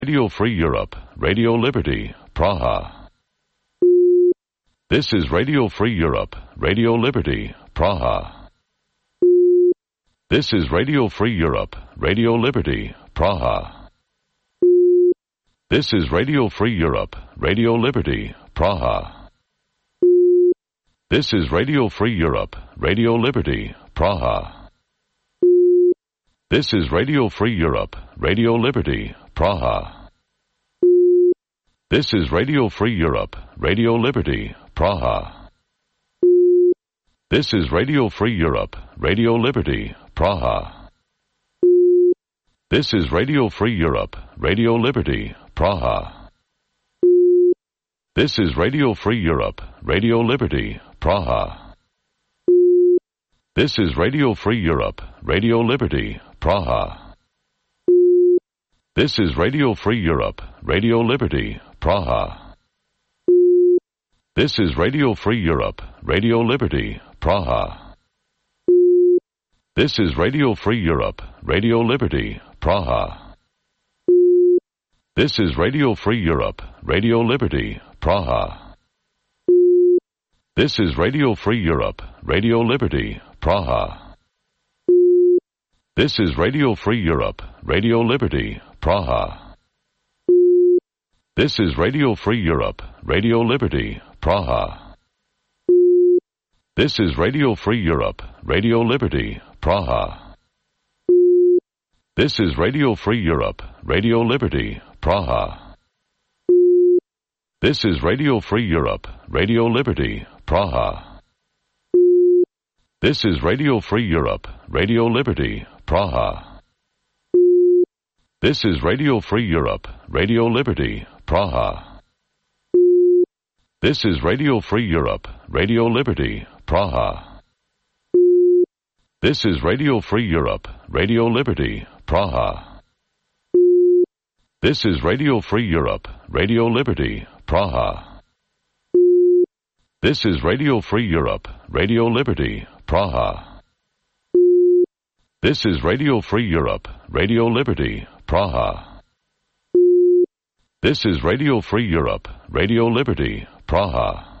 Radio Free Europe, Radio Liberty, Praha. This is Radio Free Europe, Radio Liberty, Praha. This is Radio Free Europe, Radio Liberty, Praha. This is Radio Free Europe, Radio Liberty, Praha. This is Radio Free Europe, Radio Liberty, Praha. This is Radio Free Europe, Radio Liberty, Praha. This is Radio Free Europe, Radio Liberty, Praha. This is Radio Free Europe, Radio Liberty, Praha. This is Radio Free Europe, Radio Liberty, Praha. This is Radio Free Europe, Radio Liberty, Praha. This is Radio Free Europe, Radio Liberty, Praha. This is Radio Free Europe, Radio Liberty, Praha. This is Radio Free Europe, Radio Liberty, Praha. This is Radio Free Europe, Radio Liberty, Praha. This is Radio Free Europe, Radio Liberty, Praha. This is Radio Free Europe, Radio Liberty, Praha. This is Radio Free Europe, Radio Liberty, Praha. This is Radio Free Europe, Radio Liberty, Praha. This is Radio Free Europe, Radio Liberty, Praha. This is Radio Free Europe, Radio Liberty, Praha. This is Radio Free Europe, Radio Liberty, Praha. This is Radio Free Europe, Radio Liberty, Praha. This is Radio Free Europe, Radio Liberty, Praha. This is Radio Free Europe, Radio Liberty, Praha. This is Radio Free Europe, Radio Liberty, Praha. This is Radio Free Europe, Radio Liberty, Praha. This is Radio Free Europe, Radio Liberty, Praha. This is Radio Free Europe, Radio Liberty, Praha. This is Radio Free Europe, Radio Liberty, Praha.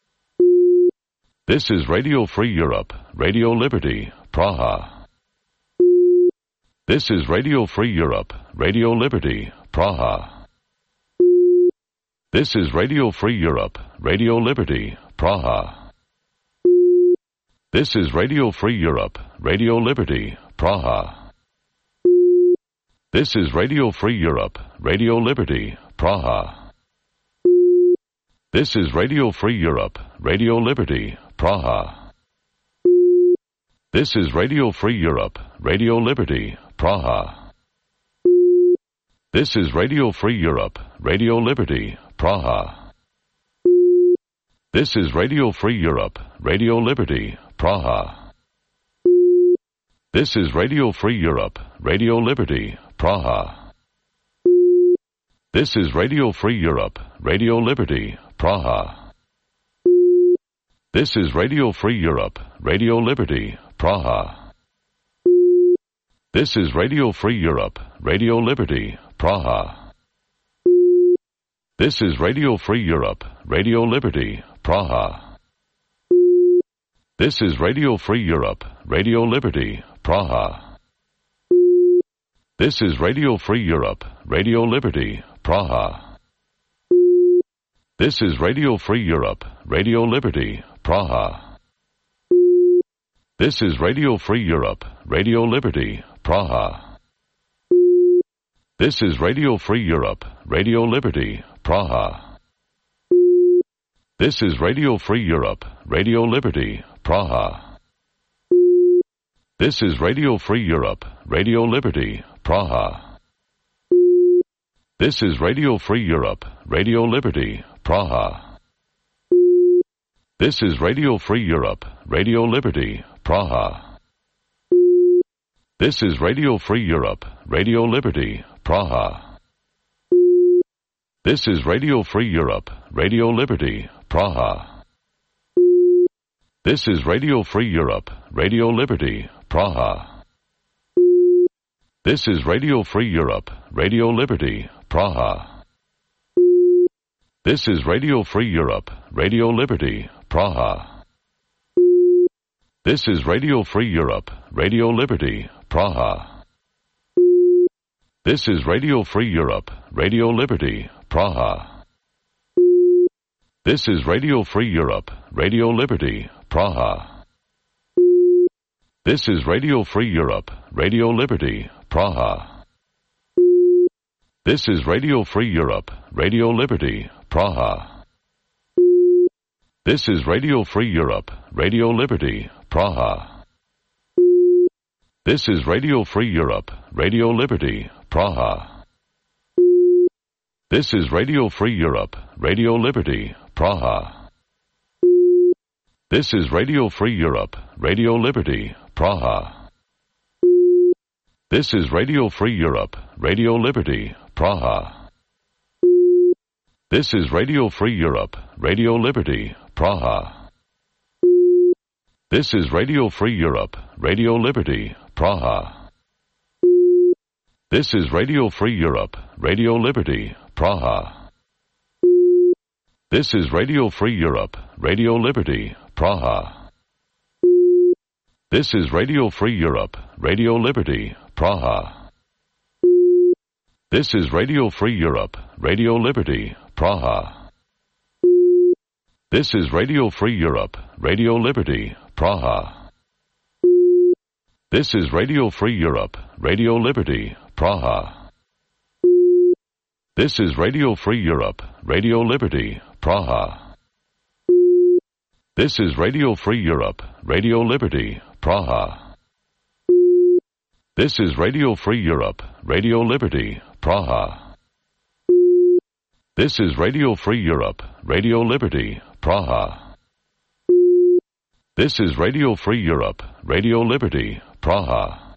This is Radio Free Europe, Radio Liberty, Praha. This is Radio Free Europe, Radio Liberty, Praha. This is Radio Free Europe, Radio Liberty, Praha. This is Radio Free Europe, Radio Liberty, Praha. This is Radio Free Europe, Radio Liberty, Praha. This is Radio Free Europe, Radio Liberty, Praha. This is Radio Free Europe, Radio Liberty, Praha. This is Radio Free Europe, Radio Liberty, Praha. This is Radio Free Europe, Radio Liberty, Praha. This is Radio Free Europe, Radio Liberty, Praha. This is Radio Free Europe, Radio Liberty, Praha. This is Radio Free Europe, Radio Liberty, Praha. This is Radio Free Europe, Radio Liberty, Praha. This is Radio Free Europe, Radio Liberty, Praha. This is Radio Free Europe, Radio Liberty, Praha. This is Radio Free Europe, Radio Liberty, Praha. This is Radio Free Europe, Radio Liberty, Praha. This is Radio Free Europe, Radio Liberty, Praha. This is Radio Free Europe, Radio Liberty, Praha. This is Radio Free Europe, Radio Liberty, Praha. This is Radio Free Europe, Radio Liberty, Praha. This is Radio Free Europe, Radio Liberty, Praha. This is Radio Free Europe, Radio Liberty, Praha. This is Radio Free Europe, Radio Liberty, Praha. This is Radio Free Europe, Radio Liberty, Praha. This is Radio Free Europe, Radio Liberty, Praha. This is Radio Free Europe, Radio Liberty, Praha. This is Radio Free Europe, Radio Liberty, Praha. This is Radio Free Europe, Radio Liberty, Praha. This is Radio Free Europe, Radio Liberty, Praha. This is Radio Free Europe, Radio Liberty, Praha. This is Radio Free Europe, Radio Liberty, Praha. This is Radio Free Europe, Radio Liberty, Praha. This is Radio Free Europe, Radio Liberty, Praha. This is Radio Free Europe, Radio Liberty, Praha. This is Radio Free Europe, Radio Liberty, Praha. This is Radio Free Europe, Radio Liberty, Praha. This is Radio Free Europe, Radio Liberty, Praha. This is Radio Free Europe, Radio Liberty, Praha. This is Radio Free Europe, Radio Liberty, Praha. This is Radio Free Europe, Radio Liberty, Praha. This is Radio Free Europe, Radio Liberty, Praha. This is Radio Free Europe, Radio Liberty, Praha. This is Radio Free Europe, Radio Liberty, Praha. This is Radio Free Europe, Radio Liberty, Praha. This is Radio Free Europe, Radio Liberty, Praha. This is Radio Free Europe, Radio Liberty, Praha. This is Radio Free Europe, Radio Liberty, Praha. This is Radio Free Europe, Radio Liberty, Praha. This is Radio Free Europe, Radio Liberty, Praha. This is Radio Free Europe, Radio Liberty, Praha.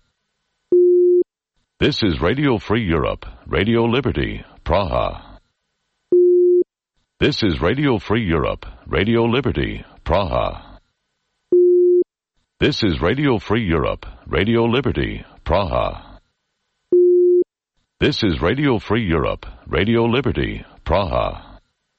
This is Radio Free Europe, Radio Liberty, Praha. This is Radio Free Europe, Radio Liberty, Praha. This is Radio Free Europe, Radio Liberty, Praha. This is Radio Free Europe, Radio Liberty, Praha.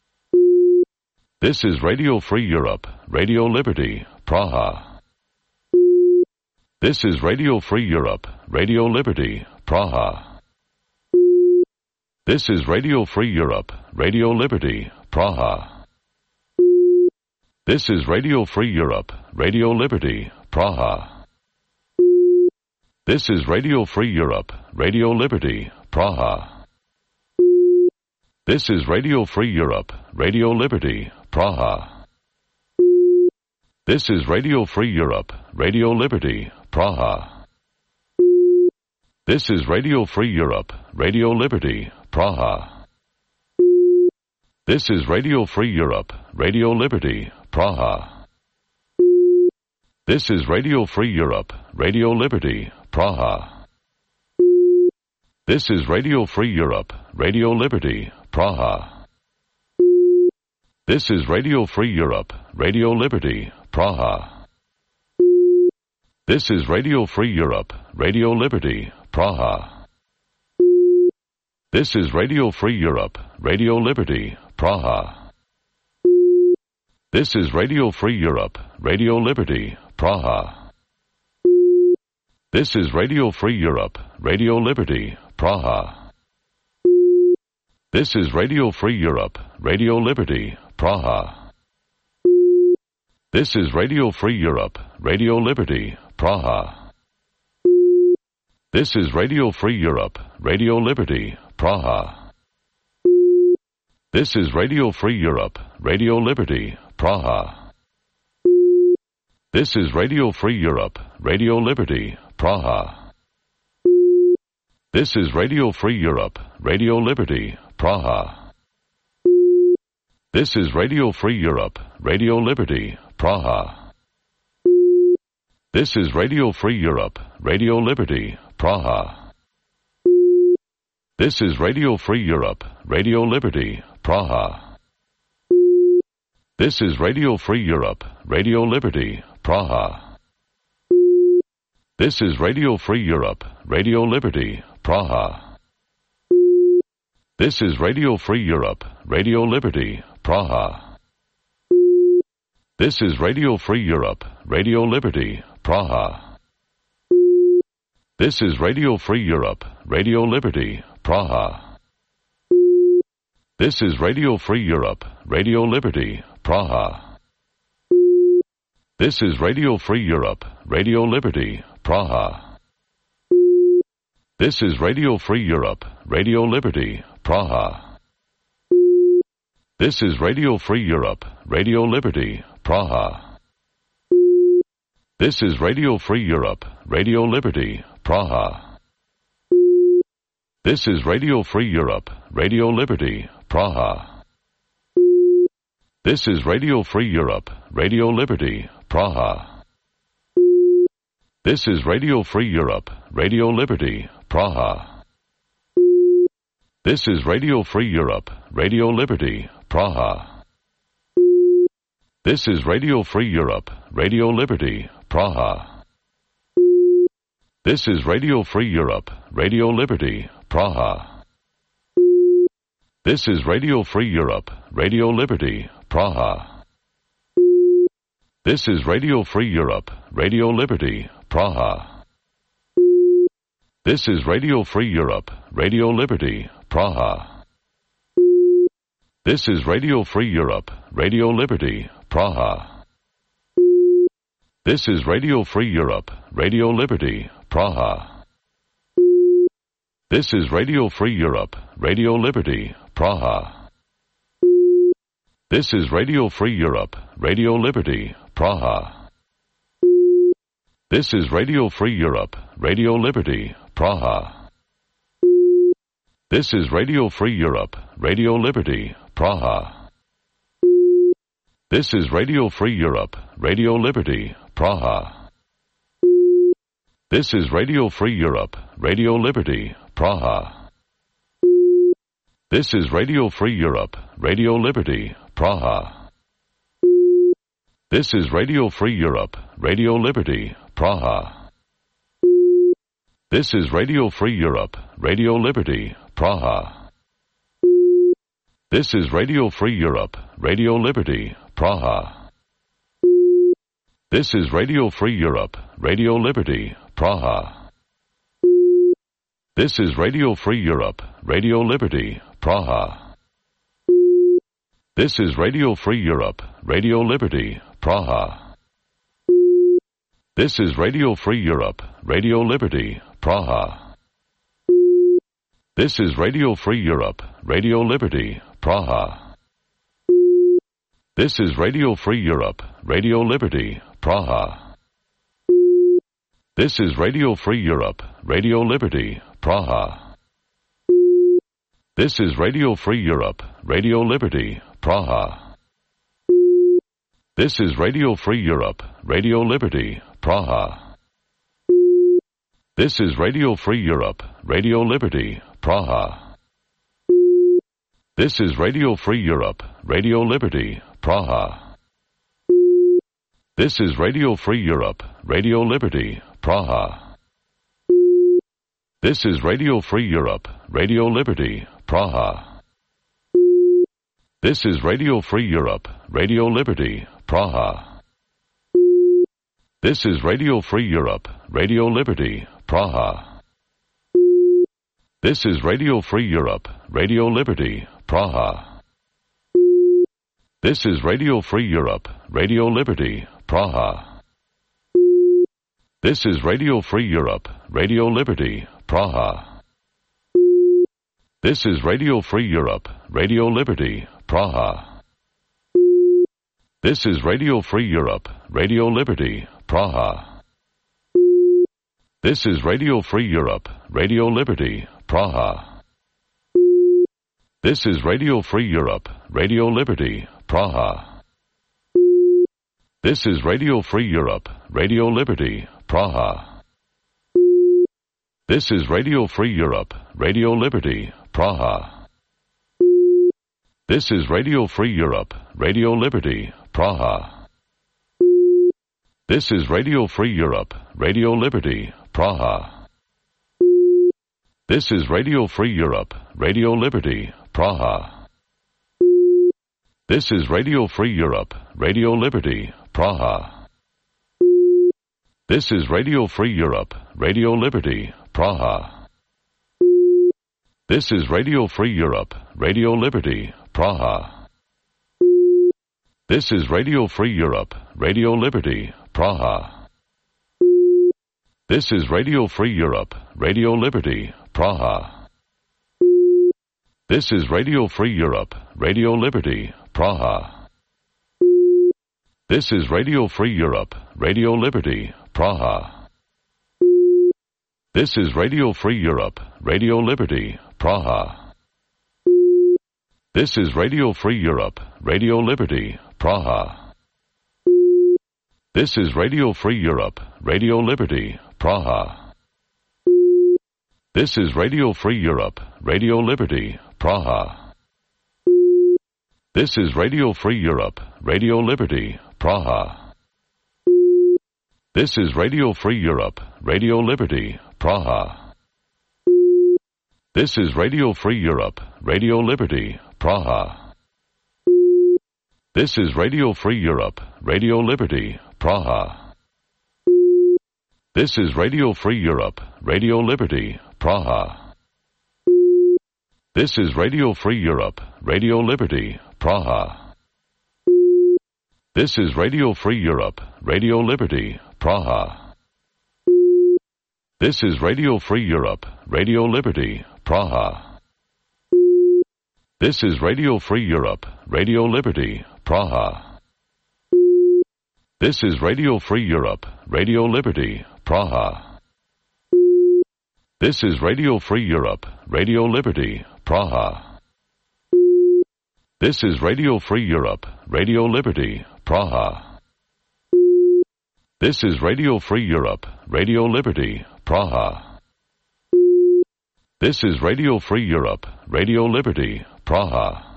This is Radio Free Europe, Radio Liberty, Praha. This is Radio Free Europe, Radio Liberty, Praha. This is Radio Free Europe, Radio Liberty, Praha. This is Radio Free Europe, Radio Liberty, Praha. This is Radio Free Europe, Radio Liberty, Praha. This is Radio Free Europe, Radio Liberty, Praha. This is Radio Free Europe, Radio Liberty, Praha. This is Radio Free Europe, Radio Liberty, Praha. This is Radio Free Europe, Radio Liberty, Praha. This is Radio Free Europe, Radio Liberty, Praha. This is Radio Free Europe, Radio Liberty, Praha. This is Radio Free Europe, Radio Liberty, Praha. This is Radio Free Europe, Radio Liberty, Praha. This is Radio Free Europe, Radio Liberty, Praha. This is Radio Free Europe, Radio Liberty, Praha. This is Radio Free Europe, Radio Liberty, Praha. This is Radio Free Europe, Radio Liberty, Praha. This is Radio Free Europe, Radio Liberty, Praha. This is Radio Free Europe, Radio Liberty, Praha. This is Radio Free Europe, Radio Liberty, Praha. This is Radio Free Europe, Radio Liberty, Praha. This is Radio Free Europe, Radio Liberty, Praha. This is Radio Free Europe, Radio Liberty, Praha. This is Radio Free Europe, Radio Liberty, Praha. This is Radio Free Europe, Radio Liberty, Praha. This is Radio Free Europe, Radio Liberty, Praha. This is Radio Free Europe, Radio Liberty, Praha. This is Radio Free Europe, Radio Liberty, Praha. This is Radio Free Europe, Radio Liberty, Praha. This is Radio Free Europe, Radio Liberty, Praha. This is Radio Free Europe, Radio Liberty, Praha. This is Radio Free Europe, Radio Liberty, Praha. This is Radio Free Europe, Radio Liberty, Praha. This is Radio Free Europe, Radio Liberty, Praha. This is Radio Free Europe, Radio Liberty, Praha. This is Radio Free Europe, Radio Liberty, Praha. This is Radio Free Europe, Radio Liberty, Praha. This is Radio Free Europe, Radio Liberty, Praha. This is Radio Free Europe, Radio Liberty, Praha. This is Radio Free Europe, Radio Liberty, Praha. This is Radio Free Europe, Radio Liberty, Praha. This is Radio Free Europe, Radio Liberty, Praha. This is Radio Free Europe, Radio Liberty, Praha. This is Radio Free Europe, Radio Liberty, Praha. This is Radio Free Europe, Radio Liberty, Praha. This is Radio Free Europe, Radio Liberty, Praha. This is Radio Free Europe, Radio Liberty, Praha. This is Radio Free Europe, Radio Liberty, Praha. This is Radio Free Europe, Radio Liberty, Praha. This is Radio Free Europe, Radio Liberty, Praha. This is Radio Free Europe, Radio Liberty, Praha. This is Radio Free Europe, Radio Liberty, Praha. This is Radio Free Europe, Radio Liberty, Praha. This is Radio Free Europe, Radio Liberty, Praha. This is Radio Free Europe, Radio Liberty, Praha. This is Radio Free Europe, Radio Liberty, Praha. This is Radio Free Europe, Radio Liberty, Praha. This is Radio Free Europe, Radio Liberty, Praha. This is Radio Free Europe, Radio Liberty, Praha. This is Radio Free Europe, Radio Liberty, Praha. This is Radio Free Europe, Radio Liberty, Praha. This is Radio Free Europe, Radio Liberty, Praha. This is Radio Free Europe, Radio Liberty, Praha. This is Radio Free Europe, Radio Liberty, Praha. This is Radio Free Europe, Radio Liberty, Praha. This is Radio Free Europe, Radio Liberty, Praha. This is Radio Free Europe, Radio Liberty, Praha. This is Radio Free Europe, Radio Liberty, Praha. This is Radio Free Europe, Radio Liberty, Praha. This is Radio Free Europe, Radio Liberty, Praha. This is Radio Free Europe, Radio Liberty, Praha. This is Radio Free Europe, Radio Liberty, Praha. This is Radio Free Europe, Radio Liberty, Praha. This is Radio Free Europe, Radio Liberty, Praha. This is Radio Free Europe, Radio Liberty, Praha. This is Radio Free Europe, Radio Liberty, Praha. This is Radio Free Europe, Radio Liberty, Praha. This is Radio Free Europe, Radio Liberty, Praha. This is Radio Free Europe, Radio Liberty, Praha. This is Radio Free Europe, Radio Liberty, Praha. This is Radio Free Europe, Radio Liberty, Praha. This is Radio Free Europe, Radio Liberty, Praha. This is Radio Free Europe, Radio Liberty, Praha. This is Radio Free Europe, Radio Liberty, Praha. This is Radio Free Europe, Radio Liberty, Praha. This is Radio Free Europe, Radio Liberty, Praha. This is Radio Free Europe, Radio Liberty, Praha. This is Radio Free Europe, Radio Liberty, Praha. This is Radio Free Europe, Radio Liberty, Praha. This is Radio Free Europe, Radio Liberty, Praha. This is Radio Free Europe, Radio Liberty, Praha. This is Radio Free Europe, Radio Liberty, Praha. This is Radio Free Europe, Radio Liberty, Praha. This is Radio Free Europe, Radio Liberty, Praha. This is Radio Free Europe, Radio Liberty, Praha. This is Radio Free Europe, Radio Liberty, Praha. This is Radio Free Europe, Radio Liberty, Praha. This is Radio Free Europe, Radio Liberty, Praha. This is Radio Free Europe, Radio Liberty, Praha. This is Radio Free Europe, Radio Liberty, Praha. This is Radio Free Europe, Radio Liberty, Praha. This is Radio Free Europe, Radio Liberty, Praha. This is Radio Free Europe, Radio Liberty, Praha. This is Radio Free Europe, Radio Liberty, Praha. This is Radio Free Europe, Radio Liberty, Praha. This is Radio Free Europe, Radio Liberty, Praha. This is Radio Free Europe, Radio Liberty, Praha. This is Radio Free Europe, Radio Liberty, Praha.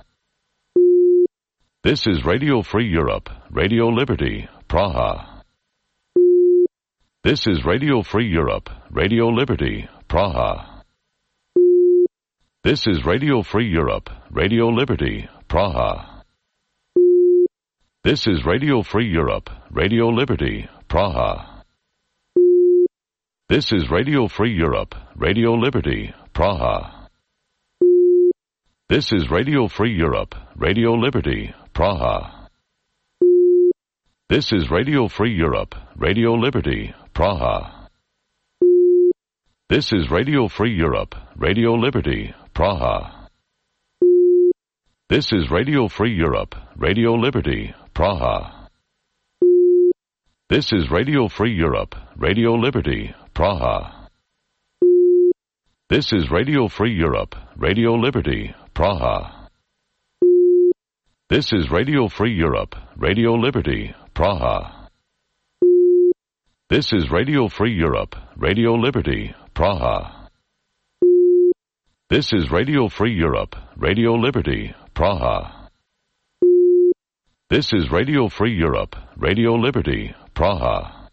This is Radio Free Europe, Radio Liberty, Praha. This is Radio Free Europe, Radio Liberty, Praha. This is Radio Free Europe, Radio Liberty, Praha. This is Radio Free Europe, Radio Liberty, Praha. This is Radio Free Europe, Radio Liberty, Praha. This is Radio Free Europe, Radio Liberty, Praha. This is Radio Free Europe, Radio Liberty, Praha. This is Radio Free Europe, Radio Liberty, Praha. This is Radio Free Europe, Radio Liberty, Praha. This is Radio Free Europe, Radio Liberty, Praha. This is Radio Free Europe, Radio Liberty, Praha. This is Radio Free Europe, Radio Liberty, Praha. This is Radio Free Europe, Radio Liberty, Praha. This is Radio Free Europe, Radio Liberty, Praha. This is Radio Free Europe, Radio Liberty, Praha.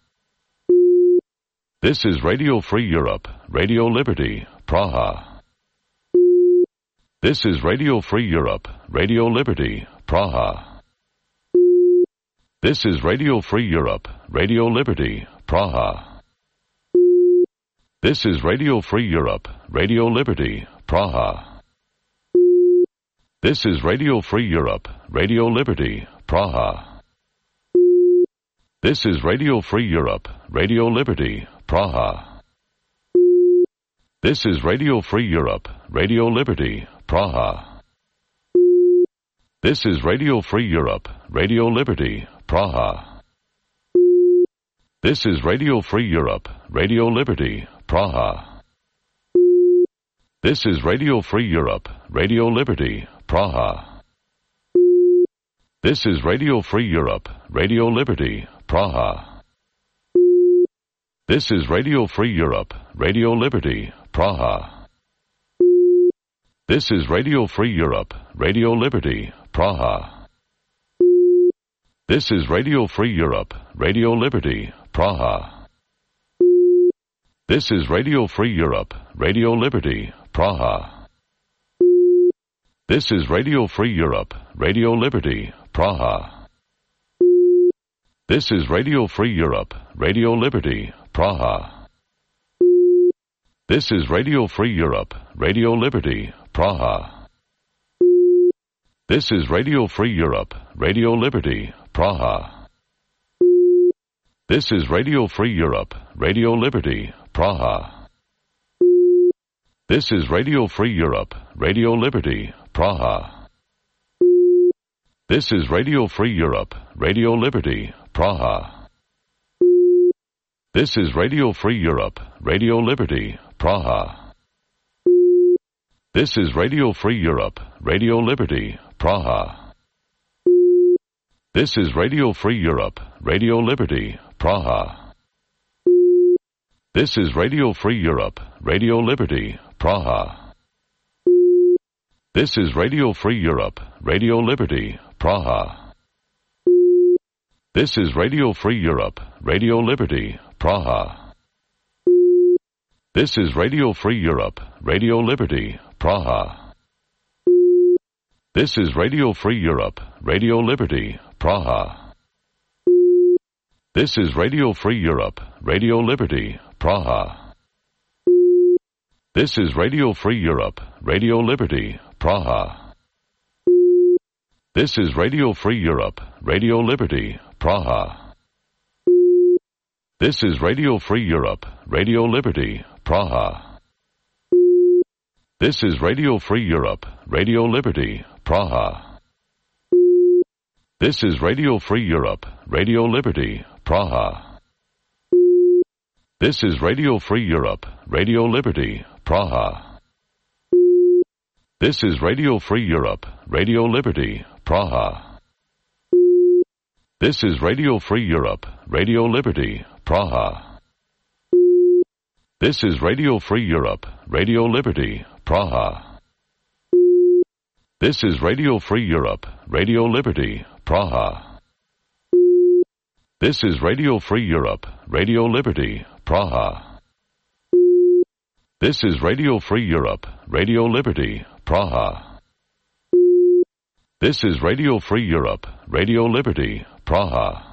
This is Radio Free Europe, Radio Liberty, Praha. This is Radio Free Europe, Radio Liberty, Praha. This is Radio Free Europe, Radio Liberty, Praha. This is Radio Free Europe, Radio Liberty, Praha. This is Radio Free Europe, Radio Liberty, Praha. This is Radio Free Europe, Radio Liberty, Praha. This is Radio Free Europe, Radio Liberty, Praha. This is Radio Free Europe, Radio Liberty, Praha. This is Radio Free Europe, Radio Liberty, Praha. This is Radio Free Europe, Radio Liberty, Praha. This is Radio Free Europe, Radio Liberty, Praha. This is Radio Free Europe, Radio Liberty, Praha. This is Radio Free Europe, Radio Liberty, Praha. This is Radio Free Europe, Radio Liberty, Praha. This is Radio Free Europe, Radio Liberty, Praha. This is Radio Free Europe, Radio Liberty, Praha. This is Radio Free Europe, Radio Liberty, Praha. This is Radio Free Europe, Radio Liberty, Praha. This is Radio Free Europe, Radio Liberty, Praha. This is Radio Free Europe, Radio Liberty, Praha. This is Radio Free Europe, Radio Liberty, Praha. This is Radio Free Europe, Radio Liberty, Praha. This is Radio Free Europe, Radio Liberty, Praha. This is Radio Free Europe, Radio Liberty, Praha. This is Radio Free Europe, Radio Liberty, Praha. This is Radio Free Europe, Radio Liberty, Praha. This is Radio Free Europe, Radio Liberty, Praha. This is Radio Free Europe, Radio Liberty, Praha. This is Radio Free Europe, Radio Liberty, Praha. This is Radio Free Europe, Radio Liberty, Praha. This is Radio Free Europe, Radio Liberty, Praha. This is Radio Free Europe, Radio Liberty, Praha. This is Radio Free Europe, Radio Liberty, Praha. This is Radio Free Europe, Radio Liberty, Praha. This is Radio Free Europe, Radio Liberty, Praha. This is Radio Free Europe, Radio Liberty, Praha. This is Radio Free Europe, Radio Liberty, Praha. This is Radio Free Europe, Radio Liberty, Praha. This is Radio Free Europe, Radio Liberty, Praha. This is Radio Free Europe, Radio Liberty, Praha. This is Radio Free Europe, Radio Liberty, Praha. This is Radio Free Europe, Radio Liberty, Praha. This is Radio Free Europe, Radio Liberty, Praha. This is Radio Free Europe, Radio Liberty, Praha.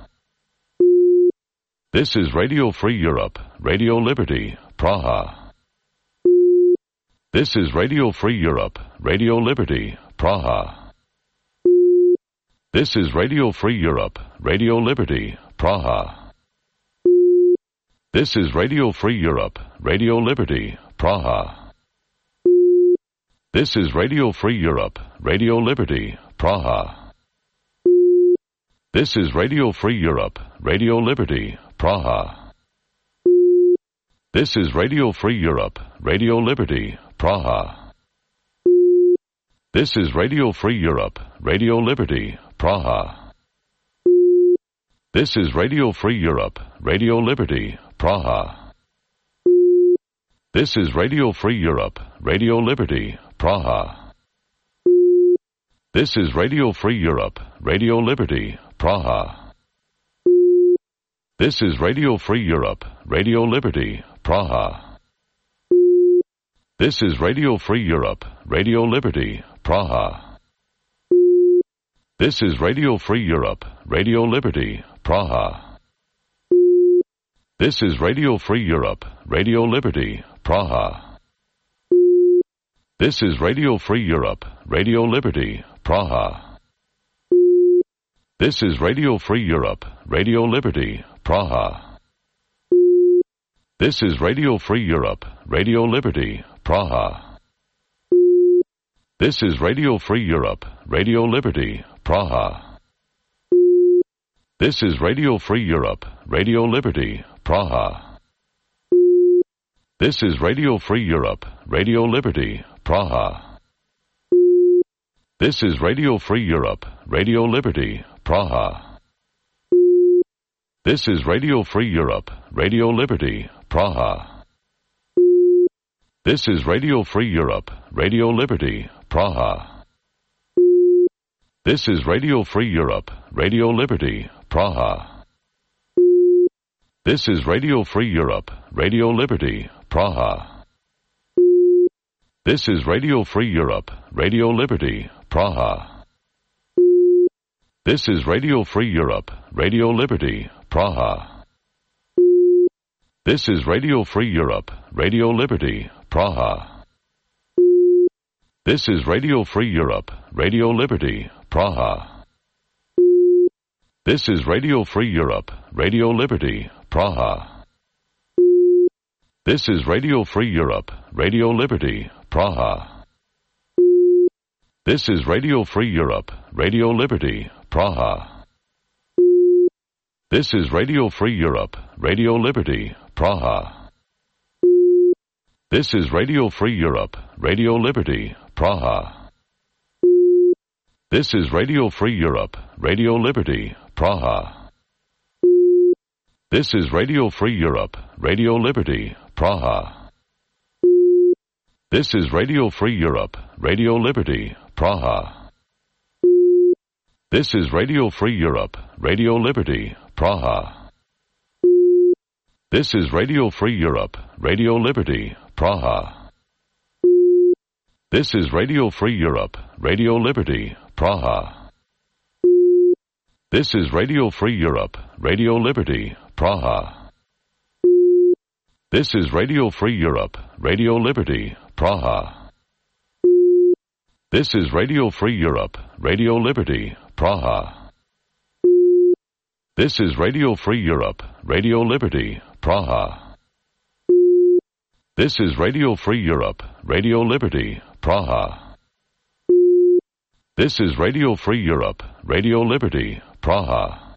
This is Radio Free Europe, Radio Liberty, Praha. This is Radio Free Europe, Radio Liberty, Praha. This is Radio Free Europe, Radio Liberty, Praha. This is Radio Free Europe, Radio Liberty, Praha. This is Radio Free Europe, Radio Liberty, Praha. This is Radio Free Europe, Radio Liberty, Praha. This is Radio Free Europe, Radio Liberty, Praha. This is Radio Free Europe, Radio Liberty, Praha. This is Radio Free Europe, Radio Liberty, Praha. This is Radio Free Europe, Radio Liberty, Praha. This is Radio Free Europe, Radio Liberty, Praha. This is Radio Free Europe, Radio Liberty, Praha. This is Radio Free Europe, Radio Liberty, Praha. This is Radio Free Europe, Radio Liberty, Praha. This is Radio Free Europe, Radio Liberty, Praha. This is Radio Free Europe, Radio Liberty, Praha. This is Radio Free Europe, Radio Liberty, Praha. This is Radio Free Europe, Radio Liberty, Praha. This is Radio Free Europe, Radio Liberty, Praha. This is Radio Free Europe, Radio Liberty, Praha. This is Radio Free Europe, Radio Liberty, Praha. This is Radio Free Europe, Radio Liberty, Praha. This is Radio Free Europe, Radio Liberty, Praha. This is Radio Free Europe, Radio Liberty, Praha. This is Radio Free Europe, Radio Liberty, Praha. This is Radio Free Europe, Radio Liberty, Praha. This is Radio Free Europe, Radio Liberty, Praha. This is Radio Free Europe, Radio Liberty, Praha. This is Radio Free Europe, Radio Liberty, Praha. This is Radio Free Europe, Radio Liberty, Praha. This is Radio Free Europe, Radio Liberty, Praha. This is Radio Free Europe, Radio Liberty, Praha. This is Radio Free Europe, Radio Liberty, Praha. This is Radio Free Europe, Radio Liberty, Praha. This is Radio Free Europe, Radio Liberty, Praha. This is Radio Free Europe, Radio Liberty, Praha. This is Radio Free Europe, Radio Liberty, Praha. This is Radio Free Europe, Radio Liberty, Praha. This is Radio Free Europe, Radio Liberty, Praha. This is Radio Free Europe, Radio Liberty, Praha. This is Radio Free Europe, Radio Liberty, Praha. This is Radio Free Europe, Radio Liberty, Praha. This is Radio Free Europe, Radio Liberty, Praha. This is Radio Free Europe, Radio Liberty, Praha. This is Radio Free Europe, Radio Liberty, Praha. This is Radio Free Europe, Radio Liberty, Praha. This is Radio Free Europe, Radio Liberty, Praha.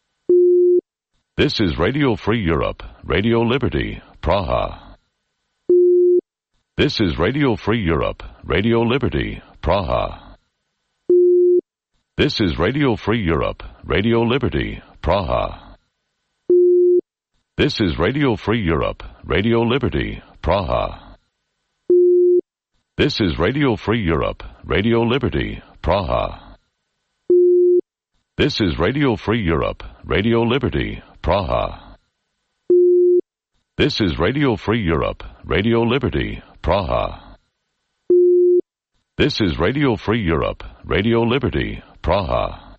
This is Radio Free Europe, Radio Liberty, Praha. This is Radio Free Europe, Radio Liberty, Praha. This is Radio Free Europe, Radio Liberty, Praha. This is Radio Free Europe, Radio Liberty, Praha. This is Radio Free Europe, Radio Liberty, Praha. This is Radio Free Europe, Radio Liberty, Praha. This is Radio Free Europe, Radio Liberty, Praha. This is Radio Free Europe, Radio Liberty, Praha.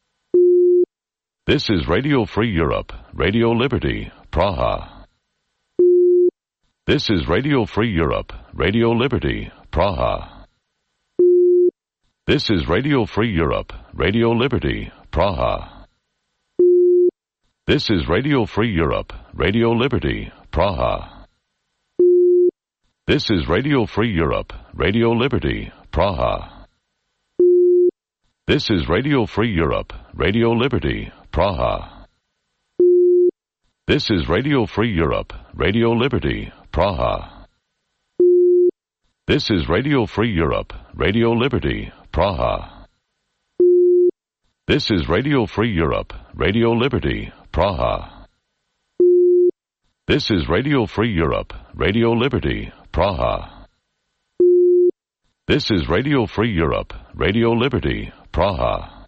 This is Radio Free Europe, Radio Liberty, Praha. This is Radio Free Europe, Radio Liberty, Praha. This is Radio Free Europe, Radio Liberty, Praha. This is Radio Free Europe, Radio Liberty, Praha. This is Radio Free Europe, Radio Liberty, Praha. This is Radio Free Europe, Radio Liberty, Praha. This is Radio Free Europe, Radio Liberty, Praha. This is Radio Free Europe, Radio Liberty, Praha. This is Radio Free Europe, Radio Liberty, Praha. This is Radio Free Europe, Radio Liberty, Praha. This is Radio Free Europe, Radio Liberty, Praha.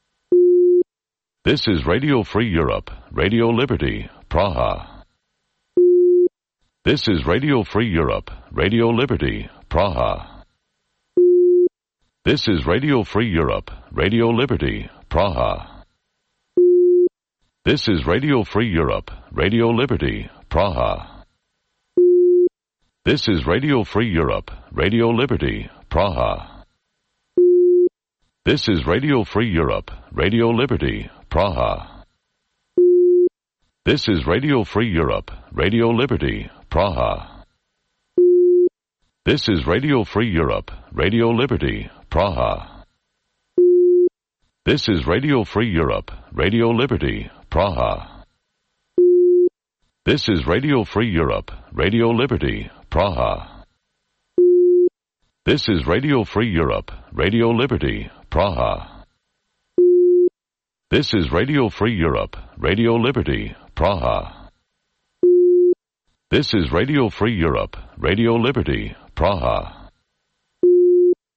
This is Radio Free Europe, Radio Liberty, Praha. This is Radio Free Europe, Radio Liberty, Praha. This is Radio Free Europe, Radio Liberty, Praha. This is Radio Free Europe, Radio Liberty, Praha. This is Radio Free Europe, Radio Liberty, Praha. This is Radio Free Europe, Radio Liberty, Praha. This is Radio Free Europe, Radio Liberty, Praha. This is Radio Free Europe, Radio Liberty, Praha. This is Radio Free Europe, Radio Liberty, Praha. This is Radio Free Europe, Radio Liberty, Praha. This is Radio Free Europe, Radio Liberty, Praha. This is Radio Free Europe, Radio Liberty, Praha. This is Radio Free Europe, Radio Liberty, Praha.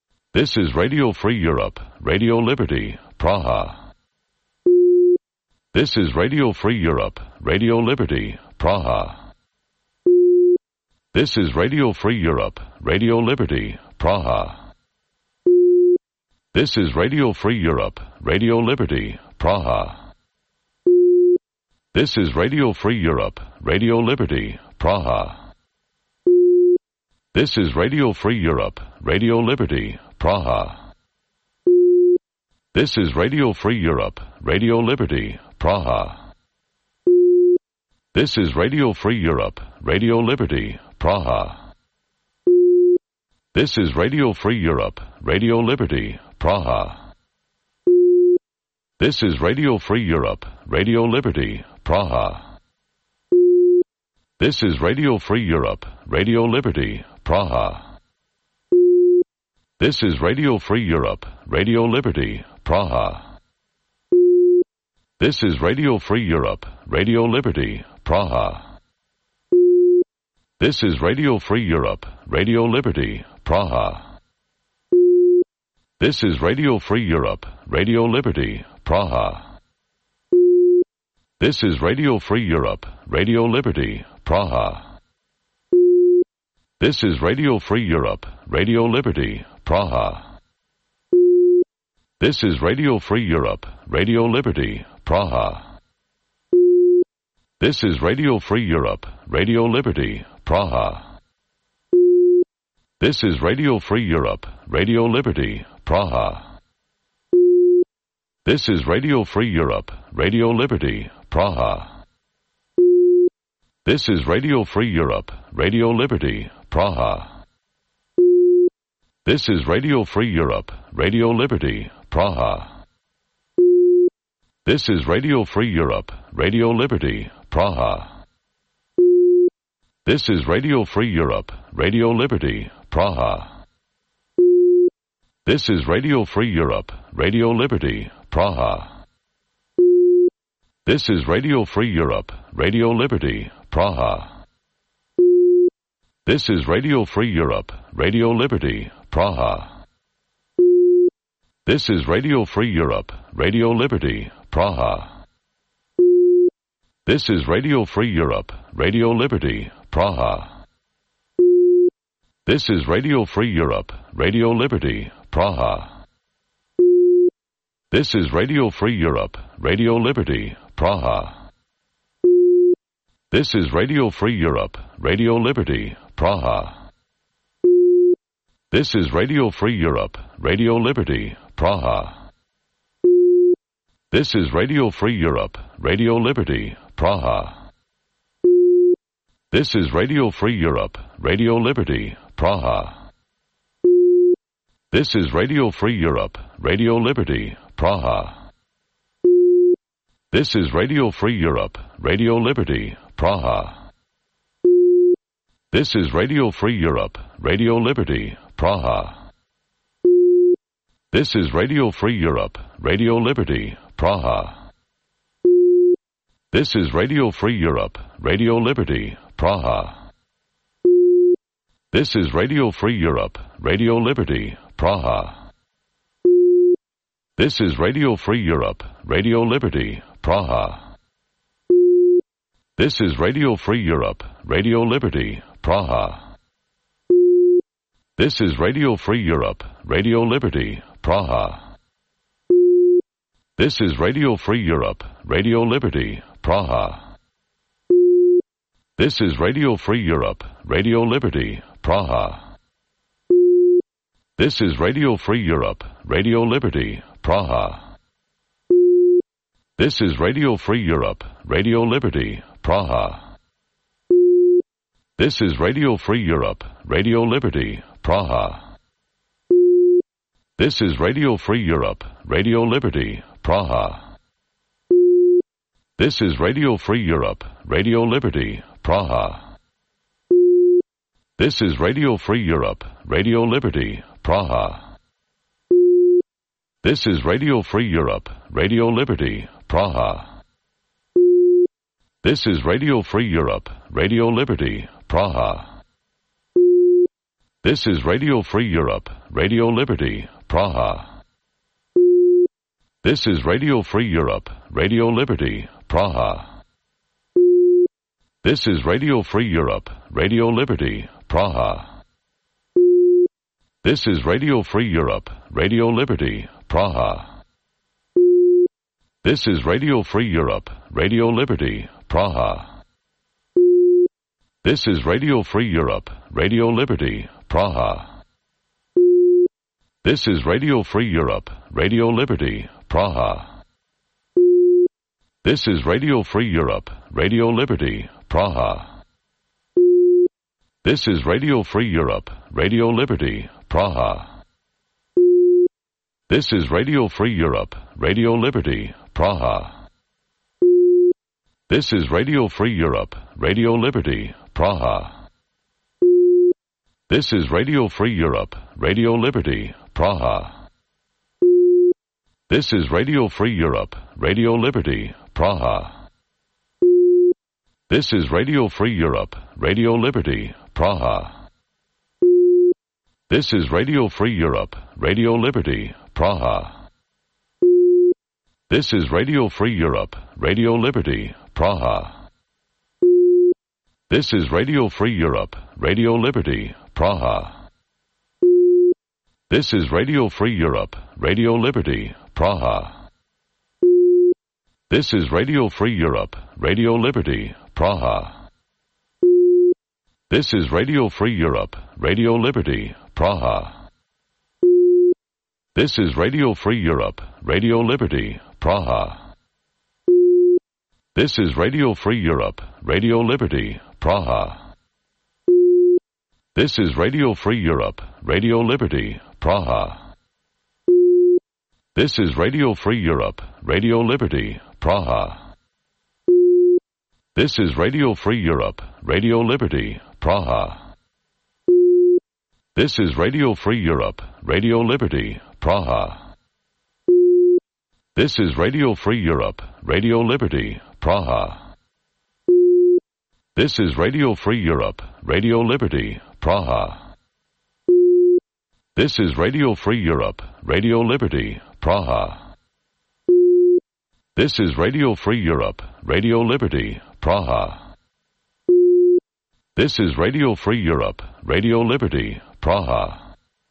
This is Radio Free Europe, Radio Liberty, Praha. This is Radio Free Europe, Radio Liberty, Praha. This is Radio Free Europe, Radio Liberty, Praha. This is Radio Free Europe, Radio Liberty, Praha. This is Radio Free Europe, Radio Liberty, Praha. This is Radio Free Europe, Radio Liberty, Praha. This is Radio Free Europe, Radio Liberty, Praha. This is Radio Free Europe, Radio Liberty, Praha. This is Radio Free Europe, Radio Liberty, Praha. This is Radio Free Europe, Radio Liberty, Praha. This is Radio Free Europe, Radio Liberty, Praha. This is Radio Free Europe, Radio Liberty, Praha. This is Radio Free Europe, Radio Liberty, Praha. This is Radio Free Europe, Radio Liberty, Praha. This is Radio Free Europe, Radio Liberty, Praha. This is Radio Free Europe, Radio Liberty, Praha. This is Radio Free Europe, Radio Liberty, Praha. This is Radio Free Europe, Radio Liberty, Praha. This is Radio Free Europe, Radio Liberty, Praha. This is Radio Free Europe, Radio Liberty, Praha. This is Radio Free Europe, Radio Liberty, Praha. This is Radio Free Europe, Radio Liberty, Praha. This is Radio Free Europe, Radio Liberty, Praha. This is Radio Free Europe, Radio Liberty, Praha. This is Radio Free Europe, Radio Liberty, Praha. This is Radio Free Europe, Radio Liberty, Praha. This is Radio Free Europe, Radio Liberty, Praha. This is Radio Free Europe, Radio Liberty, Praha. This is Radio Free Europe, Radio Liberty, Praha. This is Radio Free Europe, Radio Liberty, Praha. This is Radio Free Europe, Radio Liberty, Praha. This is Radio Free Europe, Radio Liberty, Praha. This is Radio Free Europe, Radio Liberty, Praha. This is Radio Free Europe, Radio Liberty, Praha. This is Radio Free Europe, Radio Liberty, Praha. This is Radio Free Europe, Radio Liberty, Praha. This is Radio Free Europe, Radio Liberty, Praha. This is Radio Free Europe, Radio Liberty, Praha. This is Radio Free Europe, Radio Liberty, Praha. This is Radio Free Europe, Radio Liberty, Praha. This is Radio Free Europe, Radio Liberty, Praha. This is Radio Free Europe, Radio Liberty, Praha. This is Radio Free Europe, Radio Liberty, Praha. This is Radio Free Europe, Radio Liberty, Praha. This is Radio Free Europe, Radio Liberty, Praha. This is Radio Free Europe, Radio Liberty, Praha. This is Radio Free Europe, Radio Liberty, Praha. This is Radio Free Europe, Radio Liberty, Praha. This is Radio Free Europe, Radio Liberty, Praha. This is Radio Free Europe, Radio Liberty, Praha. This is Radio Free Europe, Radio Liberty, Praha. This is Radio Free Europe, Radio Liberty, Praha. This is Radio Free Europe, Radio Liberty, Praha. This is Radio Free Europe, Radio Liberty, Praha. This is Radio Free Europe, Radio Liberty, Praha. This is Radio Free Europe, Radio Liberty, Praha. This is Radio Free Europe, Radio Liberty, Praha. This is Radio Free Europe, Radio Liberty, Praha. This is Radio Free Europe, Radio Liberty, Praha. This is Radio Free Europe, Radio Liberty, Praha. This is Radio Free Europe, Radio Liberty, Praha. This is Radio Free Europe, Radio Liberty, Praha. This is Radio Free Europe, Radio Liberty, Praha. This is Radio Free Europe, Radio Liberty, Praha. This is Radio Free Europe, Radio Liberty, Praha. This is Radio Free Europe, Radio Liberty, Praha. This is Radio Free Europe, Radio Liberty, Praha. This is Radio Free Europe, Radio Liberty, Praha. This is Radio Free Europe, Radio Liberty, Praha. This is Radio Free Europe, Radio Liberty, Praha. This is Radio Free Europe, Radio Liberty, Praha. This is Radio Free Europe, Radio Liberty, Praha. This is Radio Free Europe, Radio Liberty, Praha. This is Radio Free Europe, Radio Liberty, Praha. This is Radio Free Europe, Radio Liberty, Praha. This is Radio Free Europe, Radio Liberty, Praha. This is Radio Free Europe, Radio Liberty, Praha. This is Radio Free Europe, Radio Liberty, Praha. This is Radio Free Europe, Radio Liberty, Praha. This is Radio Free Europe, Radio Liberty, Praha. This is Radio Free Europe, Radio Liberty, Praha. This is Radio Free Europe, Radio Liberty, Praha. This is Radio Free Europe, Radio Liberty, Praha. This is Radio Free Europe, Radio Liberty, Praha. This is Radio Free Europe, Radio Liberty, Praha. This is Radio Free Europe, Radio Liberty, Praha.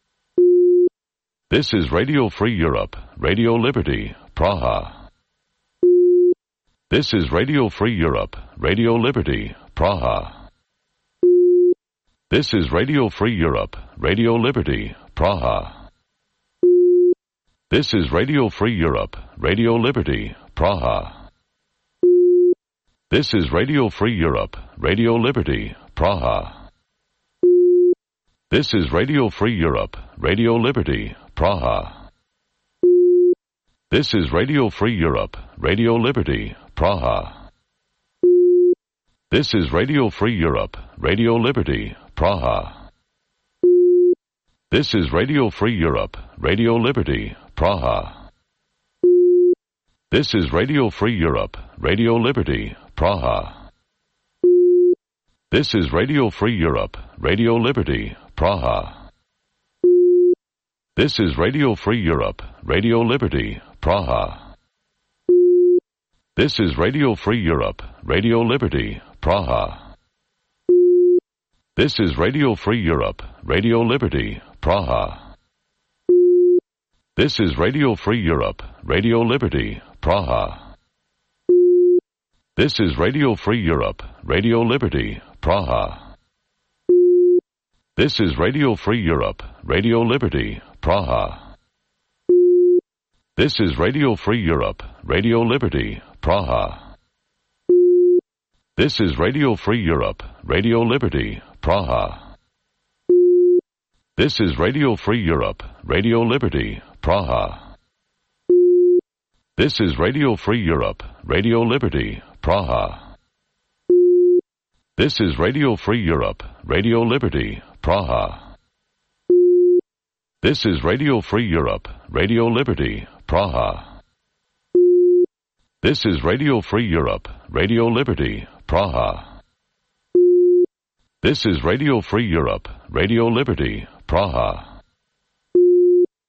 This is Radio Free Europe, Radio Liberty, Praha. This is Radio Free Europe, Radio Liberty, Praha. This is Radio Free Europe, Radio Liberty, Praha. This is Radio Free Europe, Radio Liberty, Praha. This is Radio Free Europe, Radio Liberty, Praha. This is Radio Free Europe, Radio Liberty, Praha. This is Radio Free Europe, Radio Liberty, Praha. This is Radio Free Europe, Radio Liberty, Praha. This is Radio Free Europe, Radio Liberty, Praha. This is Radio Free Europe, Radio Liberty, Praha. This is Radio Free Europe, Radio Liberty, Praha. This is Radio Free Europe, Radio Liberty, Praha. This is Radio Free Europe, Radio Liberty, Praha. This is Radio Free Europe, Radio Liberty, Praha. This is Radio Free Europe, Radio Liberty, Praha. This is Radio Free Europe, Radio Liberty, Praha. This is Radio Free Europe, Radio Liberty, Praha. This is Radio Free Europe, Radio Liberty, Praha. This is Radio Free Europe, Radio Liberty, Praha. This is Radio Free Europe, Radio Liberty, Praha. This is Radio Free Europe, Radio Liberty, Praha. This is Radio Free Europe, Radio Liberty, Praha. This is Radio Free Europe, Radio Liberty, Praha. This is Radio Free Europe, Radio Liberty, Praha. This is Radio Free Europe, Radio Liberty, Praha.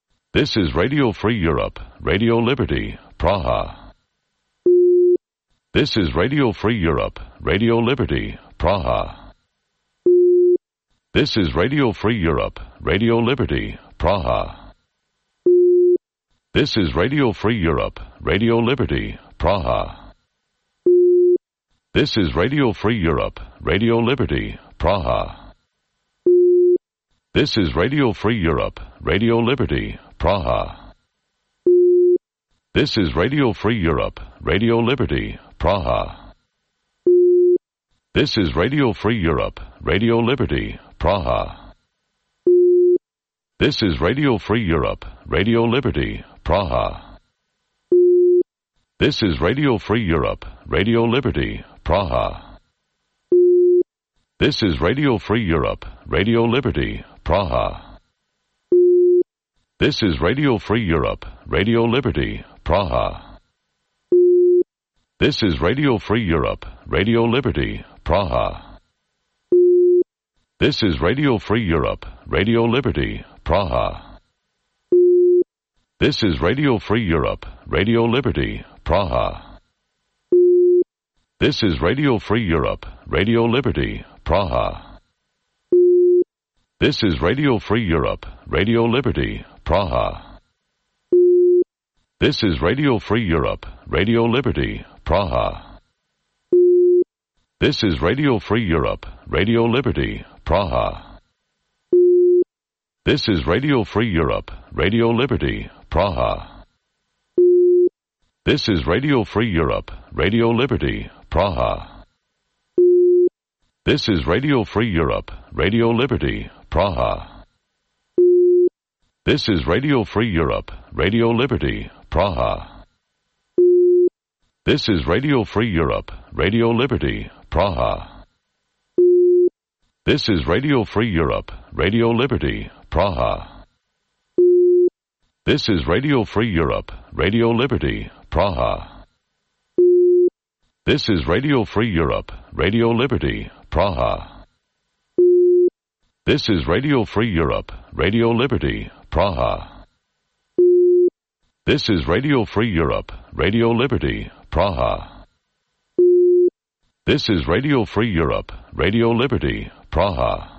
This is Radio Free Europe, Radio Liberty, Praha. This is Radio Free Europe, Radio Liberty, Praha. This is Radio Free Europe, Radio Liberty, Praha. This is Radio Free Europe, Radio Liberty, Praha. This is Radio Free Europe, Radio Liberty, Praha. This is Radio Free Europe, Radio Liberty, Praha. This is Radio Free Europe, Radio Liberty, Praha. This is Radio Free Europe, Radio Liberty, Praha. This is Radio Free Europe, Radio Liberty, Praha. This is Radio Free Europe, Radio Liberty, Praha. This is Radio Free Europe, Radio Liberty, Praha. This is Radio Free Europe, Radio Liberty, Praha. This is Radio Free Europe, Radio Liberty, Praha. This is Radio Free Europe, Radio Liberty, Praha. This is Radio Free Europe, Radio Liberty, Praha. This is Radio Free Europe, Radio Liberty, Praha. This is Radio Free Europe, Radio Liberty, Praha. This is Radio Free Europe, Radio Liberty, Praha. This is Radio Free Europe, Radio Liberty, Praha. This is Radio Free Europe, Radio Liberty, Praha. This is Radio Free Europe, Radio Liberty, Praha. This is Radio Free Europe, Radio Liberty, Praha. This is Radio Free Europe, Radio Liberty, Praha. This is Radio Free Europe, Radio Liberty, Praha. This is Radio Free Europe, Radio Liberty, Praha. This is Radio Free Europe, Radio Liberty, Praha. This is Radio Free Europe, Radio Liberty, Praha. This is Radio Free Europe, Radio Liberty, Praha. This is Radio Free Europe, Radio Liberty, Praha. This is Radio Free Europe, Radio Liberty, Praha.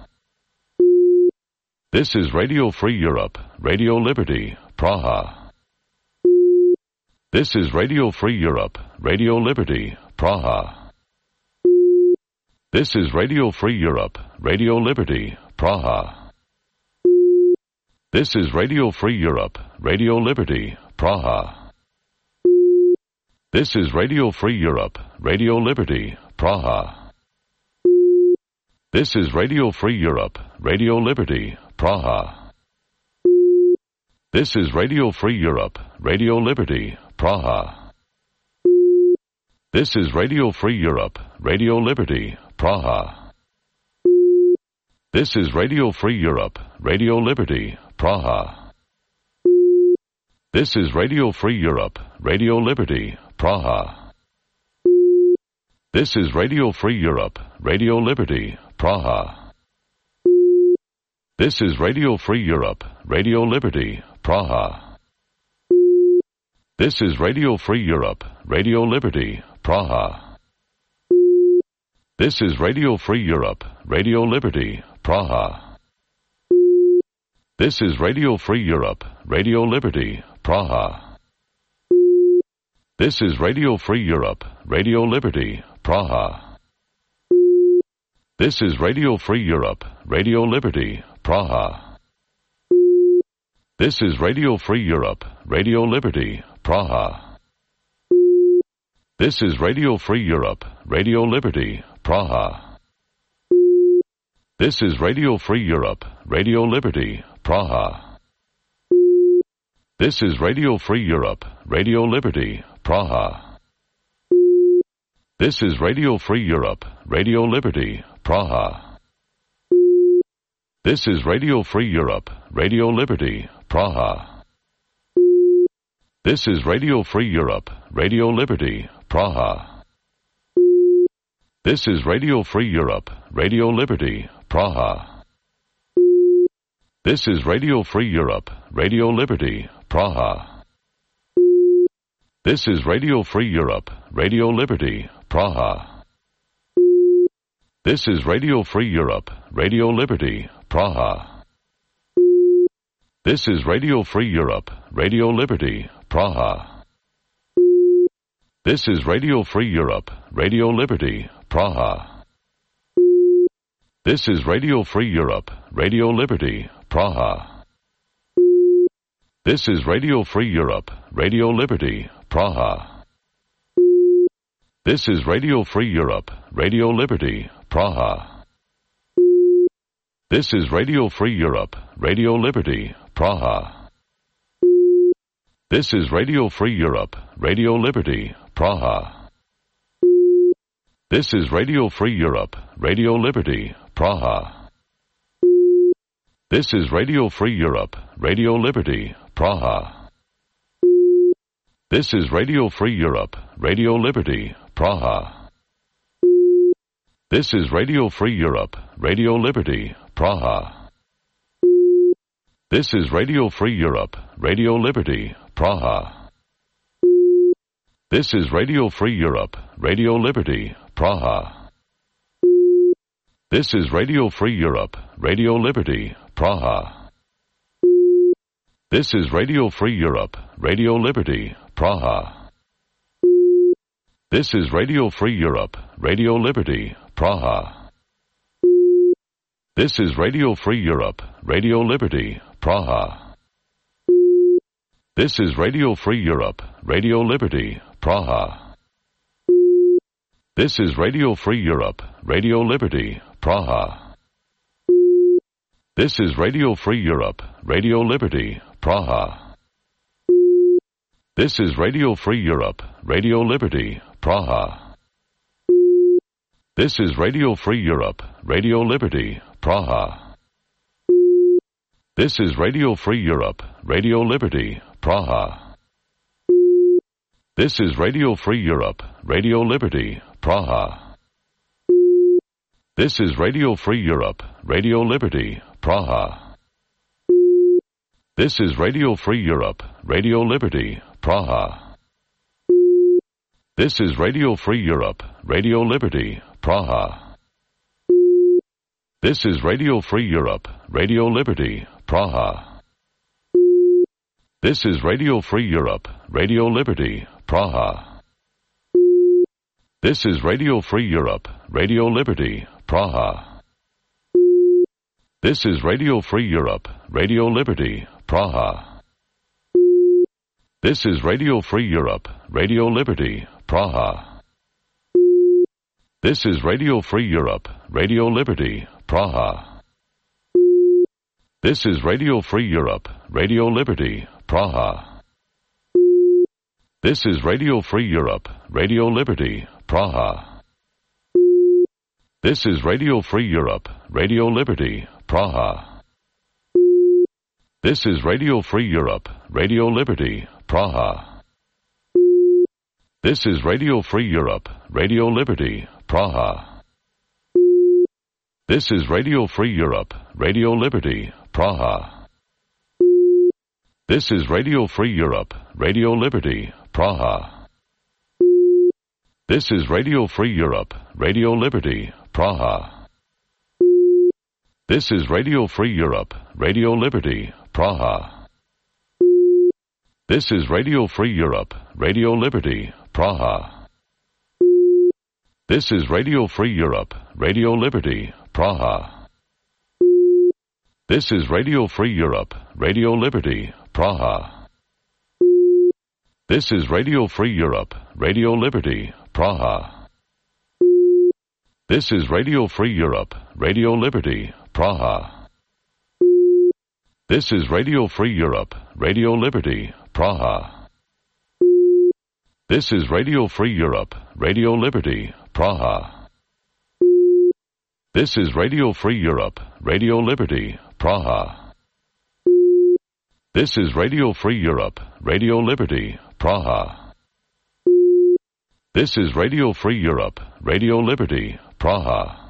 This is Radio Free Europe, Radio Liberty, Praha. This is Radio Free Europe, Radio Liberty, Praha. This is Radio Free Europe, Radio Liberty, Praha. This is Radio Free Europe, Radio Liberty, Praha. This is Radio Free Europe, Radio Liberty, Praha. This is Radio Free Europe, Radio Liberty, Praha. This is Radio Free Europe, Radio Liberty, Praha. This is Radio Free Europe, Radio Liberty, Praha. This is Radio Free Europe, Radio Liberty, Praha. This is Radio Free Europe, Radio Liberty, Praha. This is Radio Free Europe, Radio Liberty, Praha. This is Radio Free Europe, Radio Liberty, Praha. This is Radio Free Europe, Radio Liberty, Praha. This is Radio Free Europe, Radio Liberty, Praha. This is Radio Free Europe, Radio Liberty, Praha. This is Radio Free Europe, Radio Liberty, Praha. This is Radio Free Europe, Radio Liberty, Praha. This is Radio Free Europe, Radio Liberty, Praha. This is Radio Free Europe, Radio Liberty, Praha. This is Radio Free Europe, Radio Liberty, Praha. This is Radio Free Europe, Radio Liberty, Praha. This is Radio Free Europe, Radio Liberty, Praha. This is Radio Free Europe, Radio Liberty, Praha. This is Radio Free Europe, Radio Liberty, Praha. This is Radio Free Europe, Radio Liberty, Praha. This is Radio Free Europe, Radio Liberty, Praha. This is Radio Free Europe, Radio Liberty, Praha. This is Radio Free Europe, Radio Liberty, Praha. This is Radio Free Europe, Radio Liberty, Praha. This is Radio Free Europe, Radio Liberty, Praha. This is Radio Free Europe, Radio Liberty, Praha. This is Radio Free Europe, Radio Liberty, Praha. This is Radio Free Europe, Radio Liberty, Praha. This is Radio Free Europe, Radio Liberty, Praha. This is Radio Free Europe, Radio Liberty, Praha. This is Radio Free Europe, Radio Liberty, Praha. This is Radio Free Europe, Radio Liberty, Praha. This is Radio Free Europe, Radio Liberty, Praha. This is Radio Free Europe, Radio Liberty, Praha. This is Radio Free Europe, Radio Liberty, Praha. This is Radio Free Europe, Radio Liberty, Praha. This is Radio Free Europe, Radio Liberty, Praha. This is Radio Free Europe, Radio Liberty, Praha. This is Radio Free Europe, Radio Liberty, Praha. This is Radio Free Europe, Radio Liberty, Praha. This is Radio Free Europe, Radio Liberty, Praha. This is Radio Free Europe, Radio Liberty, Praha. This is Radio Free Europe, Radio Liberty, Praha. This is Radio Free Europe, Radio Liberty, Praha. This is Radio Free Europe, Radio Liberty, Praha. This is Radio Free Europe, Radio Liberty, Praha. This is Radio Free Europe, Radio Liberty, Praha. This is Radio Free Europe, Radio Liberty, Praha. This is Radio Free Europe, Radio Liberty, Praha. This is Radio Free Europe, Radio Liberty, Praha. This is Radio Free Europe, Radio Liberty, Praha. This is Radio Free Europe, Radio Liberty, Praha. This is Radio Free Europe, Radio Liberty, Praha. This is Radio Free Europe, Radio Liberty, Praha. This is Radio Free Europe, Radio Liberty, Praha. This is Radio Free Europe, Radio Liberty, Praha. This is Radio Free Europe, Radio Liberty, Praha. This is Radio Free Europe, Radio Liberty, Praha. This is Radio Free Europe, Radio Liberty, Praha. This is Radio Free Europe, Radio Liberty, Praha. This is Radio Free Europe, Radio Liberty, Praha. This is Radio Free Europe, Radio Liberty, Praha. This is Radio Free Europe, Radio Liberty, Praha. This is Radio Free Europe, Radio Liberty, Praha. This is Radio Free Europe, Radio Liberty, Praha. This is Radio Free Europe, Radio Liberty, Praha. This is Radio Free Europe, Radio Liberty, Praha. This is Radio Free Europe, Radio Liberty, Praha. This is Radio Free Europe, Radio Liberty, Praha. This is Radio Free Europe, Radio Liberty, Praha. This is Radio Free Europe, Radio Liberty, Praha. This is Radio Free Europe, Radio Liberty, Praha. This is Radio Free Europe, Radio Liberty, Praha. This is Radio Free Europe, Radio Liberty, Praha. This is Radio Free Europe, Radio Liberty, Praha.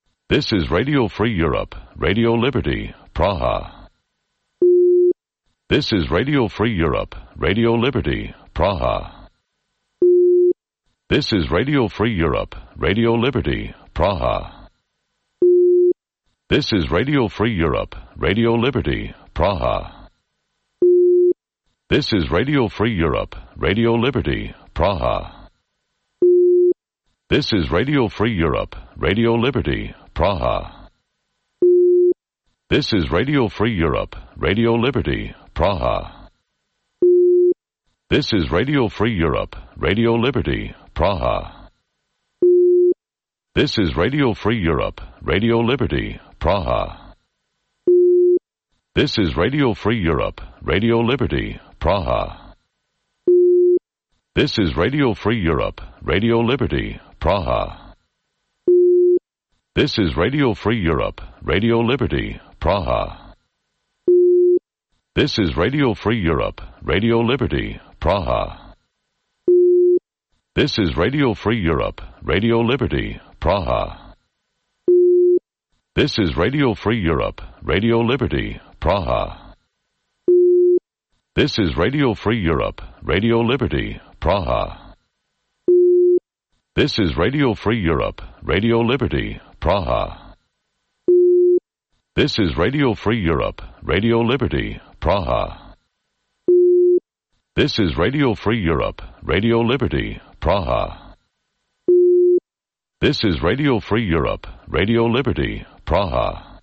This is Radio Free Europe, Radio Liberty, Praha. This is Radio Free Europe, Radio Liberty, Praha. This is Radio Free Europe, Radio Liberty, Praha. This is Radio Free Europe, Radio Liberty, Praha. This is Radio Free Europe, Radio Liberty, Praha. This is Radio Free Europe, Radio Liberty, Praha. This is Radio Free Europe, Radio Liberty, Praha. This is Radio Free Europe, Radio Liberty, Praha. This is Radio Free Europe, Radio Liberty, Praha. This is Radio Free Europe, Radio Liberty, Praha. This is Radio Free Europe, Radio Liberty, Praha. This is Radio Free Europe, Radio Liberty, Praha. This is Radio Free Europe, Radio Liberty, Praha. This is Radio Free Europe, Radio Liberty, Praha. This is Radio Free Europe, Radio Liberty, Praha. This is Radio Free Europe, Radio Liberty, Praha. This is Radio Free Europe, Radio Liberty, Praha. This is Radio Free Europe, Radio Liberty, Praha. This is Radio Free Europe, Radio Liberty, Praha. This is Radio Free Europe, Radio Liberty, Praha.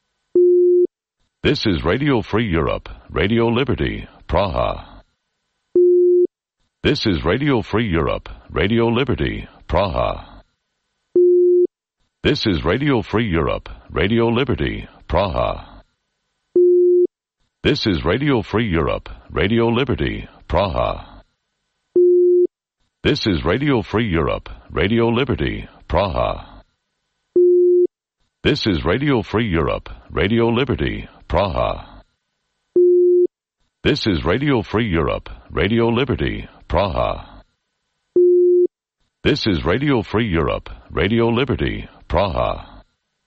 This is Radio Free Europe, Radio Liberty, Praha. This is Radio Free Europe, Radio Liberty, Praha. This is Radio Free Europe, Radio Liberty, Praha. This is Radio Free Europe, Radio Liberty, Praha. This is Radio Free Europe, Radio Liberty, Praha. This is Radio Free Europe, Radio Liberty, Praha. This is Radio Free Europe, Radio Liberty, Praha. This is Radio Free Europe, Radio Liberty, Praha.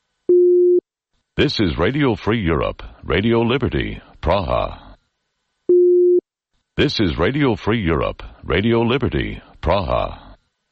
This is Radio Free Europe, Radio Liberty, Praha. This is Radio Free Europe, Radio Liberty, Praha.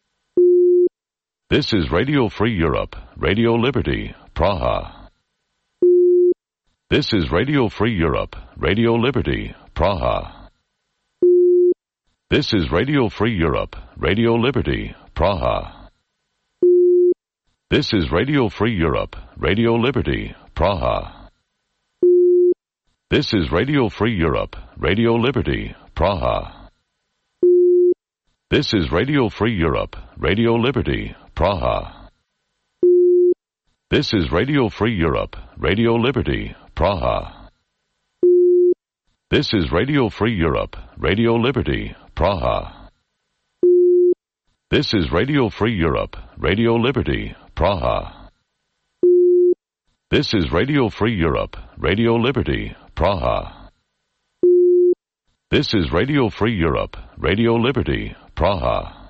This is Radio Free Europe, Radio Liberty, Praha. This is Radio Free Europe, Radio Liberty, Praha. This is Radio Free Europe, Radio Liberty, Praha. This is Radio Free Europe, Radio Liberty, Praha. This is Radio Free Europe, Radio Liberty, Praha. This is Radio Free Europe, Radio Liberty, Praha. This is Radio Free Europe, Radio Liberty, Praha. This is Radio Free Europe, Radio Liberty, Praha. This is Radio Free Europe, Radio Liberty, Praha. This is Radio Free Europe, Radio Liberty, Praha. This is Radio Free Europe, Radio Liberty, Praha.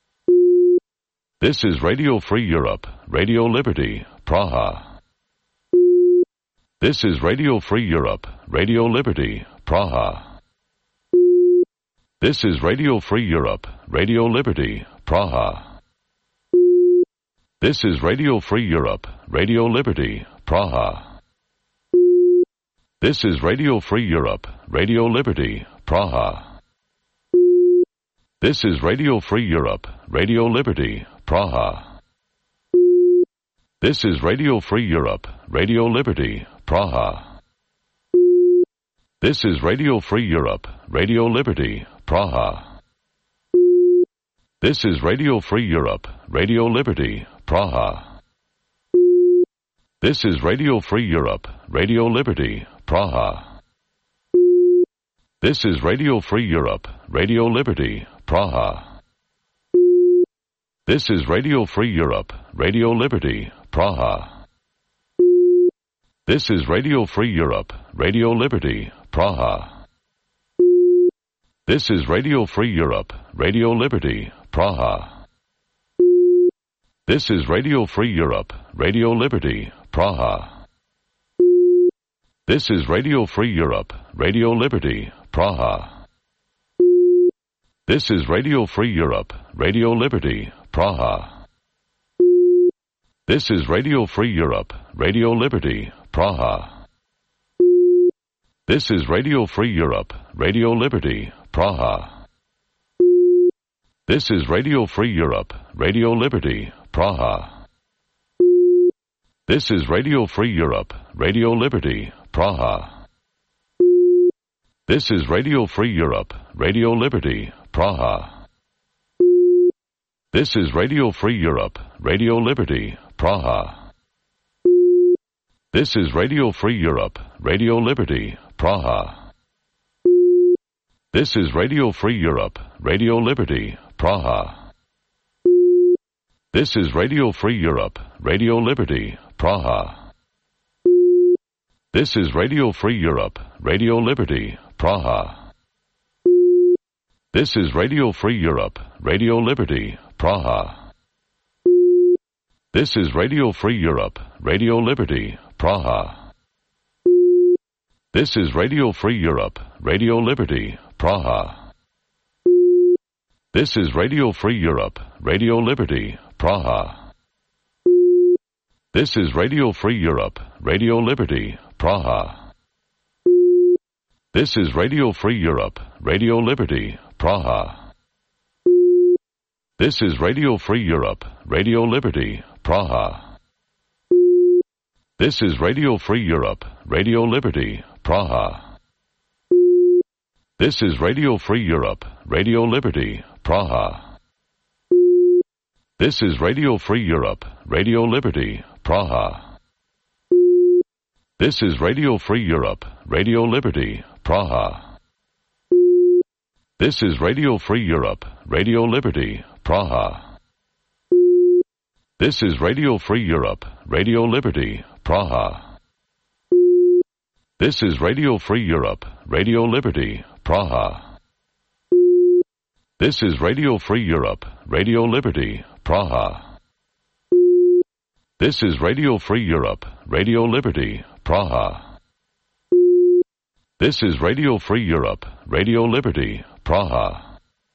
This is Radio Free Europe, Radio Liberty, Praha. This is Radio Free Europe, Radio Liberty, Praha. This is Radio Free Europe, Radio Liberty, Praha. This is Radio Free Europe, Radio Liberty, Praha. This is Radio Free Europe, Radio Liberty, Praha. This is Radio Free Europe, Radio Liberty, Praha. This is Radio Free Europe, Radio Liberty, Praha. This is Radio Free Europe, Radio Liberty, Praha. This is Radio Free Europe, Radio Liberty, Praha. This is Radio Free Europe, Radio Liberty, Praha. This is Radio Free Europe, Radio Liberty, Praha. This is Radio Free Europe, Radio Liberty, Praha. This is Radio Free Europe, Radio Liberty, Praha. This is Radio Free Europe, Radio Liberty, Praha. This is Radio Free Europe, Radio Liberty, Praha. This is Radio Free Europe, Radio Liberty, Praha. This is Radio Free Europe, Radio Liberty, Praha. This is Radio Free Europe, Radio Liberty, Praha. This is Radio Free Europe, Radio Liberty, Praha. This is Radio Free Europe, Radio Liberty, Praha. This is Radio Free Europe, Radio Liberty, Praha. This is Radio Free Europe, Radio Liberty, Praha. This is Radio Free Europe, Radio Liberty, Praha. This is Radio Free Europe, Radio Liberty, Praha. This is Radio Free Europe, Radio Liberty, Praha. This is Radio Free Europe, Radio Liberty, Praha. This is Radio Free Europe, Radio Liberty, Praha. This is Radio Free Europe, Radio Liberty, Praha. This is Radio Free Europe, Radio Liberty, Praha. This is Radio Free Europe, Radio Liberty, Praha. This is Radio Free Europe, Radio Liberty, Praha. This is Radio Free Europe, Radio Liberty, Praha. This is Radio Free Europe, Radio Liberty, Praha. This is Radio Free Europe, Radio Liberty, Praha. This is Radio Free Europe, Radio Liberty, Praha. This is Radio Free Europe, Radio Liberty, Praha. This is Radio Free Europe, Radio Liberty, Praha. This is Radio Free Europe, Radio Liberty, Praha. This is Radio Free Europe, Radio Liberty, Praha. This is Radio Free Europe, Radio Liberty, Praha. This is Radio Free Europe, Radio Liberty, Praha. This is Radio Free Europe, Radio Liberty, Praha. This is Radio Free Europe, Radio Liberty, Praha. This is Radio Free Europe, Radio Liberty, Praha.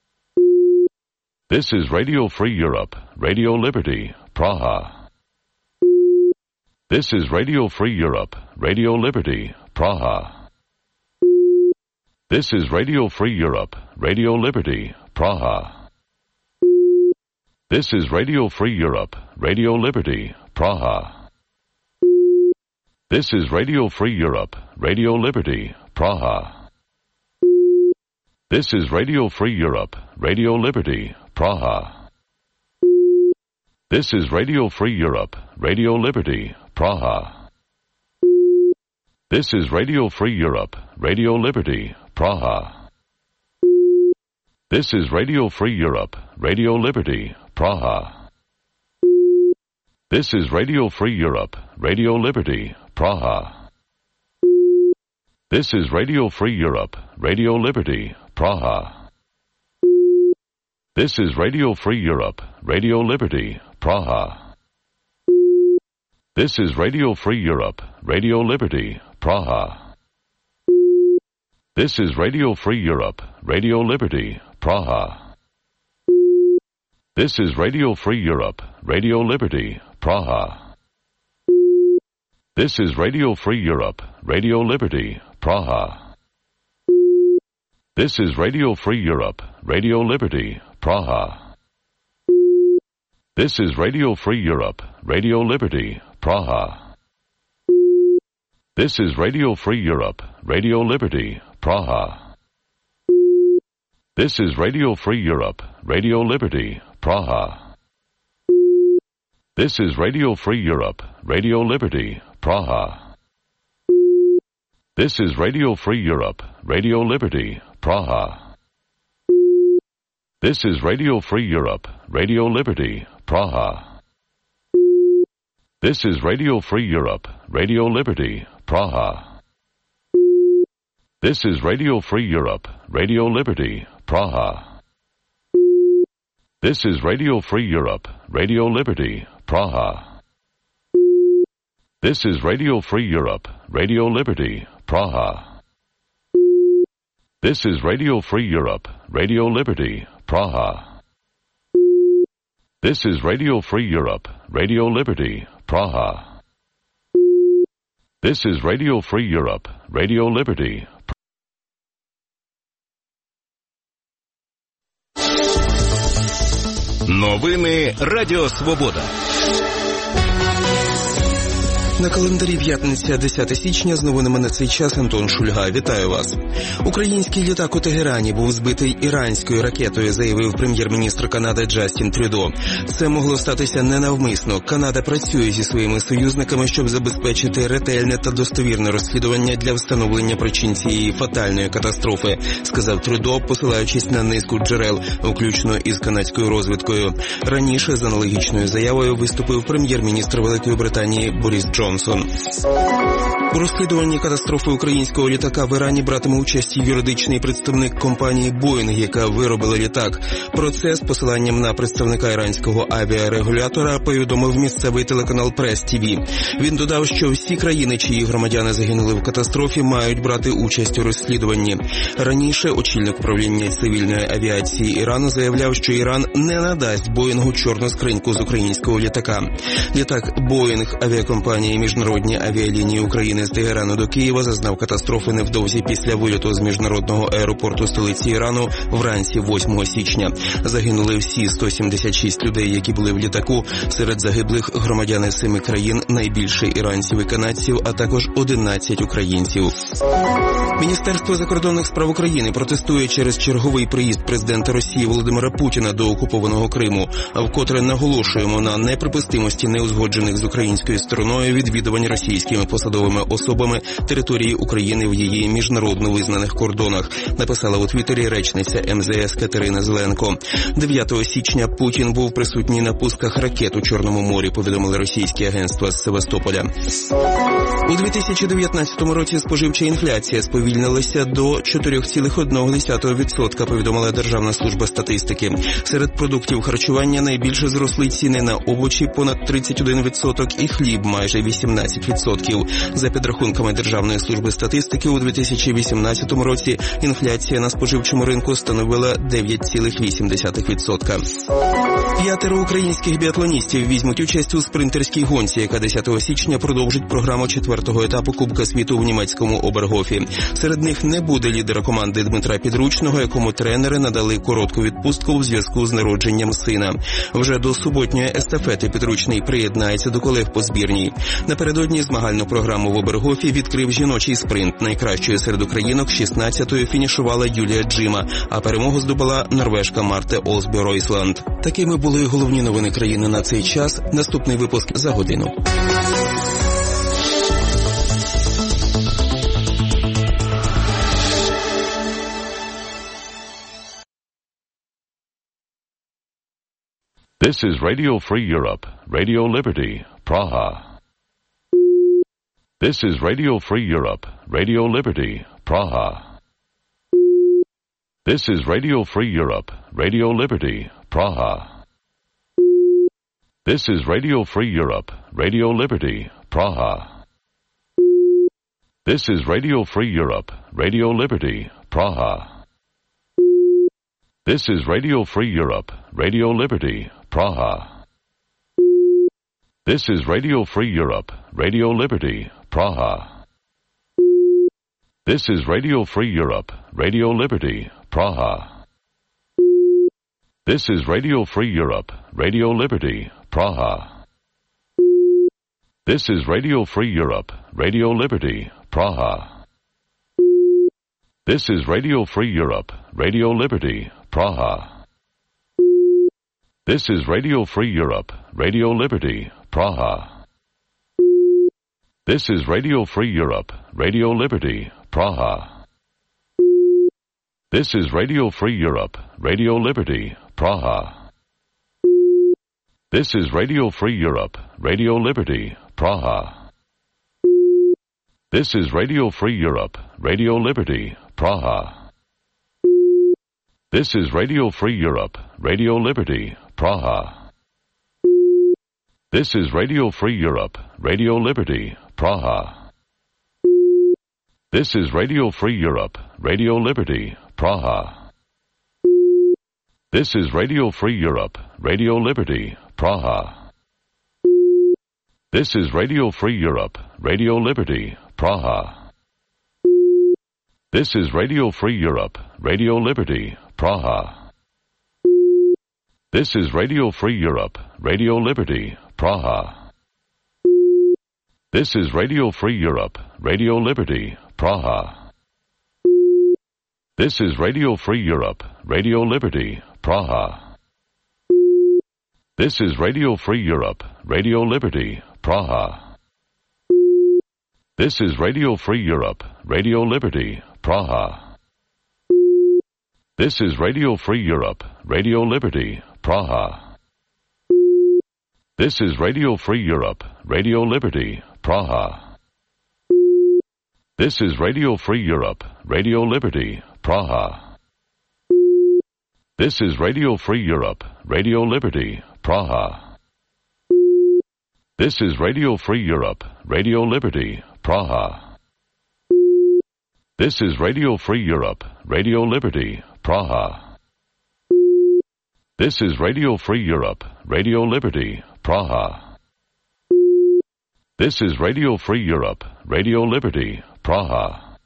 This is Radio Free Europe, Radio Liberty, Praha. This is Radio Free Europe, Radio Liberty, Praha. This is Radio Free Europe, Radio Liberty, Praha. This is Radio Free Europe, Radio Liberty, Praha. This is Radio Free Europe, Radio Liberty, Praha. This is Radio Free Europe, Radio Liberty, Praha. This is Radio Free Europe, Radio Liberty, Praha. This is Radio Free Europe, Radio Liberty, Praha. This is Radio Free Europe, Radio Liberty, Praha. This is Radio Free Europe, Radio Liberty, Praha. This is Radio Free Europe, Radio Liberty, Praha. This is Radio Free Europe, Radio Liberty, Praha. This is Radio Free Europe, Radio Liberty, Praha. This is Radio Free Europe, Radio Liberty, Praha. This is Radio Free Europe, Radio Liberty, Praha. This is Radio Free Europe, Radio Liberty, Praha. This is Radio Free Europe, Radio Liberty, Praha. This is Radio Free Europe, Radio Liberty, Praha. This is Radio Free Europe, Radio Liberty, Praha. This is Radio Free Europe, Radio Liberty, Praha. This is Radio Free Europe, Radio Liberty, Praha. This is Radio Free Europe, Radio Liberty, Praha. This is Radio Free Europe, Radio Liberty, Praha. This is Radio Free Europe, Radio Liberty, Praha. This is Radio Free Europe, Radio Liberty, Praha. This is Radio Free Europe, Radio Liberty, Praha. This is Radio Free Europe, Radio Liberty, Praha. This is Radio Free Europe, Radio Liberty, Praha. This is Radio Free Europe, Radio Liberty, Praha. This is Radio Free Europe, Radio Liberty. Новини Радіо Свобода. На календарі п'ятниця, 10 січня, з новинами на цей час Антон Шульга. Вітаю вас. Український літак у Тегерані був збитий іранською ракетою, заявив прем'єр-міністр Канади Джастін Трюдо. Це могло статися ненавмисно. Канада працює зі своїми союзниками, щоб забезпечити ретельне та достовірне розслідування для встановлення причин цієї фатальної катастрофи, сказав Трюдо, посилаючись на низку джерел, включно із канадською розвідкою. Раніше з аналогічною заявою виступив прем'єр-міністр Великої Британії Борис Джонсон. У розслідуванні катастрофи українського літака в Ірані братиме участь юридичний представник компанії «Боїнг», яка виробила літак. Про це з посиланням на представника іранського авіарегулятора повідомив місцевий телеканал Прес-ТВ. Він додав, що всі країни, чиї громадяни загинули в катастрофі, мають брати участь у розслідуванні. Раніше очільник управління цивільної авіації Ірану заявляв, що Іран не надасть «Боїнгу» чорну скриньку з українського літака. Літак «Боїнг» авіакомпанії «Міжнародні авіалінії України» з Тегерану до Києва зазнав катастрофи невдовзі після вильоту з міжнародного аеропорту столиці Ірану вранці 8 січня. Загинули всі 176 людей, які були в літаку. Серед загиблих громадяни 7 країн, найбільше іранців і канадців, а також 11 українців. Міністерство закордонних справ України протестує через черговий приїзд президента Росії Володимира Путіна до окупованого Криму. Вкотре наголошуємо на неприпустимості неузгоджених з українською стороною відвідувань російськими посадовими особами території України в її міжнародно визнаних кордонах, написала у Твіттері речниця МЗС Катерина Зеленко. 9 січня Путін був присутній на пусках ракет у Чорному морі, повідомили російські агентства з Севастополя. У 2019 році споживча інфляція сповільнилася до 4,1%, повідомила Державна служба статистики. Серед продуктів харчування найбільше зросли ціни на овочі понад 31% і хліб майже 18%. За підрахунками Державної служби статистики, у 2018 році інфляція на споживчому ринку становила 9,8%. 5 українських біатлоністів візьмуть участь у спринтерській гонці, яка 10 січня продовжить програму 4-го етапу Кубка світу в німецькому Обергофі. Серед них не буде лідера команди Дмитра Підручного, якому тренери надали коротку відпустку в зв'язку з народженням сина. Вже до суботньої естафети Підручний приєднається до колег по збірній. Напередодні змагальну програму в Обергофі відкрив жіночий спринт. Найкращою серед українок 16-ю фінішувала Юлія Джима, а перемогу здобула норвежка Марте Олсбі Ройсланд. Такими були головні новини країни на цей час. Наступний випуск за годину. This is Radio Free Europe, Radio Liberty, Praha. This is Radio Free Europe, Radio Liberty, Praha. This is Radio Free Europe, Radio Liberty, Praha. This is Radio Free Europe, Radio Liberty, Praha. This is Radio Free Europe, Radio Liberty, Praha. This is Radio Free Europe, Radio Liberty, Praha. This is Radio Free Europe, Radio Liberty, Praha. This is Radio Free Europe, Radio Liberty, Praha. This is Radio Free Europe, Radio Liberty, Praha. This is Radio Free Europe, Radio Liberty, Praha. This is Radio Free Europe, Radio Liberty, Praha. This is Radio Free Europe, Radio Liberty, Praha. This is Radio Free Europe, Radio Liberty, Praha. This is Radio Free Europe, Radio Liberty, Praha. This is Radio Free Europe, Radio Liberty, Praha. This is Radio Free Europe, Radio Liberty, Praha. This is Radio Free Europe, Radio Liberty, Praha. This is Radio Free Europe, Radio Liberty, Praha. This is Radio Free Europe, Radio Liberty, Praha. This is Radio Free Europe, Radio Liberty, Praha. This is Radio Free Europe, Radio Liberty, Praha. This is Radio Free Europe, Radio Liberty, Praha. This is Radio Free Europe, Radio Liberty, Praha. This is Radio Free Europe, Radio Liberty, Praha. This is Radio Free Europe, Radio Liberty, Praha. This is Radio Free Europe, Radio Liberty, Praha. This is Radio Free Europe, Radio Liberty, Praha. This is Radio Free Europe, Radio Liberty, Praha. This is Radio Free Europe, Radio Liberty, Praha. This is Radio Free Europe, Radio Liberty, Praha. This is Radio Free Europe, Radio Liberty, Praha. This is Radio Free Europe, Radio Liberty, Praha. This is Radio Free Europe, Radio Liberty, Praha. This is Radio Free Europe, Radio Liberty, Praha. This is Radio Free Europe, Radio Liberty, Praha.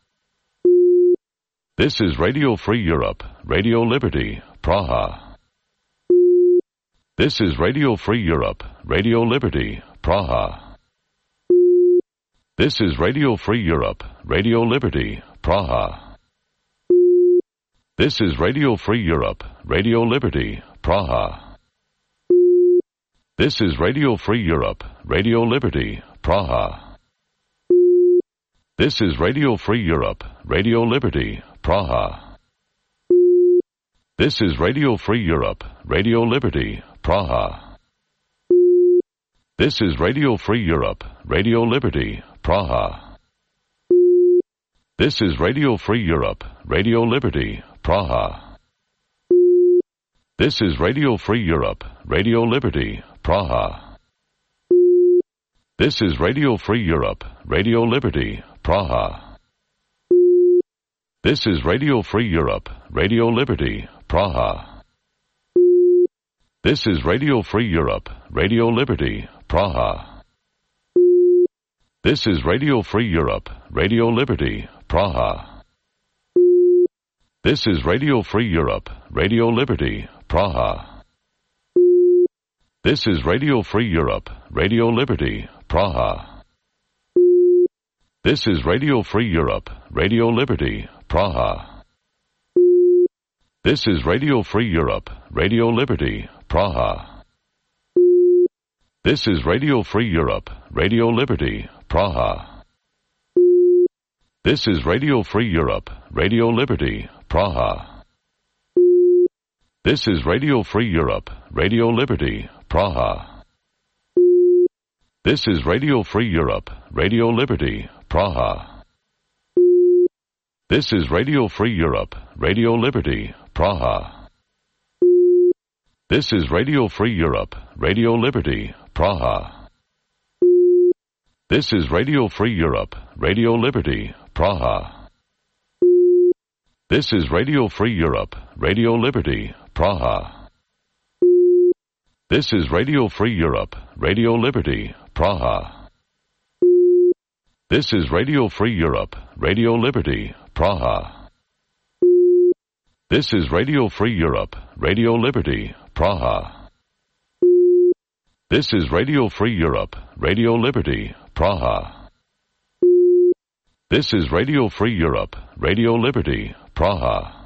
This is Radio Free Europe, Radio Liberty, Praha. This is Radio Free Europe, Radio Liberty, Praha. This is Radio Free Europe, Radio Liberty, Praha. This is Radio Free Europe, Radio Liberty, Praha. This is Radio Free Europe, Radio Liberty, Praha. This is Radio Free Europe, Radio Liberty, Praha. This is Radio Free Europe, Radio Liberty, Praha. This is Radio Free Europe, Radio Liberty, Praha. This is Radio Free Europe, Radio Liberty, Praha. This is Radio Free Europe, Radio Liberty, Praha. This is Radio Free Europe, Radio Liberty, Praha. This is Radio Free Europe, Radio Liberty, Praha. This is Radio Free Europe, Radio Liberty, Praha. This is Radio Free Europe, Radio Liberty, Praha. This is Radio Free Europe, Radio Liberty, Praha. This is Radio Free Europe, Radio Liberty, Praha. This is Radio Free Europe, Radio Liberty, Praha. This is Radio Free Europe, Radio Liberty, Praha. This is Radio Free Europe, Radio Liberty, Praha. This is Radio Free Europe, Radio Liberty, Praha. This is Radio Free Europe, Radio Liberty, Praha. This is Radio Free Europe, Radio Liberty, Praha. This is Radio Free Europe, Radio Liberty, Praha. This is Radio Free Europe, Radio Liberty, Praha. This is Radio Free Europe, Radio Liberty, Praha. This is Radio Free Europe, Radio Liberty, Praha. This is Radio Free Europe, Radio Liberty, Praha. This is Radio Free Europe, Radio Liberty, Praha. This is Radio Free Europe, Radio Liberty, Praha. This is Radio Free Europe, Radio Liberty, Praha. This is Radio Free Europe, Radio Liberty, Praha.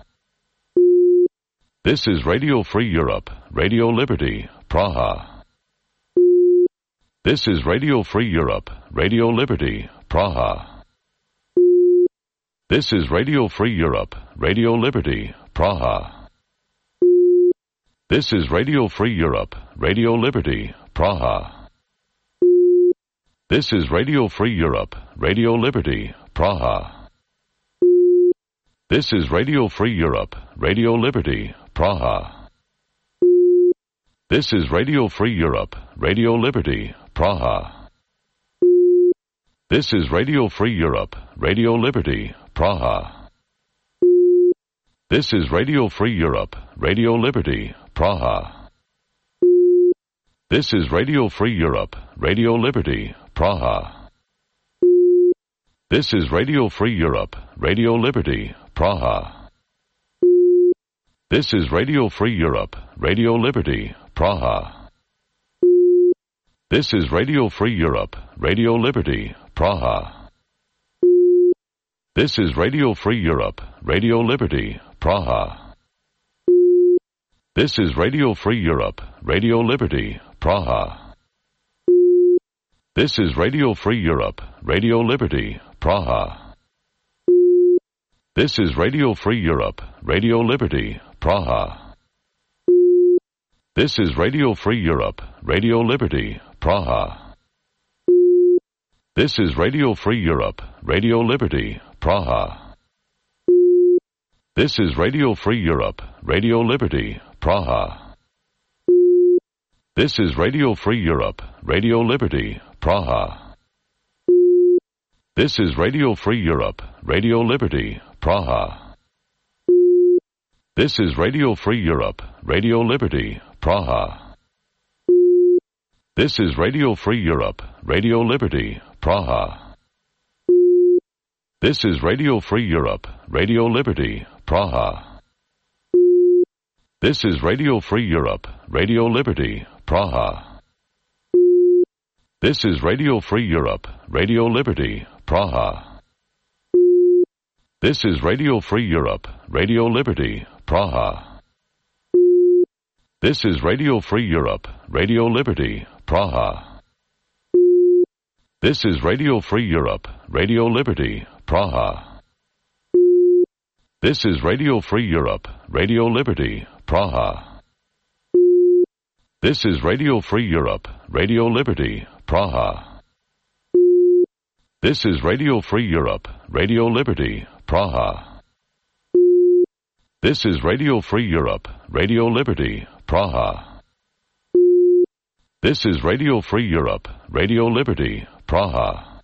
This is Radio Free Europe, Radio Liberty, Praha. This is Radio Free Europe, Radio Liberty, Praha. This is Radio Free Europe, Radio Liberty, Praha. This is Radio Free Europe, Radio Liberty, Praha. This is Radio Free Europe, Radio Liberty, Praha. This is Radio Free Europe, Radio Liberty, Praha. This is Radio Free Europe, Radio Liberty, Praha. This is Radio Free Europe, Radio Liberty, Praha. This is Radio Free Europe, Radio Liberty, Praha. This is Radio Free Europe, Radio Liberty, Praha. This is Radio Free Europe, Radio Liberty, Praha. This is Radio Free Europe, Radio Liberty, Praha. This is Radio Free Europe, Radio Liberty, Praha. This is Radio Free Europe, Radio Liberty, Praha. This is Radio Free Europe, Radio Liberty, Praha. This is Radio Free Europe, Radio Liberty, Praha. This is Radio Free Europe, Radio Liberty, Praha. This is Radio Free Europe, Radio Liberty, Praha. This is Radio Free Europe, Radio Liberty, Praha. This is Radio Free Europe, Radio Liberty, Praha. This is Radio Free Europe, Radio Liberty, Praha. This is Radio Free Europe, Radio Liberty, Praha. This is Radio Free Europe, Radio Liberty, Praha. This is Radio Free Europe, Radio Liberty, Praha. This is Radio Free Europe, Radio Liberty, Praha. This is Radio Free Europe, Radio Liberty, Praha. This is Radio Free Europe, Radio Liberty, Praha. This is Radio Free Europe, Radio Liberty, Praha. This is Radio Free Europe, Radio Liberty, Praha. This is Radio Free Europe, Radio Liberty, Praha. This is Radio Free Europe, Radio Liberty, Praha. This is Radio Free Europe, Radio Liberty, Praha. This is Radio Free Europe, Radio Liberty, Praha. This is Radio Free Europe, Radio Liberty, Praha. This is Radio Free Europe, Radio Liberty, Praha.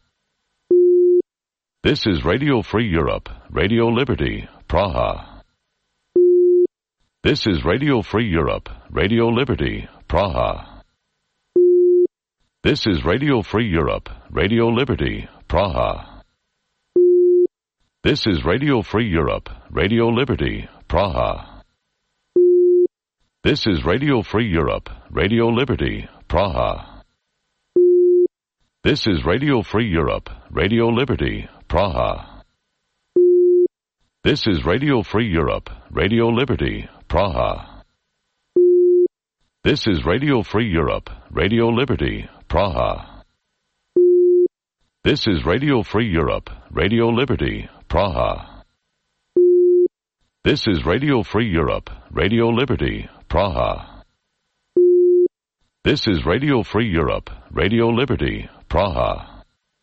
This is Radio Free Europe, Radio Liberty, Praha. This is Radio Free Europe, Radio Liberty, Praha. This is Radio Free Europe, Radio Liberty, Praha. This is Radio Free Europe, Radio Liberty, Praha. This is Radio Free Europe, Radio Liberty, Praha. This is Radio Free Europe, Radio Liberty, Praha. This is Radio Free Europe, Radio Liberty, Praha. This is Radio Free Europe, Radio Liberty, Praha. This is Radio Free Europe, Radio Liberty, Praha. This is Radio Free Europe, Radio Liberty, Praha. This is Radio Free Europe, Radio Liberty, Praha.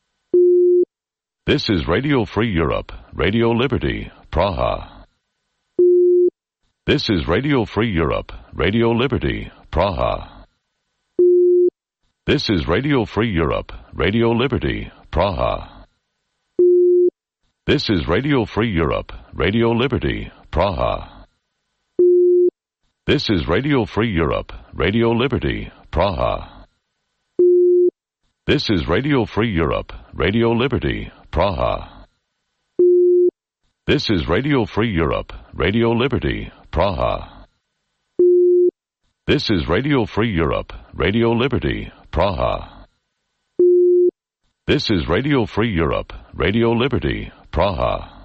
This is Radio Free Europe, Radio Liberty, Praha. This is Radio Free Europe, Radio Liberty, Praha. This is Radio Free Europe, Radio Liberty, Praha. This is Radio Free Europe, Radio Liberty, Praha. This is Radio Free Europe, Radio Liberty, Praha. This is Radio Free Europe, Radio Liberty, Praha. This is Radio Free Europe, Radio Liberty, Praha. This is Radio Free Europe, Radio Liberty, Praha. This is Radio Free Europe, Radio Liberty, Praha.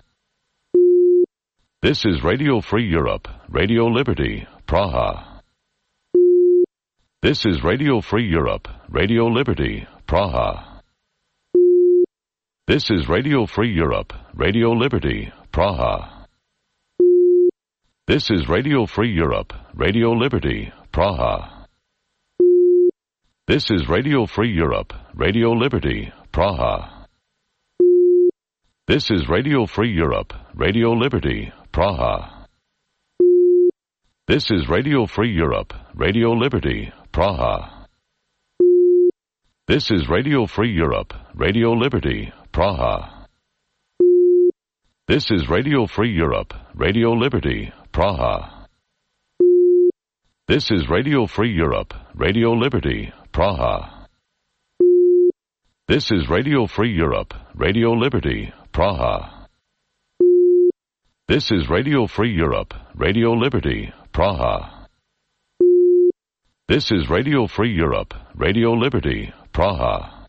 This is Radio Free Europe, Radio Liberty, Praha. This is Radio Free Europe, Radio Liberty, Praha. This is Radio Free Europe, Radio Liberty, Praha. This is Radio Free Europe, Radio Liberty, Praha. This is Radio Free Europe, Radio Liberty, Praha. This is Radio Free Europe, Radio Liberty, Praha. This is Radio Free Europe, Radio Liberty, Praha. This is Radio Free Europe, Radio Liberty, Praha. This is Radio Free Europe, Radio Liberty, Praha. This is Radio Free Europe, Radio Liberty, Praha. This is Radio Free Europe, Radio Liberty, Praha. This is Radio Free Europe, Radio Liberty, Praha. This is Radio Free Europe, Radio Liberty, Praha.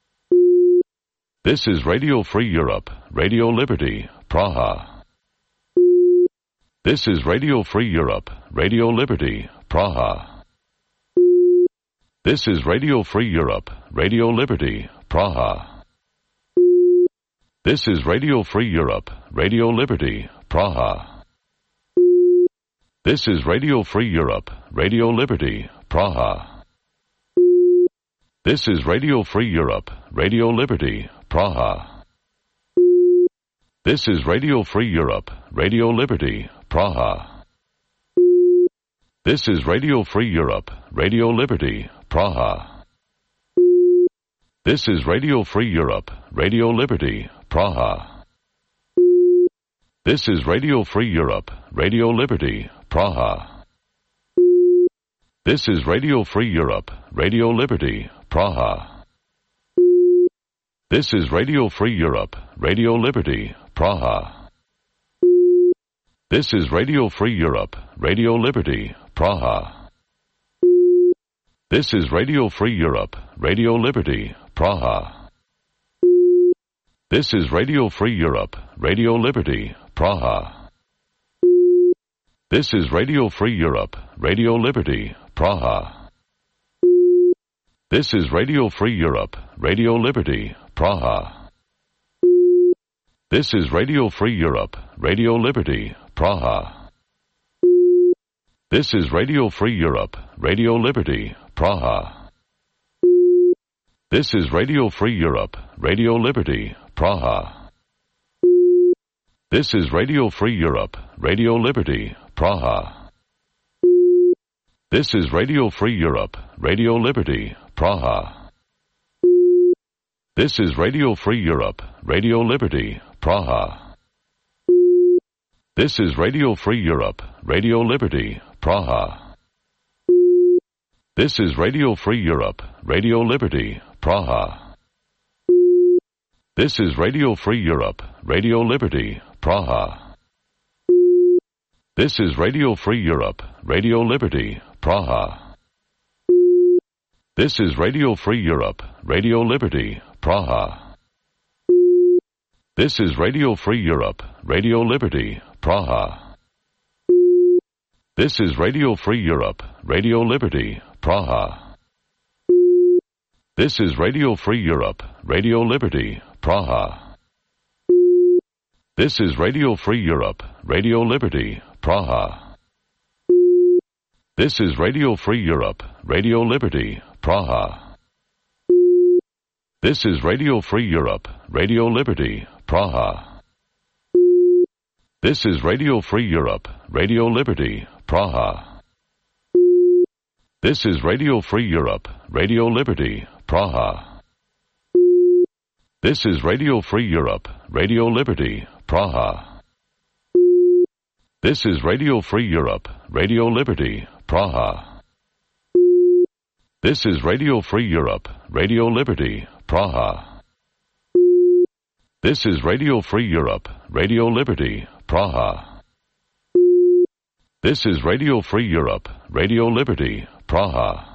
This is Radio Free Europe, Radio Liberty, Praha. This is Radio Free Europe, Radio Liberty, Praha. This is Radio Free Europe, Radio Liberty, Praha. This is Radio Free Europe, Radio Liberty, Praha. This is Radio Free Europe, Radio Liberty, Praha. This is Radio Free Europe, Radio Liberty, Praha. This is Radio Free Europe, Radio Liberty, Praha. This is Radio Free Europe, Radio Liberty, Praha. This is Radio Free Europe, Radio Liberty, Praha. This is Radio Free Europe, Radio Liberty, Praha. This is Radio Free Europe, Radio Liberty, Praha. This is Radio Free Europe, Radio Liberty, Praha. This is Radio Free Europe, Radio Liberty, Praha. This is Radio Free Europe, Radio Liberty, Praha. This is Radio Free Europe, Radio Liberty, Praha. This is Radio Free Europe, Radio Liberty, Praha. This is Radio Free Europe, Radio Liberty, Praha. This is Radio Free Europe, Radio Liberty, Praha. This is Radio Free Europe, Radio Liberty, Praha. This is Radio Free Europe, Radio Liberty, Praha. This is Radio Free Europe, Radio Liberty, Praha. This is Radio Free Europe, Radio Liberty, Praha. This is Radio Free Europe, Radio Liberty, Praha. This is Radio Free Europe, Radio Liberty, Praha. This is Radio Free Europe, Radio Liberty, Praha. This is Radio Free Europe, Radio Liberty, Praha. This is Radio Free Europe, Radio Liberty, Praha. This is Radio Free Europe, Radio Liberty, Praha. This is Radio Free Europe, Radio Liberty, Praha. This is Radio Free Europe, Radio Liberty, Praha. This is Radio Free Europe, Radio Liberty, Praha. This is Radio Free Europe, Radio Liberty, Praha. This is Radio Free Europe, Radio Liberty, Praha. This is Radio Free Europe, Radio Liberty, Praha. This is Radio Free Europe, Radio Liberty, Praha. This is Radio Free Europe, Radio Liberty, Praha. This is Radio Free Europe, Radio Liberty, Praha. This is Radio Free Europe, Radio Liberty, Praha. This is Radio Free Europe, Radio Liberty, Praha. This is Radio Free Europe, Radio Liberty, Praha. This is Radio Free Europe, Radio Liberty, Praha.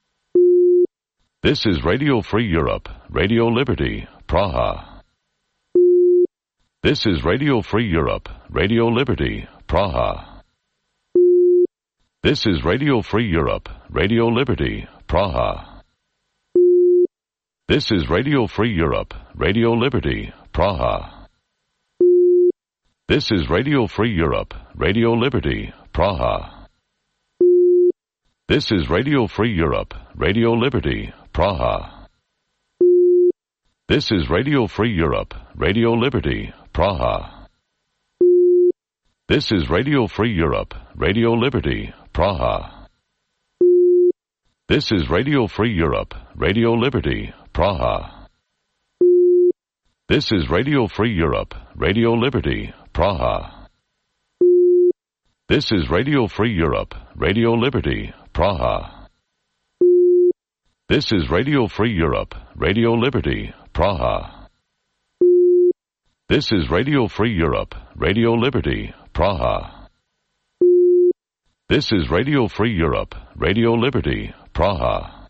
This is Radio Free Europe, Radio Liberty, Praha. This is Radio Free Europe, Radio Liberty, Praha. This is Radio Free Europe, Radio Liberty, Praha. This is Radio Free Europe, Radio Liberty, Praha. This is Radio Free Europe, Radio Liberty, Praha. This is Radio Free Europe, Radio Liberty, Praha. This is Radio Free Europe, Radio Liberty, Praha. This is Radio Free Europe, Radio Liberty, Praha. This is Radio Free Europe, Radio Liberty, Praha. This is Radio Free Europe, Radio Liberty, Praha. This is Radio Free Europe, Radio Liberty, Praha. This is Radio Free Europe, Radio Liberty, Praha. This is Radio Free Europe, Radio Liberty, Praha. This is Radio Free Europe, Radio Liberty, Praha.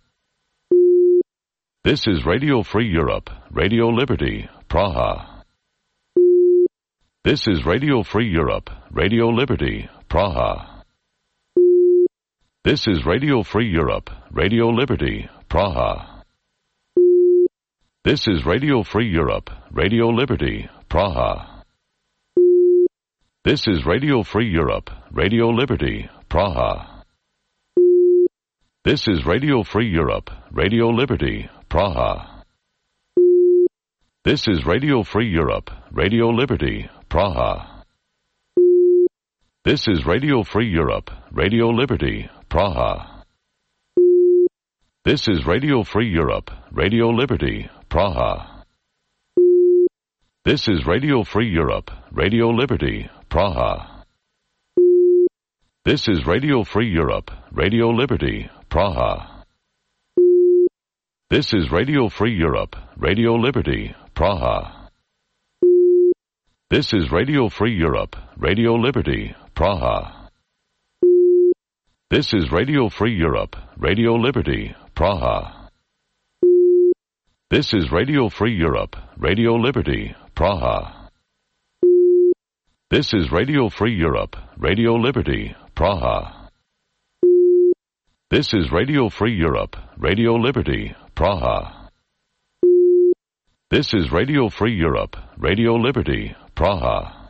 This is Radio Free Europe, Radio Liberty, Praha. This is Radio Free Europe, Radio Liberty, Praha. This is Radio Free Europe, Radio Liberty, Praha. This is Radio Free Europe, Radio Liberty, Praha. This is Radio Free Europe, Radio Liberty, Praha. This is Radio Free Europe, Radio Liberty, Praha. This is Radio Free Europe, Radio Liberty, Praha. This is Radio Free Europe, Radio Liberty, Praha. This is Radio Free Europe, Radio Liberty, Praha. This is Radio Free Europe, Radio Liberty, Praha. This is Radio Free Europe, Radio Liberty, Praha. This is Radio Free Europe, Radio Liberty, Praha. This is Radio Free Europe, Radio Liberty, Praha. This is Radio Free Europe, Radio Liberty, Praha. This is Radio Free Europe, Radio Liberty, Praha. This is Radio Free Europe, Radio Liberty, Praha. This is Radio Free Europe, Radio Liberty, Praha. This is Radio Free Europe, Radio Liberty, Praha.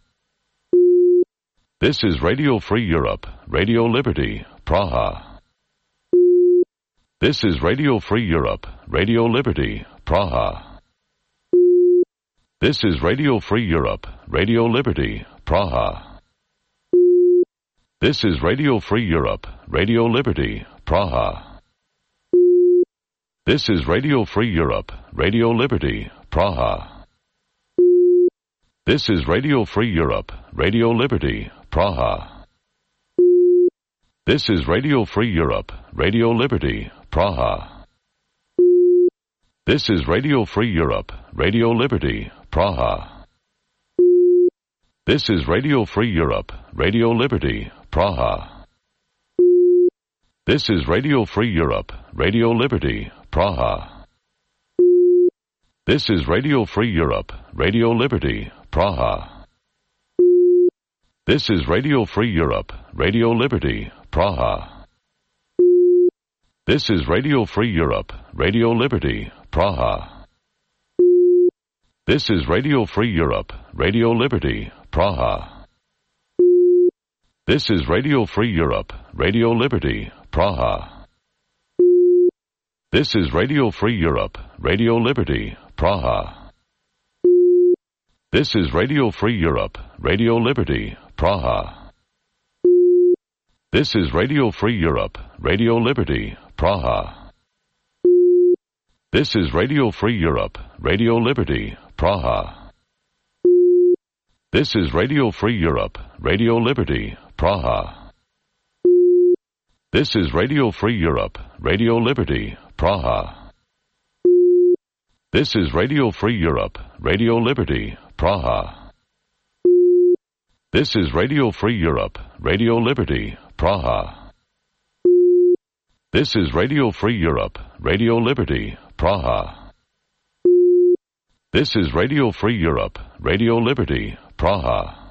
This is Radio Free Europe, Radio Liberty, Praha. This is Radio Free Europe, Radio Liberty, Praha. This is Radio Free Europe, Radio Liberty, Praha. This is Radio Free Europe, Radio Liberty, Praha. This is Radio Free Europe, Radio Liberty, Praha. This is Radio Free Europe, Radio Liberty, Praha. This is Radio Free Europe, Radio Liberty, Praha. This is Radio Free Europe, Radio Liberty, Praha. This is Radio Free Europe, Radio Liberty, Praha. This is Radio Free Europe, Radio Liberty, Praha. This is Radio Free Europe, Radio Liberty, Praha. This is Radio Free Europe, Radio Liberty, Praha. This is Radio Free Europe, Radio Liberty, Praha. This is Radio Free Europe, Radio Liberty, Praha. This is Radio Free Europe, Radio Liberty, Praha. This is Radio Free Europe, Radio Liberty, Praha. This is Radio Free Europe, Radio Liberty, Praha. This is Radio Free Europe, Radio Liberty, Praha. This is Radio Free Europe, Radio Liberty, Praha. This is Radio Free Europe, Radio Liberty, Praha. This is Radio Free Europe, Radio Liberty, Praha. This is Radio Free Europe, Radio Liberty, Praha. This is Radio Free Europe, Radio Liberty, Praha. This is Radio Free Europe, Radio Liberty, Praha. This is Radio Free Europe, Radio Liberty, Praha.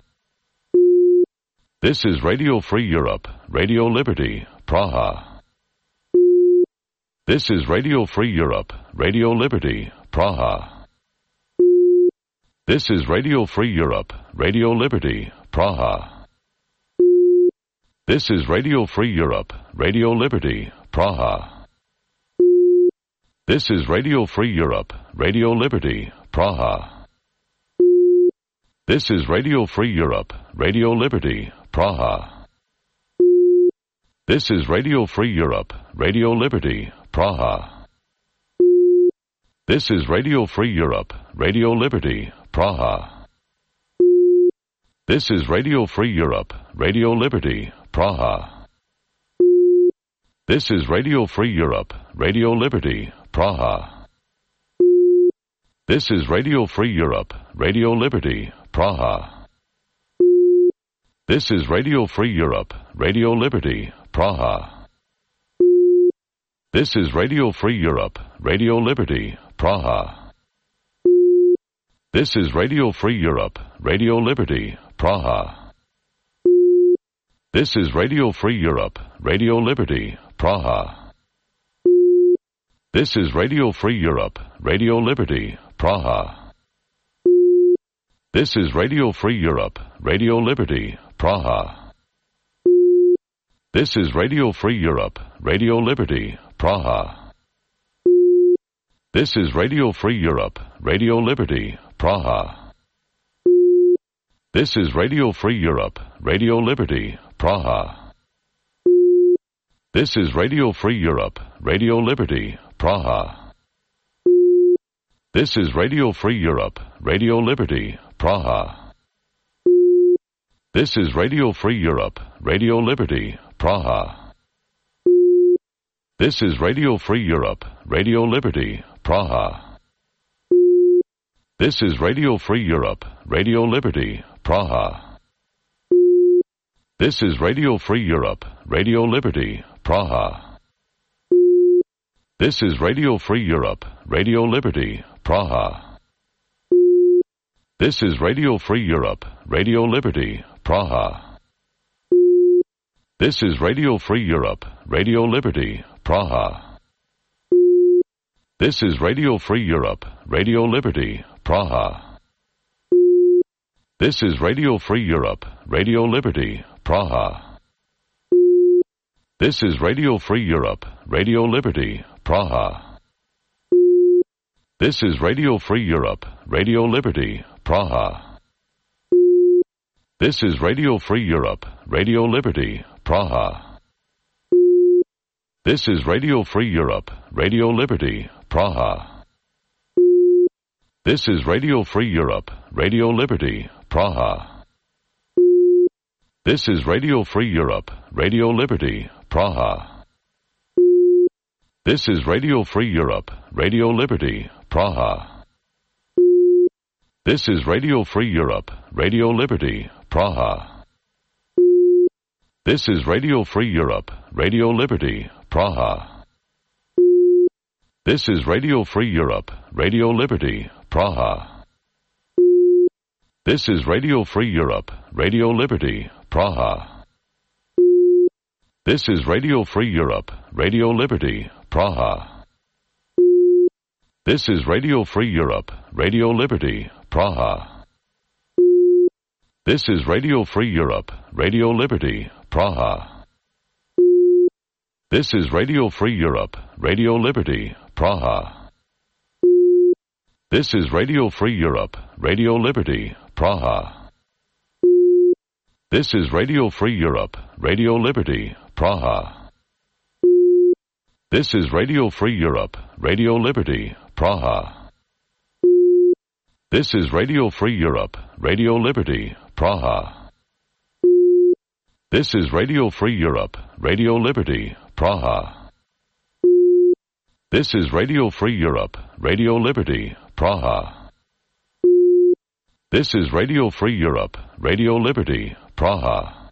This is Radio Free Europe, Radio Liberty, Praha. This is Radio Free Europe, Radio Liberty, Praha. This is Radio Free Europe, Radio Liberty, Praha. This is Radio Free Europe, Radio Liberty, Praha. This is Radio Free Europe, Radio Liberty, Praha. This is Radio Free Europe, Radio Liberty, Praha. This is Radio Free Europe, Radio Liberty, Praha. This is Radio Free Europe, Radio Liberty, Praha. This is Radio Free Europe, Radio Liberty, Praha. This is Radio Free Europe, Radio Liberty, Praha. This is Radio Free Europe, Radio Liberty, Praha. This is Radio Free Europe, Radio Liberty, Praha. This is Radio Free Europe, Radio Liberty, Praha. This is Radio Free Europe, Radio Liberty, Praha. This is Radio Free Europe, Radio Liberty, Praha. This is Radio Free Europe, Radio Liberty, Praha. This is Radio Free Europe, Radio Liberty, Praha. This is Radio Free Europe, Radio Liberty, Praha. This is Radio Free Europe, Radio Liberty, Praha. This is Radio Free Europe, Radio Liberty, Praha. This is Radio Free Europe, Radio Liberty, Praha. This is Radio Free Europe, Radio Liberty, Praha. This is Radio Free Europe, Radio Liberty, Praha. This is Radio Free Europe, Radio Liberty, Praha. This is Radio Free Europe, Radio Liberty, Praha. This is Radio Free Europe, Radio Liberty, Praha. This is Radio Free Europe, Radio Liberty, Praha. This is Radio Free Europe, Radio Liberty, Praha. This is Radio Free Europe, Radio Liberty, Praha. This is Radio Free Europe, Radio Liberty, Praha. This is Radio Free Europe, Radio Liberty, Praha. This is Radio Free Europe, Radio Liberty, Praha. This is Radio Free Europe, Radio Liberty, Praha. This is Radio Free Europe, Radio Liberty, Praha. This is Radio Free Europe, Radio Liberty, Praha. This is Radio Free Europe, Radio Liberty, Praha. This is Radio Free Europe, Radio Liberty, Praha. This is Radio Free Europe, Radio Liberty, Praha. This is Radio Free Europe, Radio Liberty, Praha. This is Radio Free Europe, Radio Liberty, Praha. This is Radio Free Europe, Radio Liberty, Praha. This is Radio Free Europe, Radio Liberty, Praha. This is Radio Free Europe, Radio Liberty, Praha. This is Radio Free Europe, Radio Liberty, Praha. This is Radio Free Europe, Radio Liberty, Praha. This is Radio Free Europe, Radio Liberty, Praha. This is Radio Free Europe, Radio Liberty, Praha. This is Radio Free Europe, Radio Liberty, Praha. This is Radio Free Europe, Radio Liberty, Praha. This is Radio Free Europe, Radio Liberty, Praha. This is Radio Free Europe, Radio Liberty, Praha. This is Radio Free Europe, Radio Liberty, Praha. This is Radio Free Europe, Radio Liberty, Praha.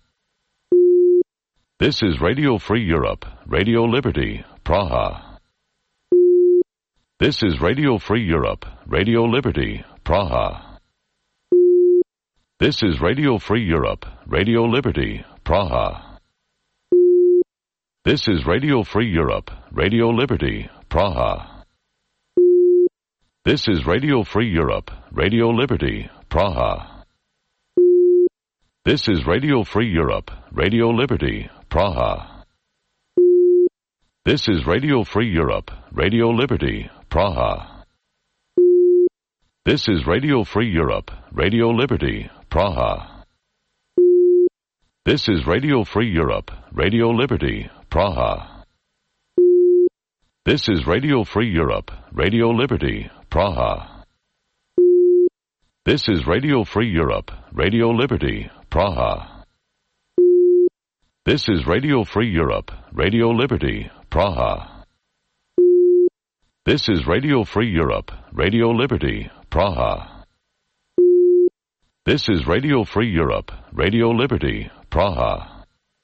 This is Radio Free Europe, Radio Liberty, Praha. This is Radio Free Europe, Radio Liberty, Praha. This is Radio Free Europe, Radio Liberty, Praha. This is Radio Free Europe, Radio Liberty, Praha. This is Radio Free Europe, Radio Liberty, Praha. This is Radio Free Europe, Radio Liberty, Praha. This is Radio Free Europe, Radio Liberty, Praha. This is Radio Free Europe, Radio Liberty, Praha. This is Radio Free Europe, Radio Liberty, Praha. This is Radio Free Europe, Radio Liberty, Praha. This is Radio Free Europe, Radio Liberty, Praha. This is Radio Free Europe, Radio Liberty, Praha. This is Radio Free Europe, Radio Liberty, Praha. This is Radio Free Europe, Radio Liberty, Praha.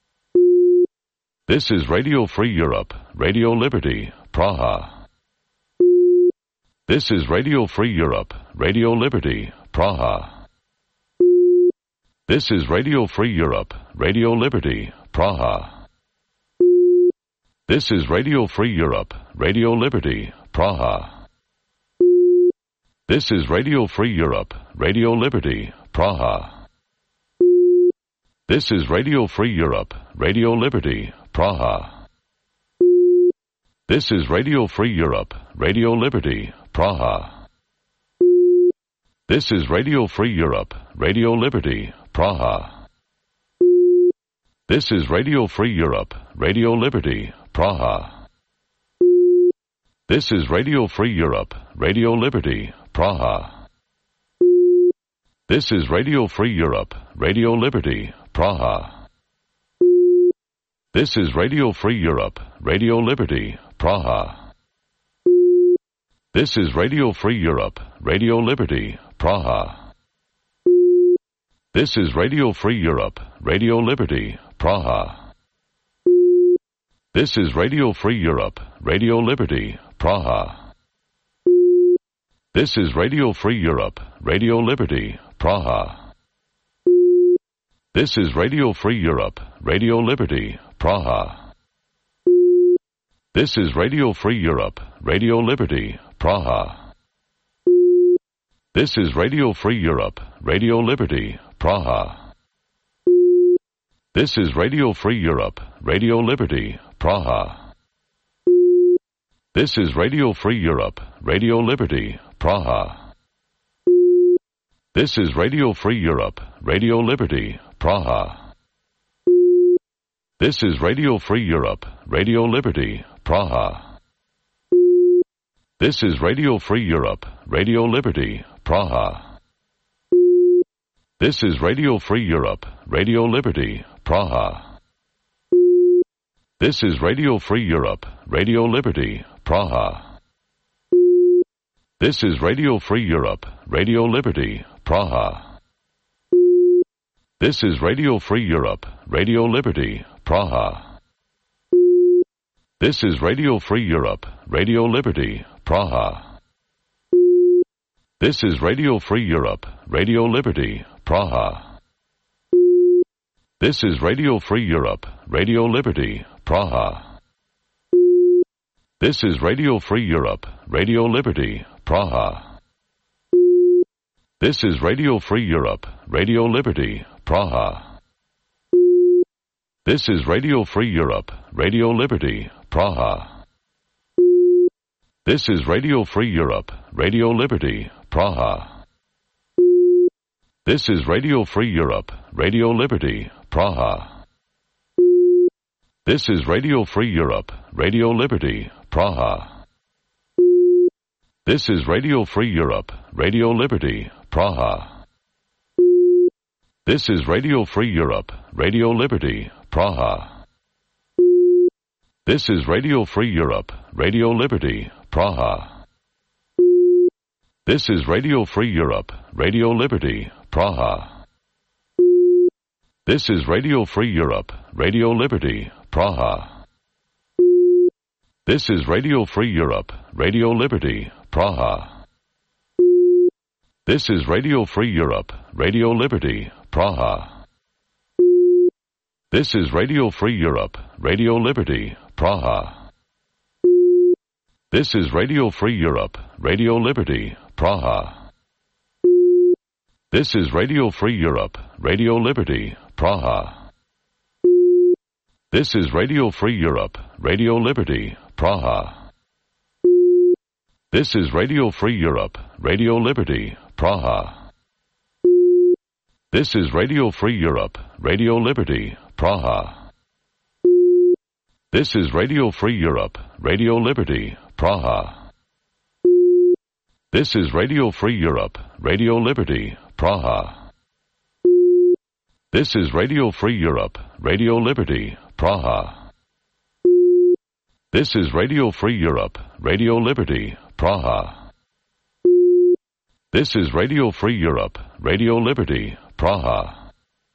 This is Radio Free Europe, Radio Liberty, Praha. This is Radio Free Europe, Radio Liberty, Praha. This is Radio Free Europe, Radio Liberty, Praha. This is Radio Free Europe, Radio Liberty, Praha. This is Radio Free Europe, Radio Liberty, Praha. This is Radio Free Europe, Radio Liberty, Praha. This is Radio Free Europe, Radio Liberty, Praha. This is Radio Free Europe, Radio Liberty, Praha. This is Radio Free Europe, Radio Liberty, Praha. This is Radio Free Europe, Radio Liberty, Praha. This is Radio Free Europe, Radio Liberty, Praha. This is Radio Free Europe, Radio Liberty, Praha. This is Radio Free Europe, Radio Liberty, Praha. This is Radio Free Europe, Radio Liberty, Praha. This is Radio Free Europe, Radio Liberty, Praha. This is Radio Free Europe, Radio Liberty, Praha. This is Radio Free Europe, Radio Liberty, Praha. This is Radio Free Europe, Radio Liberty, Praha. This is Radio Free Europe, Radio Liberty, Praha. This is Radio Free Europe, Radio Liberty, Praha. This is Radio Free Europe, Radio Liberty, Praha. This is Radio Free Europe, Radio Liberty, Praha. This is Radio Free Europe, Radio Liberty, Praha. This is Radio Free Europe, Radio Liberty, Praha. This is Radio Free Europe, Radio Liberty, Praha. This is Radio Free Europe, Radio Liberty, Praha. This is Radio Free Europe, Radio Liberty, Praha. This is Radio Free Europe, Radio Liberty, Praha. This is Radio Free Europe, Radio Liberty, Praha. This is Radio Free Europe, Radio Liberty, Praha. This is Radio Free Europe, Radio Liberty, Praha. This is Radio Free Europe, Radio Liberty, Praha. This is Radio Free Europe, Radio Liberty, Praha. This is Radio Free Europe, Radio Liberty, Praha. This is Radio Free Europe, Radio Liberty, Praha. This is Radio Free Europe, Radio Liberty, Praha. This is Radio Free Europe, Radio Liberty, Praha. This is Radio Free Europe, Radio Liberty, Praha. This is Radio Free Europe, Radio Liberty, Praha. This is Radio Free Europe, Radio Liberty, Praha. This is Radio Free Europe, Radio Liberty, Praha. This is Radio Free Europe, Radio Liberty, Praha. This is Radio Free Europe, Radio Liberty, Praha. This is Radio Free Europe, Radio Liberty, Praha. This is Radio Free Europe, Radio Liberty, Praha. This is Radio Free Europe, Radio Liberty, Praha. This is Radio Free Europe, Radio Liberty, Praha. This is Radio Free Europe, Radio Liberty, Praha. This is Radio Free Europe, Radio Liberty, Praha. This is Radio Free Europe, Radio Liberty, Praha. This is Radio Free Europe, Radio Liberty, Praha. This is Radio Free Europe, Radio Liberty, Praha. This is Radio Free Europe, Radio Liberty, Praha. This is Radio Free Europe, Radio Liberty, Praha. This is Radio Free Europe, Radio Liberty, Praha.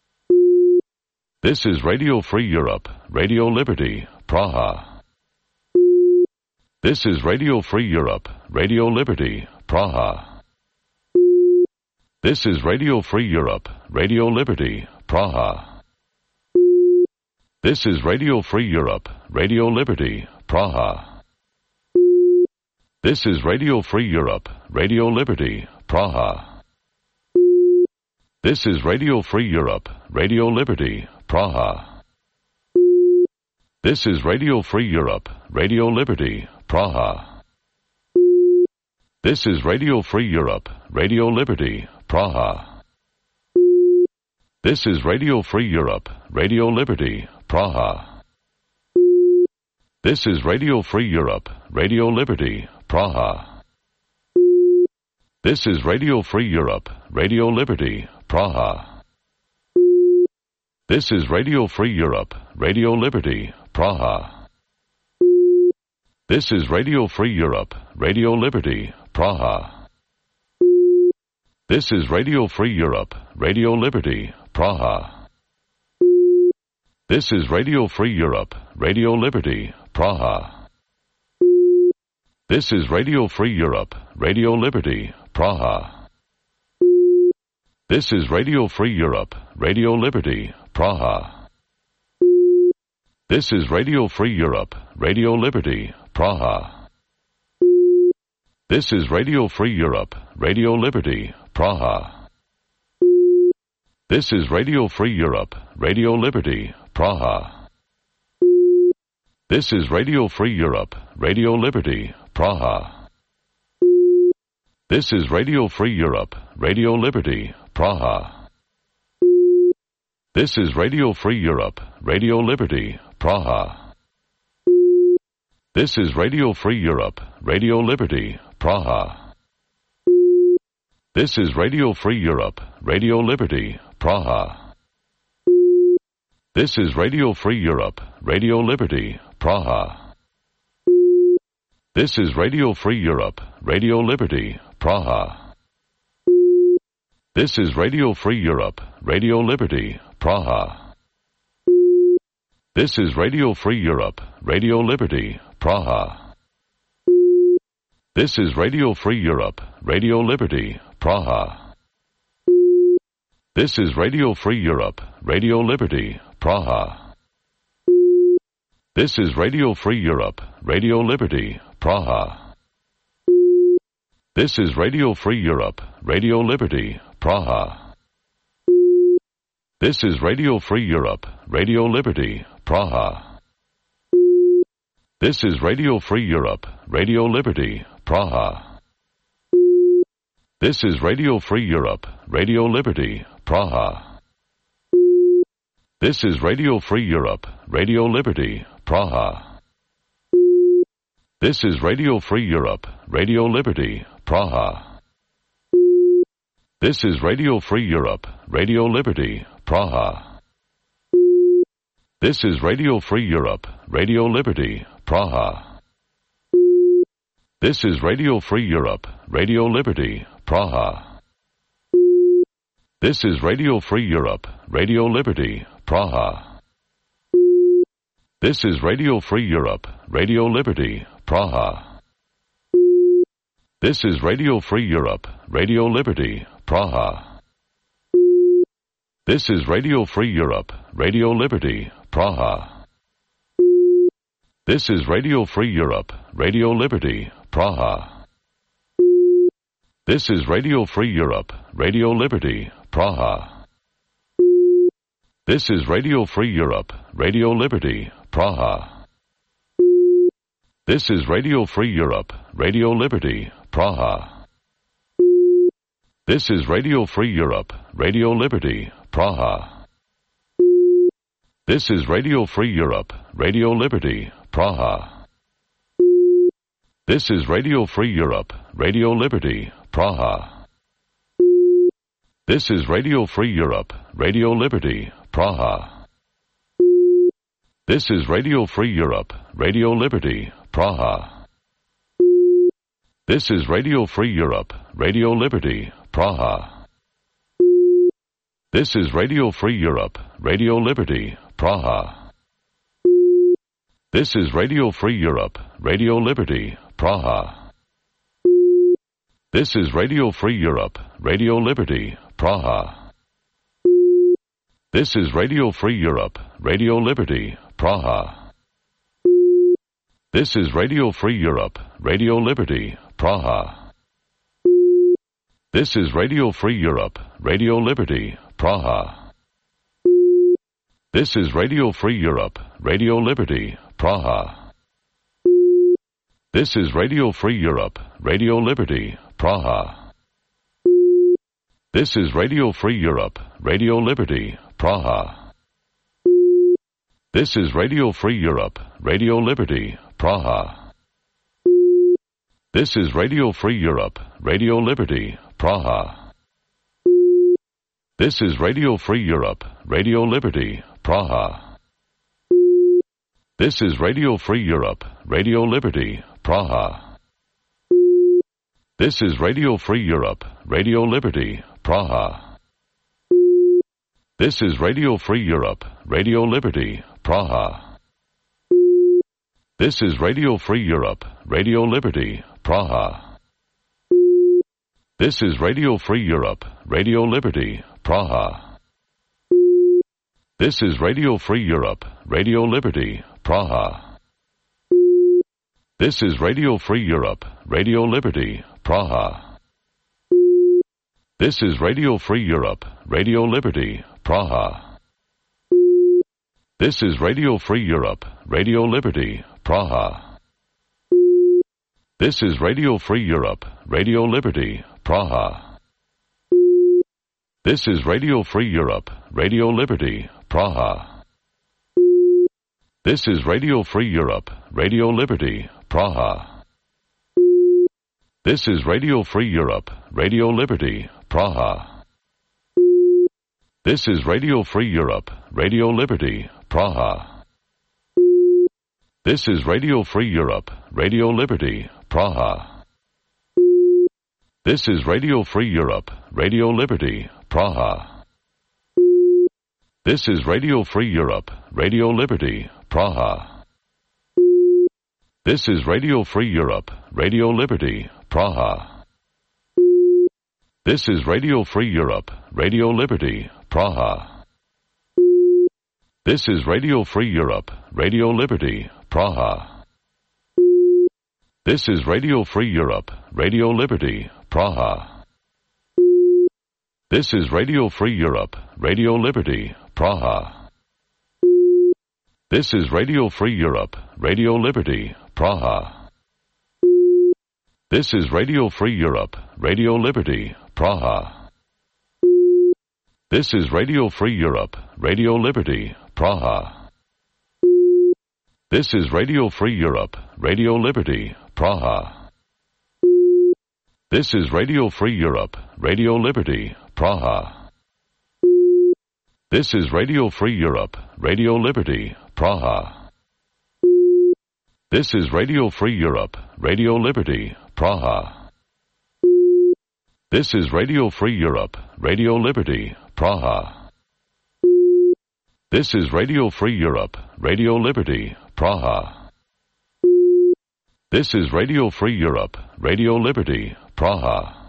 This is Radio Free Europe, Radio Liberty, Praha. This is Radio Free Europe, Radio Liberty, Praha. This is Radio Free Europe, Radio Liberty, Praha. This is Radio Free Europe, Radio Liberty, Praha. This is Radio Free Europe, Radio Liberty, Praha. This is Radio Free Europe, Radio Liberty, Praha. This is Radio Free Europe, Radio Liberty, Praha. This is Radio Free Europe, Radio Liberty, Praha. This is Radio Free Europe, Radio Liberty, Praha. This is Radio Free Europe, Radio Liberty, Praha. This is Radio Free Europe, Radio Liberty, Praha. This is Radio Free Europe, Radio Liberty, Praha. This is Radio Free Europe, Radio Liberty, Praha. This is Radio Free Europe, Radio Liberty, Praha. This is Radio Free Europe, Radio Liberty, Praha. This is Radio Free Europe, Radio Liberty, Praha. This is Radio Free Europe, Radio Liberty, Praha. This is Radio Free Europe, Radio Liberty, Praha. This is Radio Free Europe, Radio Liberty, Praha. This is Radio Free Europe, Radio Liberty, Praha. This is Radio Free Europe, Radio Liberty, Praha. This is Radio Free Europe, Radio Liberty, Praha. This is Radio Free Europe, Radio Liberty, Praha. This is Radio Free Europe, Radio Liberty, Praha. This is Radio Free Europe, Radio Liberty, Praha. This is Radio Free Europe, Radio Liberty, Praha. This is Radio Free Europe, Radio Liberty, Praha. This is Radio Free Europe, Radio Liberty, Praha. This is Radio Free Europe, Radio Liberty, Praha. This is Radio Free Europe, Radio Liberty, Praha. This is Radio Free Europe, Radio Liberty, Praha. This is Radio Free Europe, Radio Liberty, Praha. This is Radio Free Europe, Radio Liberty, Praha. This is Radio Free Europe, Radio Liberty, Praha. This is Radio Free Europe, Radio Liberty, Praha. This is Radio Free Europe, Radio Liberty, Praha. This is Radio Free Europe, Radio Liberty, Praha. This is Radio Free Europe, Radio Liberty, Praha. This is Radio Free Europe, Radio Liberty, Praha. This is Radio Free Europe, Radio Liberty, Praha. This is Radio Free Europe, Radio Liberty, Praha. This is Radio Free Europe, Radio Liberty, Praha. This is Radio Free Europe, Radio Liberty, Praha. This is Radio Free Europe, Radio Liberty, Praha. This is Radio Free Europe, Radio Liberty, Praha. This is Radio Free Europe, Radio Liberty, Praha. This is Radio Free Europe, Radio Liberty, Praha. This is Radio Free Europe, Radio Liberty, Praha. This is Radio Free Europe, Radio Liberty, Praha. This is Radio Free Europe, Radio Liberty, Praha. This is Radio Free Europe, Radio Liberty, Praha. This is Radio Free Europe, Radio Liberty, Praha. This is Radio Free Europe, Radio Liberty, Praha. This is Radio Free Europe, Radio Liberty, Praha. This is Radio Free Europe, Radio Liberty, Praha. This is Radio Free Europe, Radio Liberty, Praha. This is Radio Free Europe, Radio Liberty, Praha. This is Radio Free Europe, Radio Liberty, Praha. This is Radio Free Europe, Radio Liberty, Praha. This is Radio Free Europe, Radio Liberty, Praha. This is Radio Free Europe, Radio Liberty, Praha. This is Radio Free Europe, Radio Liberty, Praha. This is Radio Free Europe, Radio Liberty, Praha. This is Radio Free Europe, Radio Liberty, Praha. This is Radio Free Europe, Radio Liberty, Praha. This is Radio Free Europe, Radio Liberty, Praha. This is Radio Free Europe, Radio Liberty, Praha. This is Radio Free Europe, Radio Liberty, Praha. This is Radio Free Europe, Radio Liberty, Praha. This is Radio Free Europe, Radio Liberty, Praha. This is Radio Free Europe, Radio Liberty, Praha. This is Radio Free Europe, Radio Liberty, Praha. This is Radio Free Europe, Radio Liberty, Praha. This is Radio Free Europe, Radio Liberty, Praha. This is Radio Free Europe, Radio Liberty, Praha. This is Radio Free Europe, Radio Liberty, Praha. This is Radio Free Europe, Radio Liberty, Praha. This is Radio Free Europe, Radio Liberty, Praha. This is Radio Free Europe, Radio Liberty, Praha. This is Radio Free Europe, Radio Liberty, Praha. This is Radio Free Europe, Radio Liberty, Praha. This is Radio Free Europe, Radio Liberty, Praha. This is Radio Free Europe, Radio Liberty, Praha. This is Radio Free Europe, Radio Liberty, Praha. This is Radio Free Europe, Radio Liberty, Praha. This is Radio Free Europe, Radio Liberty, Praha. This is Radio Free Europe, Radio Liberty, Praha. This is Radio Free Europe, Radio Liberty, Praha. This is Radio Free Europe, Radio Liberty, Praha. This is Radio Free Europe, Radio Liberty, Praha. This is Radio Free Europe, Radio Liberty, Praha. This is Radio Free Europe, Radio Liberty, Praha. This is Radio Free Europe, Radio Liberty, Praha. This is Radio Free Europe, Radio Liberty, Praha. This is Radio Free Europe, Radio Liberty, Praha. This is Radio Free Europe, Radio Liberty, Praha. This is Radio Free Europe, Radio Liberty, Praha. This is Radio Free Europe, Radio Liberty, Praha. This is Radio Free Europe, Radio Liberty, Praha.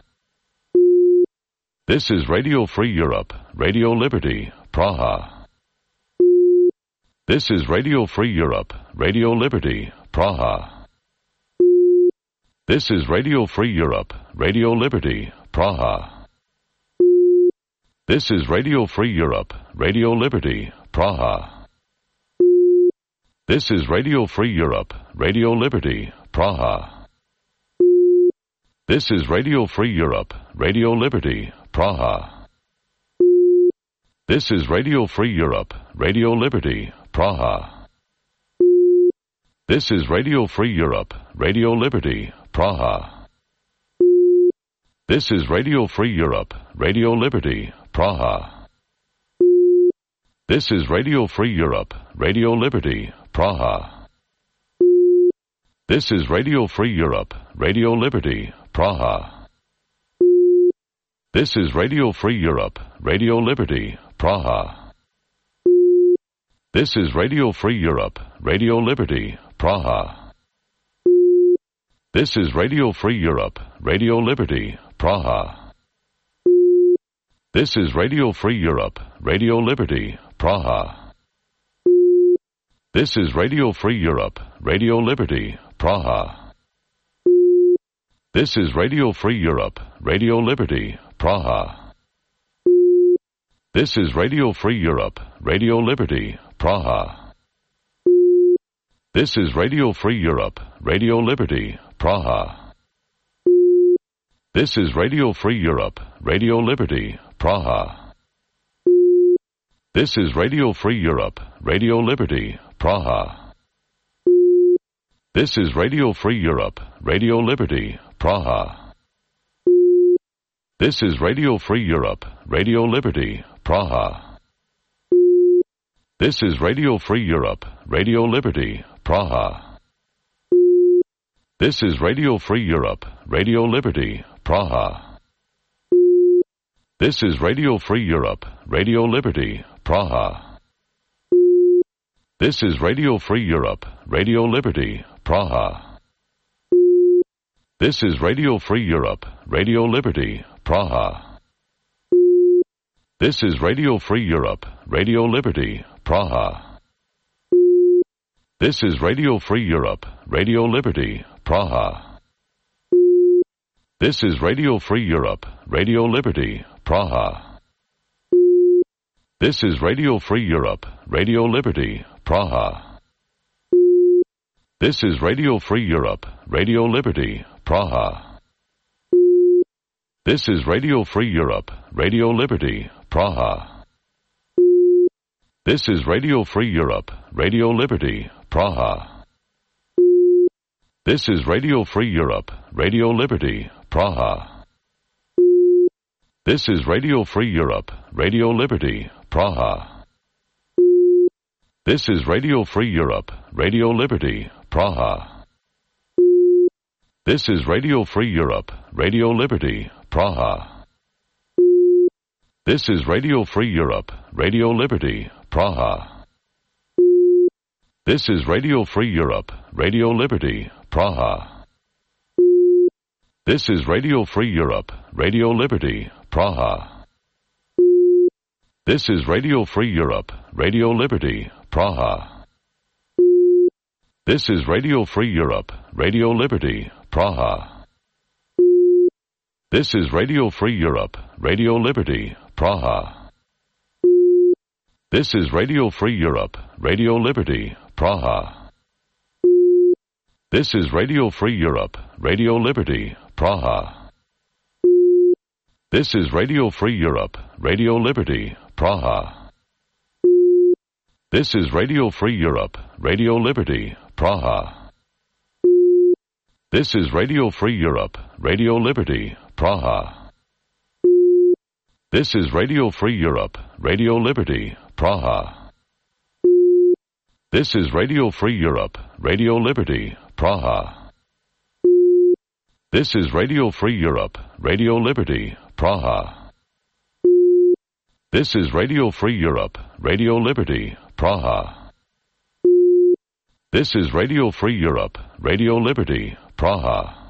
This is Radio Free Europe, Radio Liberty, Praha. This is Radio Free Europe, Radio Liberty, Praha. This is Radio Free Europe, Radio Liberty, Praha. This is Radio Free Europe, Radio Liberty, Praha. This is Radio Free Europe, Radio Liberty, Praha. This is Radio Free Europe, Radio Liberty, Praha. This is Radio Free Europe, Radio Liberty, Praha. This is Radio Free Europe, Radio Liberty, Praha. This is Radio Free Europe, Radio Liberty, Praha. This is Radio Free Europe, Radio Liberty, Praha. This is Radio Free Europe, Radio Liberty, Praha. This is Radio Free Europe, Radio Liberty, Praha. This is Radio Free Europe, Radio Liberty, Praha. This is Radio Free Europe, Radio Liberty, Praha. This is Radio Free Europe, Radio Liberty, Praha. This is Radio Free Europe, Radio Liberty, Praha. This is Radio Free Europe, Radio Liberty, Praha. This is Radio Free Europe, Radio Liberty, Praha. This is Radio Free Europe, Radio Liberty, Praha. This is Radio Free Europe, Radio Liberty, Praha. This is Radio Free Europe, Radio Liberty, Praha. This is Radio Free Europe, Radio Liberty, Praha. This is Radio Free Europe, Radio Liberty, Praha. This is Radio Free Europe, Radio Liberty, Praha. This is Radio Free Europe, Radio Liberty, Praha. This is Radio Free Europe, Radio Liberty, Praha. This is Radio Free Europe, Radio Liberty, Praha. This is Radio Free Europe, Radio Liberty, Praha. This is Radio Free Europe, Radio Liberty, Praha. This is Radio Free Europe, Radio Liberty, Praha. This is Radio Free Europe, Radio Liberty, Praha. This is Radio Free Europe, Radio Liberty, Praha. This is Radio Free Europe, Radio Liberty, Praha. This is Radio Free Europe, Radio Liberty, Praha. This is Radio Free Europe, Radio Liberty, Praha. This is Radio Free Europe, Radio Liberty, Praha. This is Radio Free Europe, Radio Liberty, Praha. This is Radio Free Europe, Radio Liberty, Praha. This is Radio Free Europe, Radio Liberty, Praha. This is Radio Free Europe, Radio Liberty, Praha. This is Radio Free Europe, Radio Liberty, Praha. This is Radio Free Europe, Radio Liberty, Praha. This is Radio Free Europe, Radio Liberty, Praha. This is Radio Free Europe, Radio Liberty, Praha. This is Radio Free Europe, Radio Liberty, Praha. This is Radio Free Europe, Radio Liberty, Praha. This is Radio Free Europe, Radio Liberty, Praha. This is Radio Free Europe, Radio Liberty, Praha. This is Radio Free Europe, Radio Liberty, Praha. This is Radio Free Europe, Radio Liberty, Praha. This is Radio Free Europe, Radio Liberty, Praha. This is Radio Free Europe, Radio Liberty, Praha. This is Radio Free Europe, Radio Liberty, Praha. This is Radio Free Europe, Radio Liberty, Praha. This is Radio Free Europe, Radio Liberty, Praha.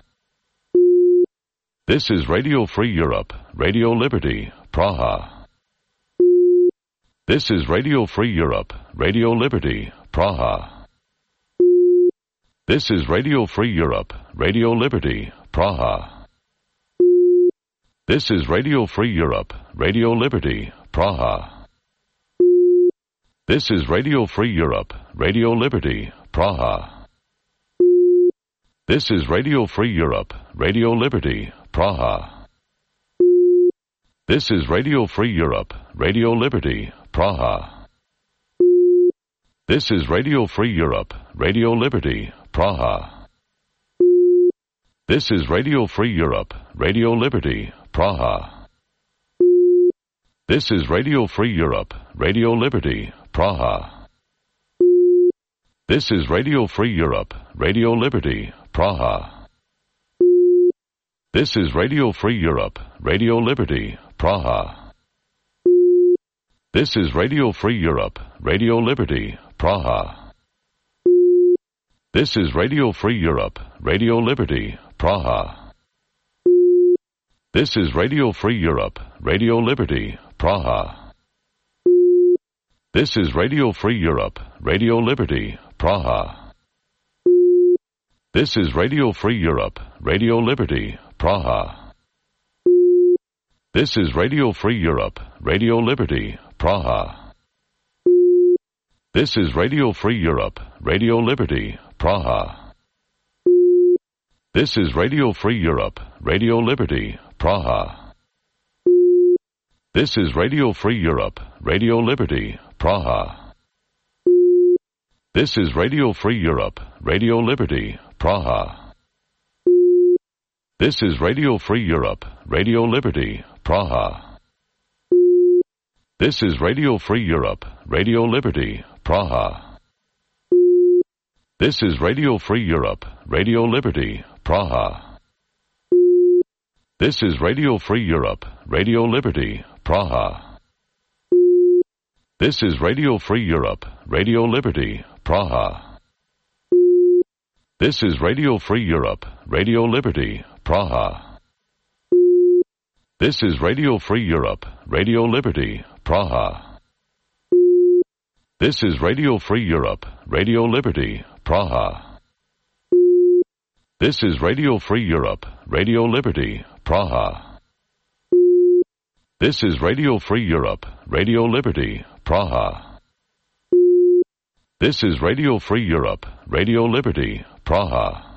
This is Radio Free Europe, Radio Liberty, Praha. This is Radio Free Europe, Radio Liberty, Praha. This is Radio Free Europe, Radio Liberty, Praha. This is Radio Free Europe, Radio Liberty, Praha. This is Radio Free Europe, Radio Liberty, Praha. This is Radio Free Europe, Radio Liberty, Praha. This is Radio Free Europe, Radio Liberty, Praha. This is Radio Free Europe, Radio Liberty, Praha. This is Radio Free Europe, Radio Liberty, Praha. This is Radio Free Europe, Radio Liberty, Praha. This is Radio Free Europe, Radio Liberty, Praha. This is Radio Free Europe, Radio Liberty, Praha. This is Radio Free Europe, Radio Liberty, Praha. This is Radio Free Europe, Radio Liberty, Praha. This is Radio Free Europe, Radio Liberty, Praha. This is Radio Free Europe, Radio Liberty, Praha. This is Radio Free Europe, Radio Liberty, Praha. This is Radio Free Europe, Radio Liberty, Praha. This is Radio Free Europe, Radio Liberty, Praha. This is Radio Free Europe, Radio Liberty, Praha. This is Radio Free Europe, Radio Liberty, Praha. This is Radio Free Europe, Radio Liberty, Praha. This is Radio Free Europe, Radio Liberty, Praha. This is Radio Free Europe, Radio Liberty, Praha. This is Radio Free Europe, Radio Liberty, Praha. This is Radio Free Europe, Radio Liberty, Praha. This is Radio Free Europe, Radio Liberty, Praha. This is Radio Free Europe, Radio Liberty, Praha. This is Radio Free Europe, Radio Liberty, Praha. This is Radio Free Europe, Radio Liberty, Praha. This is Radio Free Europe, Radio Liberty, Praha. This is Radio Free Europe, Radio Liberty, Praha. This is Radio Free Europe, Radio Liberty, Praha.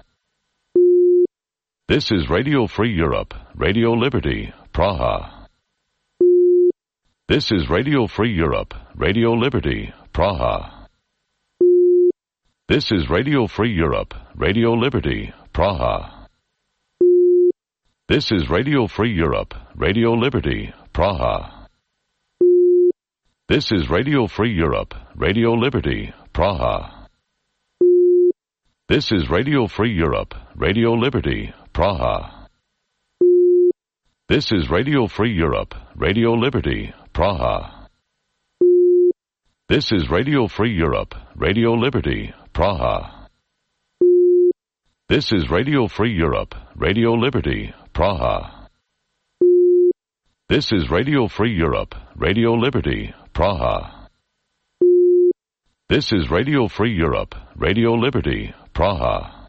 This is Radio Free Europe, Radio Liberty, Praha. This is Radio Free Europe, Radio Liberty, Praha. This is Radio Free Europe, Radio Liberty, Praha. This is Radio Free Europe, Radio Liberty, Praha. This is Radio Free Europe, Radio Liberty, Praha. This is Radio Free Europe, Radio Liberty, Praha. This is Radio Free Europe, Radio Liberty, Praha. This is Radio Free Europe, Radio Liberty, Praha. This is Radio Free Europe, Radio Liberty, Praha. This is Radio Free Europe, Radio Liberty, Praha. This is Radio Free Europe, Radio Liberty, Praha.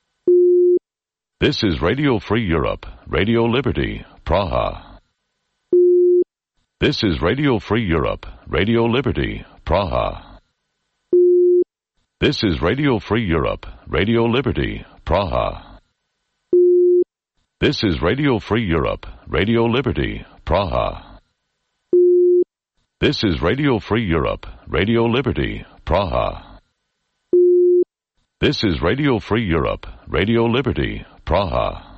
This is Radio Free Europe, Radio Liberty, Praha. This is Radio Free Europe, Radio Liberty, Praha. This is Radio Free Europe, Radio Liberty, Praha. This is Radio Free Europe, Radio Liberty, Praha. This is Radio Free Europe, Radio Liberty, Praha. This is Radio Free Europe, Radio Liberty, Praha.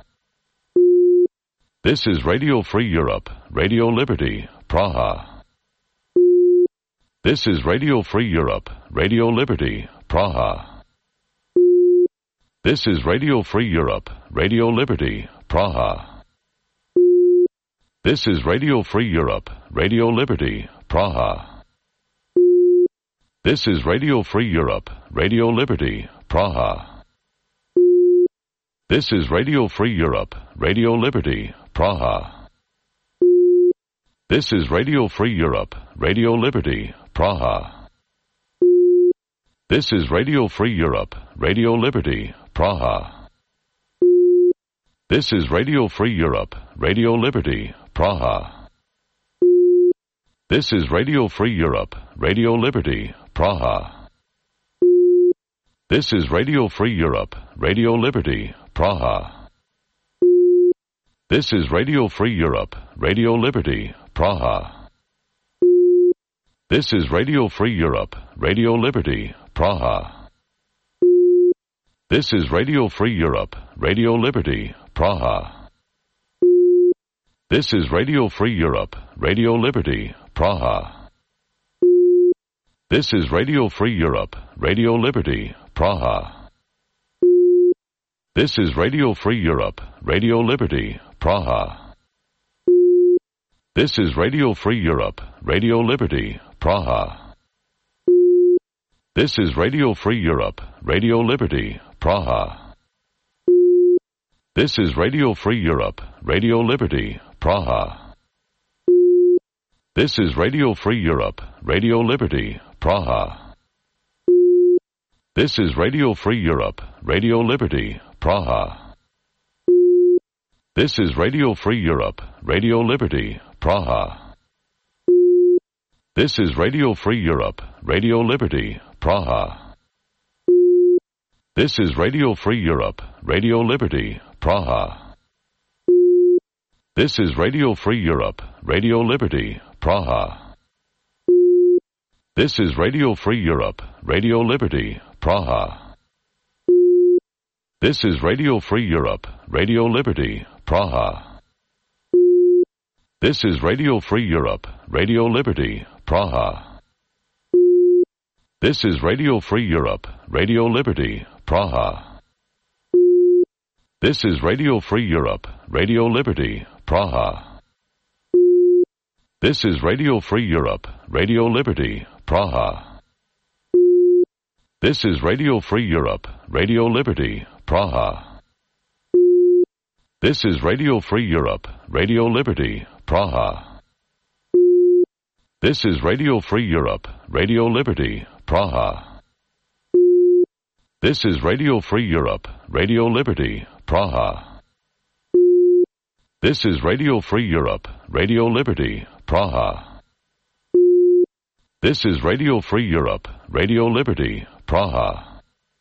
This is Radio Free Europe, Radio Liberty, Praha. This is Radio Free Europe, Radio Liberty, Praha. This is Radio Free Europe, Radio Liberty, Praha. This is Radio Free Europe, Radio Liberty, Praha. This is Radio Free Europe, Radio Liberty, Praha. This is Radio Free Europe, Radio Liberty, Praha. This is Radio Free Europe, Radio Liberty, Praha. This is Radio Free Europe, Radio Liberty, Praha. This is Radio Free Europe, Radio Liberty, Praha. This is Radio Free Europe, Radio Liberty, Praha. This is Radio Free Europe, Radio Liberty, Praha. This is Radio Free Europe, Radio Liberty, Praha. This is Radio Free Europe, Radio Liberty, Praha. This is Radio Free Europe, Radio Liberty, Praha. This is Radio Free Europe, Radio Liberty, Praha. This is Radio Free Europe, Radio Liberty, Praha. This is Radio Free Europe, Radio Liberty, Praha. This is Radio Free Europe, Radio Liberty, Praha. This is Radio Free Europe, Radio Liberty, Praha. This is Radio Free Europe, Radio Liberty, Praha. This is Radio Free Europe, Radio Liberty, Praha. This is Radio Free Europe, Radio Liberty, Praha. This is Radio Free Europe, Radio Liberty, Praha. This is Radio Free Europe, Radio Liberty, Praha. This is Radio Free Europe, Radio Liberty, Praha. This is Radio Free Europe, Radio Liberty, Praha. This is Radio Free Europe, Radio Liberty, Praha. This is Radio Free Europe, Radio Liberty, Praha. This is Radio Free Europe, Radio Liberty, Praha. This is Radio Free Europe, Radio Liberty, Praha. This is Radio Free Europe, Radio Liberty, Praha. This is Radio Free Europe, Radio Liberty, Praha. This is Radio Free Europe, Radio Liberty, Praha. This is Radio Free Europe, Radio Liberty, Praha. This is Radio Free Europe, Radio Liberty, Praha. This is Radio Free Europe, Radio Liberty, Praha. This is Radio Free Europe, Radio Liberty, Praha. This is Radio Free Europe, Radio Liberty, Praha.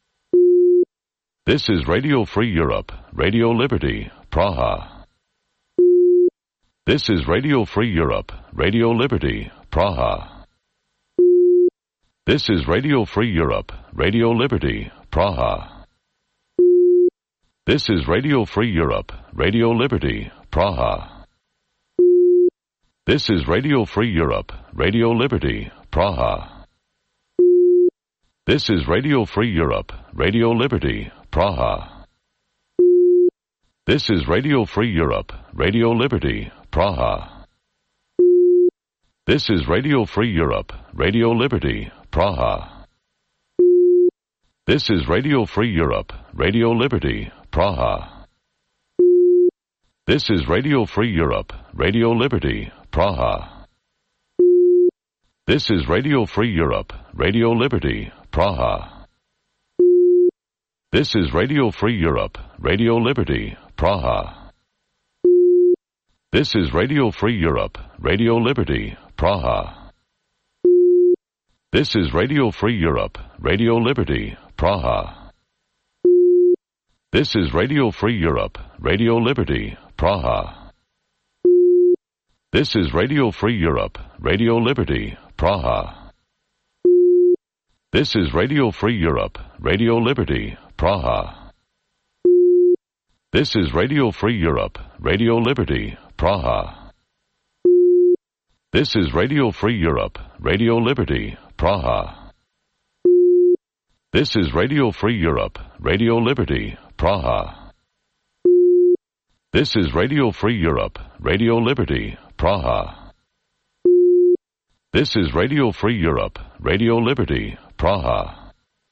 This is Radio Free Europe, Radio Liberty, Praha. This is Radio Free Europe, Radio Liberty, Praha. This is Radio Free Europe, Radio Liberty, Praha. This is Radio Free Europe, Radio Liberty, Praha. This is Radio Free Europe, Radio Liberty, Praha. This is Radio Free Europe, Radio Liberty, Praha. This is Radio Free Europe, Radio Liberty, Praha. This is Radio Free Europe, Radio Liberty, Praha. This is Radio Free Europe, Radio Liberty, Praha. This is Radio Free Europe, Radio Liberty, Praha. This is Radio Free Europe, Radio Liberty, Praha. This is Radio Free Europe, Radio Liberty, Praha. This is Radio Free Europe, Radio Liberty, Praha. This is Radio Free Europe, Radio Liberty, Praha. This is Radio Free Europe, Radio Liberty, Praha. This is Radio Free Europe, Radio Liberty, Praha. This is Radio Free Europe, Radio Liberty, Praha. This is Radio Free Europe, Radio Liberty, Praha. This is Radio Free Europe, Radio Liberty, Praha. This is Radio Free Europe, Radio Liberty, Praha. This is Radio Free Europe, Radio Liberty, Praha. This is Radio Free Europe, Radio Liberty, Praha.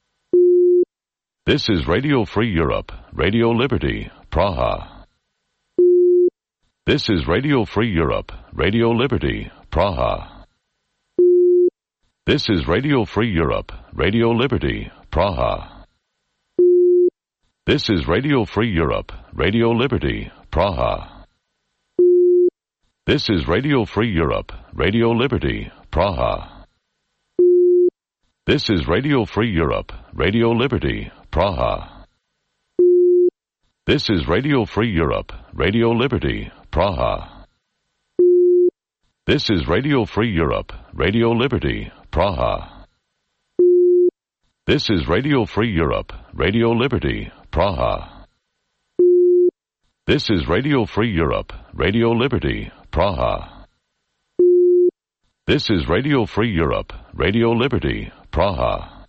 This is Radio Free Europe, Radio Liberty, Praha. This is Radio Free Europe, Radio Liberty, Praha. This is Radio Free Europe, Radio Liberty, Praha. This is Radio Free Europe, Radio Liberty, Praha. This is Radio Free Europe, Radio Liberty, Praha. This is Radio Free Europe, Radio Liberty, Praha. This is Radio Free Europe, Radio Liberty, Praha. This is Radio Free Europe, Radio Liberty, Praha. This is Radio Free Europe, Radio Liberty, Praha. This is Radio Free Europe, Radio Liberty, Praha. This is Radio Free Europe, Radio Liberty, Praha.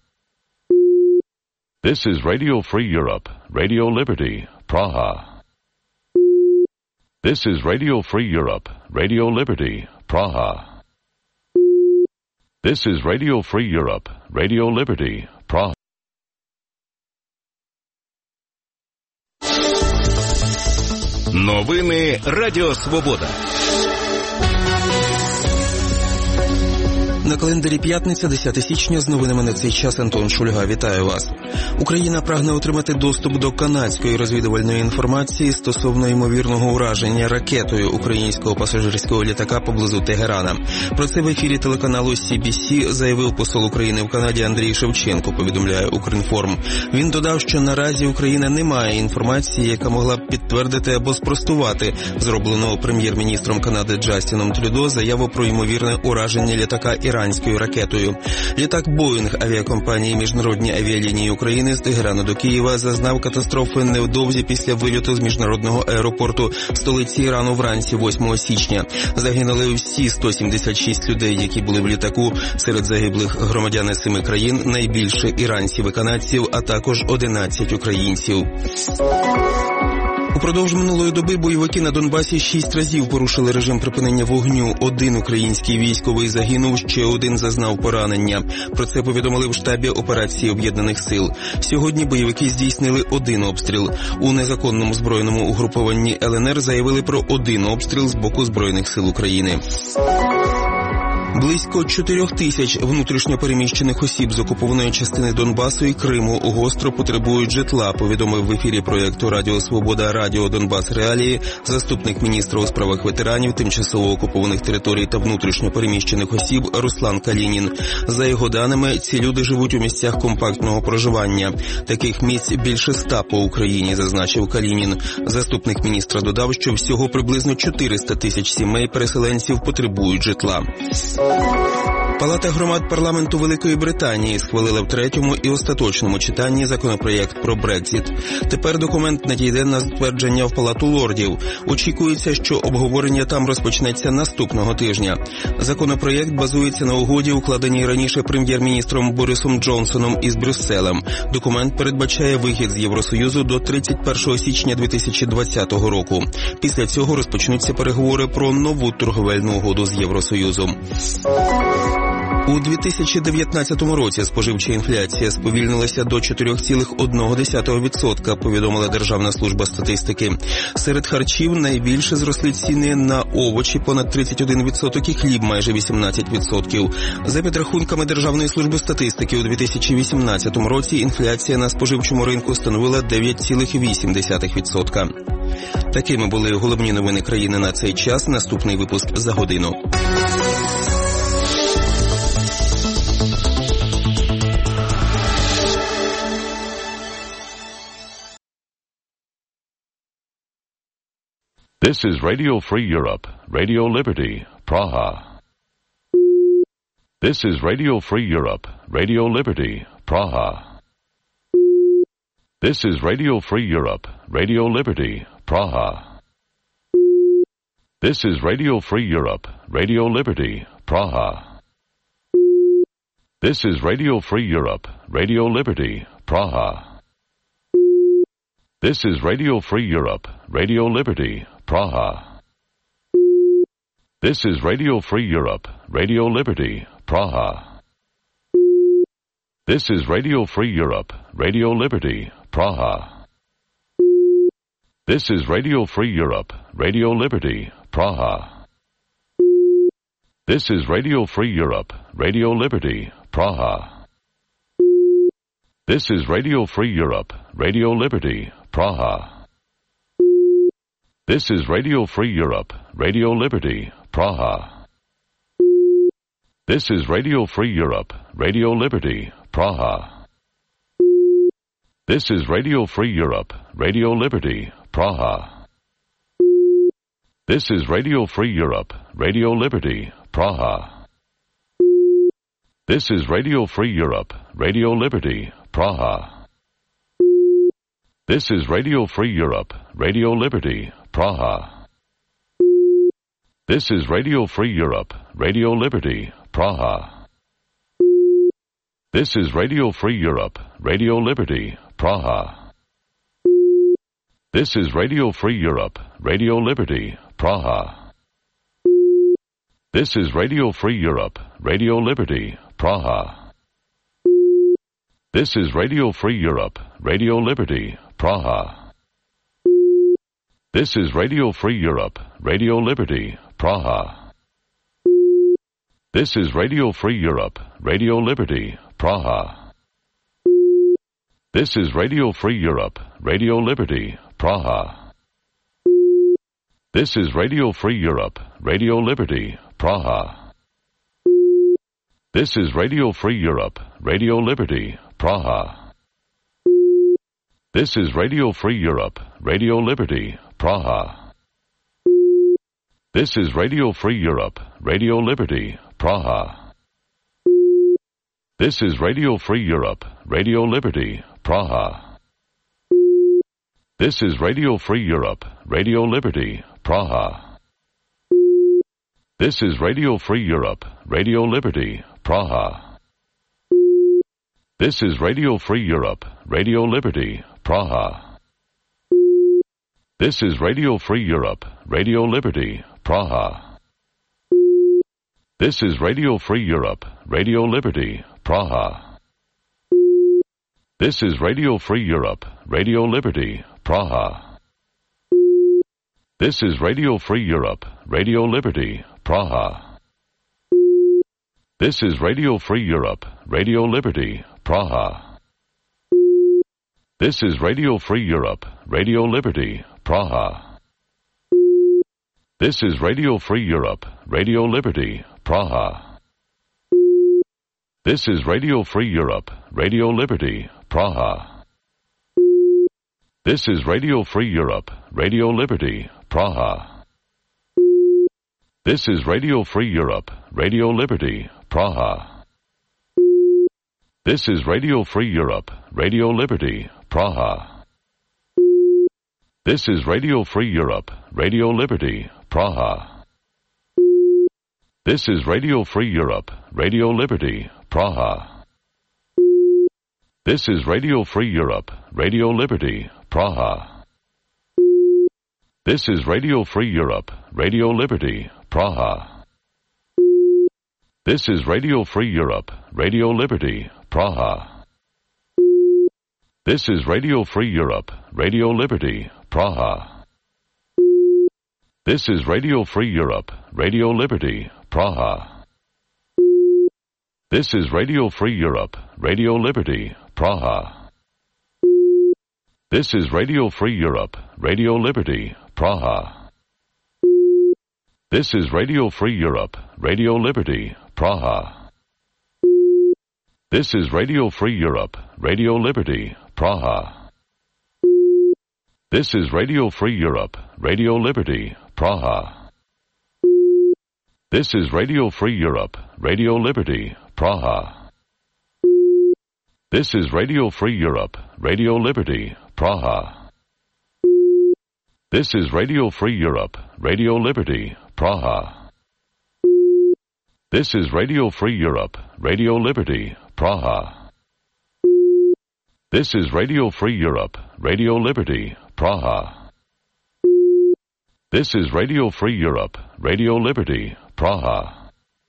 This is Radio Free Europe, Radio Liberty, Praha. This is Radio Free Europe, Radio Liberty, Praha. This is Radio Free Europe, Radio Liberty, Praha. Новини Радіо Свобода. На календарі п'ятниця, 10 січня, з новинами на цей час Антон Шульга. Вітаю вас. Україна прагне отримати доступ до канадської розвідувальної інформації стосовно ймовірного ураження ракетою українського пасажирського літака поблизу Тегерана. Про це в ефірі телеканалу CBC заявив посол України в Канаді Андрій Шевченко, повідомляє Укрінформ. Він додав, що наразі Україна не має інформації, яка могла б підтвердити або спростувати зробленого прем'єр-міністром Канади Джастіном Трюдо заяву про ймовірне ураження літака іранською ракетою. Літак «Боїнг» авіакомпанії «Міжнародні авіалінії України» з Тегерану до Києва зазнав катастрофи невдовзі після вильоту з міжнародного аеропорту столиці Ірану вранці 8 січня. Загинули всі 176 людей, які були в літаку. Серед загиблих громадяни 7 країн, найбільше іранців і канадців, а також 11 українців. Упродовж минулої доби бойовики на Донбасі 6 разів порушили режим припинення вогню. 1 український військовий загинув, ще 1 зазнав поранення. Про це повідомили в штабі операції Об'єднаних сил. Сьогодні бойовики здійснили 1 обстріл. У незаконному збройному угрупованні ЛНР заявили про 1 обстріл з боку Збройних сил України. Близько 4 тисяч внутрішньо переміщених осіб з окупованої частини Донбасу і Криму гостро потребують житла, повідомив в ефірі проєкту Радіо Свобода Радіо Донбас Реалії заступник міністра у справах ветеранів, тимчасово окупованих територій та внутрішньо переміщених осіб Руслан Калінін. За його даними, ці люди живуть у місцях компактного проживання. Таких місць більше 100 по Україні, зазначив Калінін. Заступник міністра додав, що всього приблизно 400 тисяч сімей переселенців потребують житла. Палата громад парламенту Великої Британії схвалила в 3-му і остаточному читанні законопроєкт про Брекзит. Тепер документ надійде на затвердження в Палату лордів. Очікується, що обговорення там розпочнеться наступного тижня. Законопроєкт базується на угоді, укладеній раніше прем'єр-міністром Борисом Джонсоном із Брюсселем. Документ передбачає вихід з Євросоюзу до 31 січня 2020 року. Після цього розпочнуться переговори про нову торговельну угоду з Євросоюзом. У 2019 році споживча інфляція сповільнилася до 4,1%, повідомила Державна служба статистики. Серед харчів найбільше зросли ціни на овочі понад 31% і хліб майже 18%. За підрахунками Державної служби статистики, у 2018 році інфляція на споживчому ринку становила 9,8%. Такими були головні новини країни на цей час. Наступний випуск за годину. This is Radio Free Europe, Radio Liberty, Praha. This is Radio Free Europe, Radio Liberty, Praha. This is Radio Free Europe, Radio Liberty, Praha. This is Radio Free Europe, Radio Liberty, Praha. This is Radio Free Europe, Radio Liberty, Praha. This is Radio Free Europe, Radio Liberty, Praha. This is Radio Free Europe, Radio Liberty, Praha. This is Radio Free Europe, Radio Liberty, Praha. This is Radio Free Europe, Radio Liberty, Praha. This is Radio Free Europe, Radio Liberty, Praha. This is Radio Free Europe, Radio Liberty, Praha. This is Radio Free Europe, Radio Liberty, Praha. This is Radio Free Europe, Radio Liberty, Praha. This is Radio Free Europe, Radio Liberty, Praha. This is Radio Free Europe, Radio Liberty, Praha. This is Radio Free Europe, Radio Liberty, Praha. This is Radio Free Europe, Radio Liberty, Praha. This is Radio Free Europe, Radio Liberty, Praha. This is Radio Free Europe, Radio Liberty, Praha. This is Radio Free Europe, Radio Liberty, Praha. This is Radio Free Europe, Radio Liberty, Praha. This is Radio Free Europe, Radio Liberty, Praha. This is Radio Free Europe, Radio Liberty, Praha. This is Radio Free Europe, Radio Liberty, Praha. This is Radio Free Europe, Radio Liberty, Praha. This is Radio Free Europe, Radio Liberty, Praha. This is Radio Free Europe, Radio Liberty, Praha. This is Radio Free Europe, Radio Liberty, Praha. This is Radio Free Europe, Radio Liberty, Praha. This is Radio Free Europe, Radio Liberty, Praha. This is Radio Free Europe, Radio Liberty, Praha. This is Radio Free Europe, Radio Liberty, Praha. This is Radio Free Europe, Radio Liberty, Praha. This is Radio Free Europe, Radio Liberty, Praha. This is Radio Free Europe, Radio Liberty, Praha. This is Radio Free Europe, Radio Liberty, Praha. This is Radio Free Europe, Radio Liberty, Praha. This is Radio Free Europe, Radio Liberty, Praha. This is Radio Free Europe, Radio Liberty, Praha. This is Radio Free Europe, Radio Liberty, Praha. This is Radio Free Europe, Radio Liberty, Praha. This is Radio Free Europe, Radio Liberty, Praha. This is Radio Free Europe, Radio Liberty, Praha. This is Radio Free Europe, Radio Liberty, Praha. This is Radio Free Europe, Radio Liberty, Praha. This is Radio Free Europe, Radio Liberty, Praha. This is Radio Free Europe, Radio Liberty, Praha. This is Radio Free Europe, Radio Liberty, Praha. This is Radio Free Europe, Radio Liberty, Praha. This is Radio Free Europe, Radio Liberty, Praha. This is Radio Free Europe, Radio Liberty, Praha. This is Radio Free Europe, Radio Liberty, Praha. This is Radio Free Europe, Radio Liberty, Praha. This is Radio Free Europe, Radio Liberty, Praha. This is Radio Free Europe, Radio Liberty, Praha. This is Radio Free Europe, Radio Liberty, Praha. This is Radio Free Europe, Radio Liberty, Praha. This is Radio Free Europe, Radio Liberty, Praha. This is Radio Free Europe, Radio Liberty, Praha. This is Radio Free Europe, Radio Liberty, Praha. This is Radio Free Europe, Radio Liberty, Praha. This is Radio Free Europe, Radio Liberty, Praha.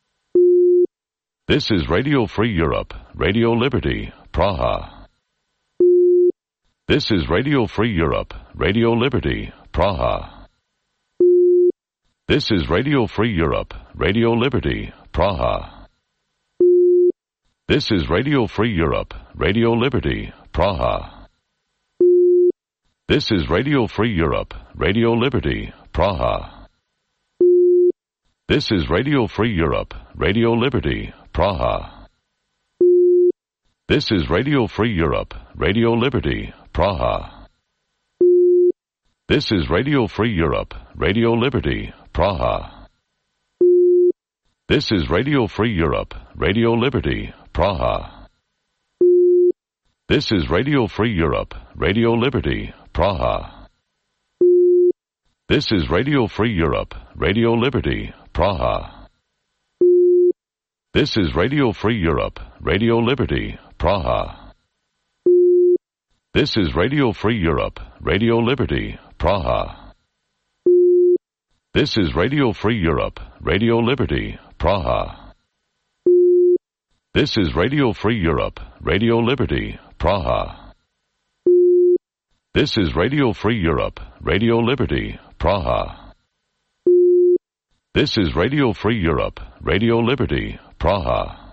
This is Radio Free Europe, Radio Liberty, Praha. This is Radio Free Europe, Radio Liberty, Praha. This is Radio Free Europe, Radio Liberty, Praha. This is Radio Free Europe, Radio Liberty, Praha. This is Radio Free Europe, Radio Liberty, Praha. This is Radio Free Europe, Radio Liberty, Praha. This is Radio Free Europe, Radio Liberty, Praha. This is Radio Free Europe, Radio Liberty, Praha. This is Radio Free Europe, Radio Liberty, Praha. This is Radio Free Europe, Radio Liberty, Praha. This is Radio Free Europe, Radio Liberty, Praha. This is Radio Free Europe, Radio Liberty, Praha. This is Radio Free Europe, Radio Liberty, Praha. This is Radio Free Europe, Radio Liberty, Praha. This is Radio Free Europe, Radio Liberty, Praha. This is Radio Free Europe, Radio Liberty, Praha. This is Radio Free Europe, Radio Liberty, Praha.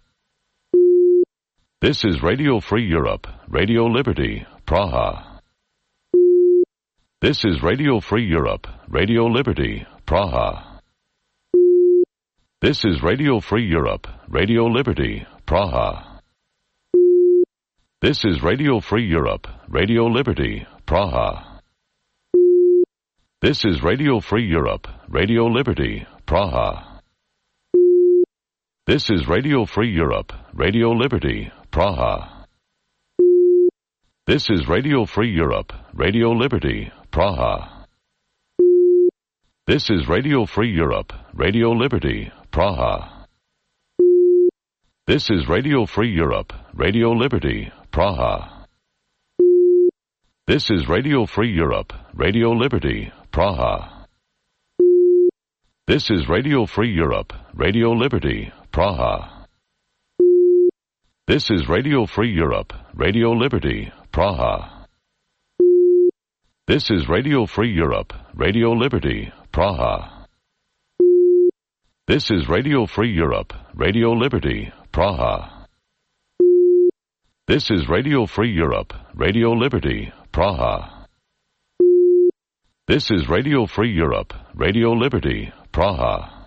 This is Radio Free Europe, Radio Liberty, Praha. This is Radio Free Europe, Radio Liberty, Praha. This is Radio Free Europe, Radio Liberty, Praha. This is Radio Free Europe, Radio Liberty, Praha. This is Radio Free Europe, Radio Liberty, Praha. This is Radio Free Europe, Radio Liberty, Praha. This is Radio Free Europe, Radio Liberty, Praha. This is Radio Free Europe, Radio Liberty, Praha. This is Radio Free Europe, Radio Liberty, Praha. This is Radio Free Europe, Radio Liberty, Praha. This is Radio Free Europe, Radio Liberty, Praha. This is Radio Free Europe, Radio Liberty, Praha. This is Radio Free Europe, Radio Liberty, Praha. This is Radio Free Europe, Radio Liberty, Praha. This is Radio Free Europe, Radio Liberty, Praha. This is Radio Free Europe, Radio Liberty, Praha.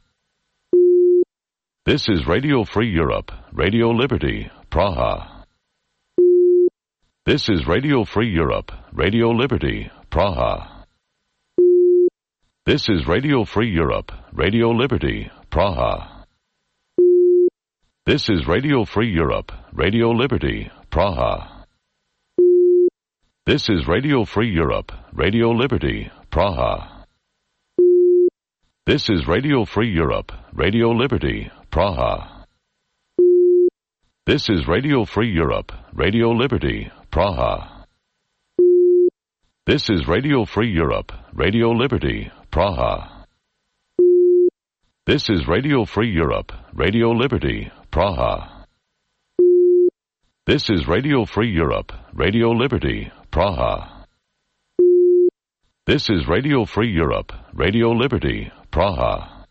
This is Radio Free Europe, Radio Liberty, Praha. This is Radio Free Europe, Radio Liberty, Praha. This is Radio Free Europe, Radio Liberty, Praha. This is Radio Free Europe, Radio Liberty, Praha. This is Radio Free Europe, Radio Liberty, Praha. This is Radio Free Europe, Radio Liberty, Praha. This is Radio Free Europe, Radio Liberty, Praha. This is Radio Free Europe, Radio Liberty, Praha. This is Radio Free Europe, Radio Liberty, Praha. This is Radio Free Europe, Radio Liberty, Praha. This is Radio Free Europe, Radio Liberty, Praha.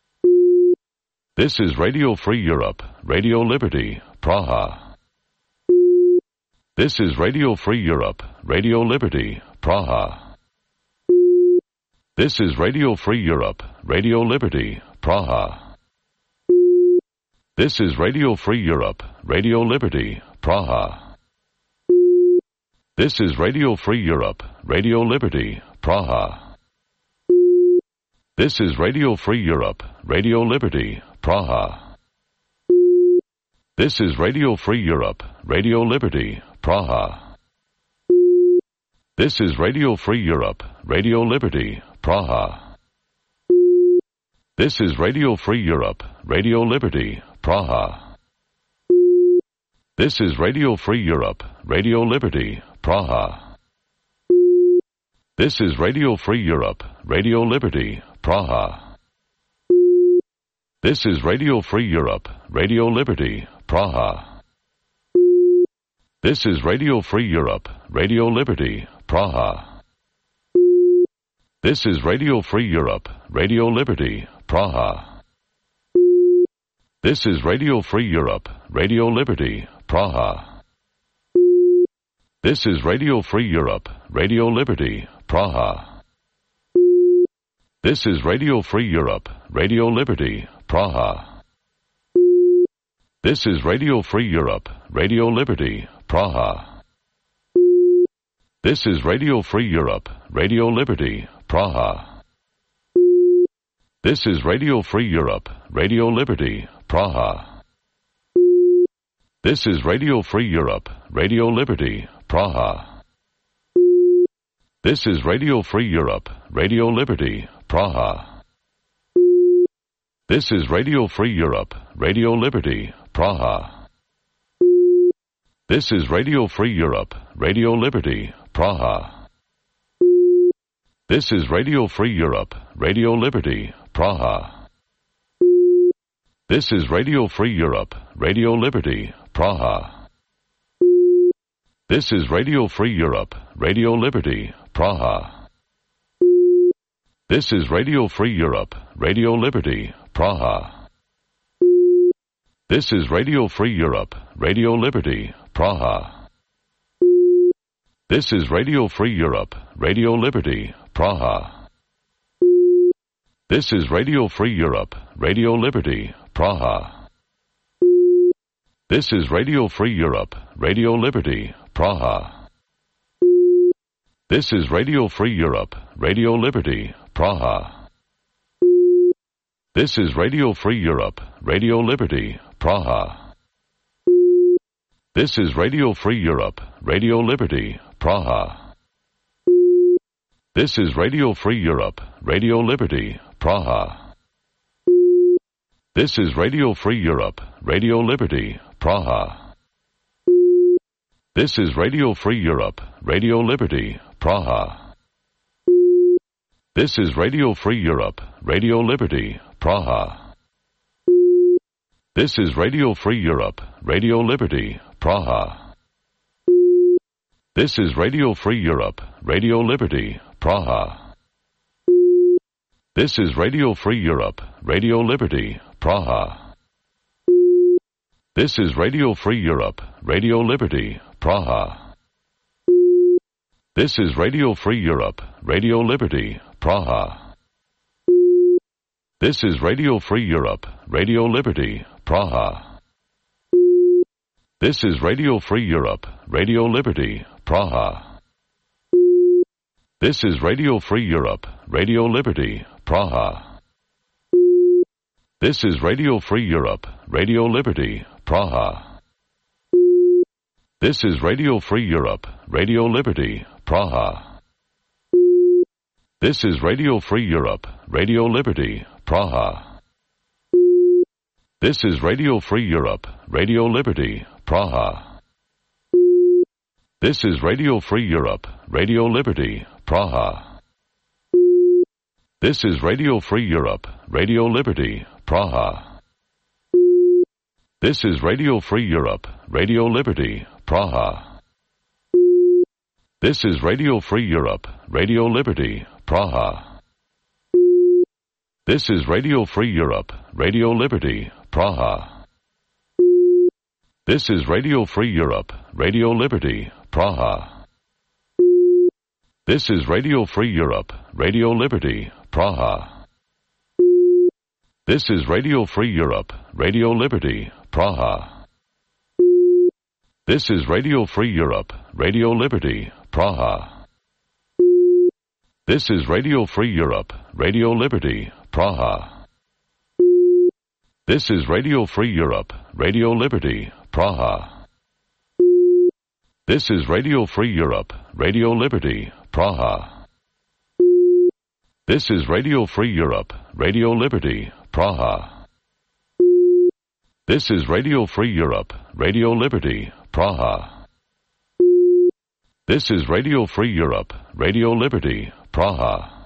This is Radio Free Europe, Radio Liberty, Praha. This is Radio Free Europe, Radio Liberty, Praha. This is Radio Free Europe, Radio Liberty, Praha. This is Radio Free Europe, Radio Liberty, Praha. This is Radio Free Europe, Radio Liberty, Praha. This is Radio Free Europe, Radio Liberty, Praha. This is Radio Free Europe, Radio Liberty, Praha. This is Radio Free Europe, Radio Liberty, Praha. This is Radio Free Europe, Radio Liberty, Praha. This is Radio Free Europe, Radio Liberty, Praha. This is Radio Free Europe, Radio Liberty, Praha. This is Radio Free Europe, Radio Liberty, Praha. This is Radio Free Europe, Radio Liberty, Praha. This is Radio Free Europe, Radio Liberty, Praha. This is Radio Free Europe, Radio Liberty, Praha. This is Radio Free Europe, Radio Liberty, Praha. This is Radio Free Europe, Radio Liberty, Praha. This is Radio Free Europe, Radio Liberty, Praha. This is Radio Free Europe, Radio Liberty, Praha. This is Radio Free Europe, Radio Liberty, Praha. This is Radio Free Europe, Radio Liberty, Praha. This is Radio Free Europe, Radio Liberty, Praha. This is Radio Free Europe, Radio Liberty, Praha. This is Radio Free Europe, Radio Liberty, Praha. This is Radio Free Europe, Radio Liberty, Praha. This is Radio Free Europe, Radio Liberty, Praha. This is Radio Free Europe, Radio Liberty, Praha. This is Radio Free Europe, Radio Liberty, Praha. This is Radio Free Europe, Radio Liberty, Praha. This is Radio Free Europe, Radio Liberty, Praha. This is Radio Free Europe, Radio Liberty, Praha. This is Radio Free Europe, Radio Liberty, Praha. This is Radio Free Europe, Radio Liberty, Praha. This is Radio Free Europe, Radio Liberty, Praha. This is Radio Free Europe, Radio Liberty, Praha. This is Radio Free Europe, Radio Liberty, Praha. This is Radio Free Europe, Radio Liberty, Praha. This is Radio Free Europe, Radio Liberty, Praha. This is Radio Free Europe, Radio Liberty, Praha. This is Radio Free Europe, Radio Liberty, Praha. This is Radio Free Europe, Radio Liberty, Praha. This is Radio Free Europe, Radio Liberty, Praha. This is Radio Free Europe, Radio Liberty, Praha. This is Radio Free Europe, Radio Liberty, Praha. This is Radio Free Europe, Radio Liberty, Praha. This is Radio Free Europe, Radio Liberty, Praha. This is Radio Free Europe, Radio Liberty, Praha. This is Radio Free Europe, Radio Liberty, Praha. This is Radio Free Europe, Radio Liberty, Praha. This is Radio Free Europe, Radio Liberty, Praha. This is Radio Free Europe, Radio Liberty, Praha. This is Radio Free Europe, Radio Liberty, Praha. This is Radio Free Europe, Radio Liberty, Praha. This is Radio Free Europe, Radio Liberty, Praha. This is Radio Free Europe, Radio Liberty, Praha. This is Radio Free Europe, Radio Liberty, Praha. This is Radio Free Europe, Radio Liberty, Praha. This is Radio Free Europe, Radio Liberty, Praha. This is Radio Free Europe, Radio Liberty, Praha. This is Radio Free Europe, Radio Liberty, Praha. This is Radio Free Europe, Radio Liberty, Praha. This is Radio Free Europe, Radio Liberty, Praha. This is Radio Free Europe, Radio Liberty, Praha. This is Radio Free Europe, Radio Liberty, Praha. This is Radio Free Europe, Radio Liberty, Praha. This is Radio Free Europe, Radio Liberty, Praha.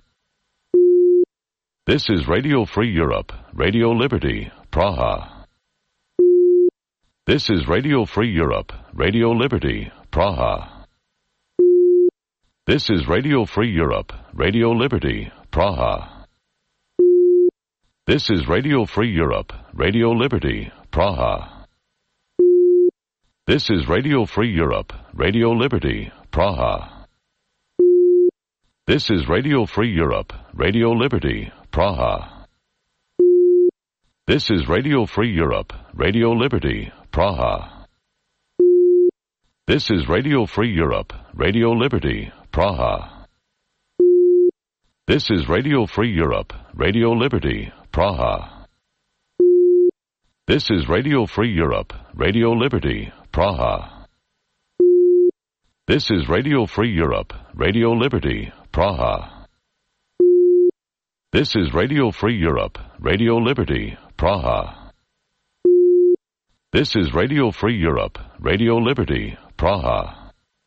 This is Radio Free Europe, Radio Liberty, Praha. This is Radio Free Europe, Radio Liberty, Praha. This is Radio Free Europe, Radio Liberty, Praha. This is Radio Free Europe, Radio Liberty, Praha. This is Radio Free Europe, Radio Liberty, Praha. This is Radio Free Europe, Radio Liberty, Praha. This is Radio Free Europe, Radio Liberty, Praha. This is Radio Free Europe, Radio Liberty, Praha. This is Radio Free Europe, Radio Liberty, Praha. This is Radio Free Europe, Radio Liberty, Praha. This is Radio Free Europe, Radio Liberty, Praha. This is Radio Free Europe, Radio Liberty, Praha. This is Radio Free Europe, Radio Liberty, Praha.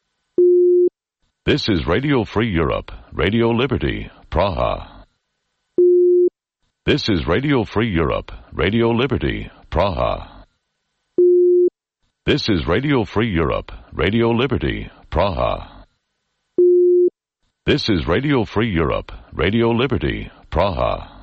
This is Radio Free Europe, Radio Liberty, Praha. This is Radio Free Europe, Radio Liberty, Praha. This is Radio Free Europe, Radio Liberty, Praha. This is Radio Free Europe, Radio Liberty, Praha.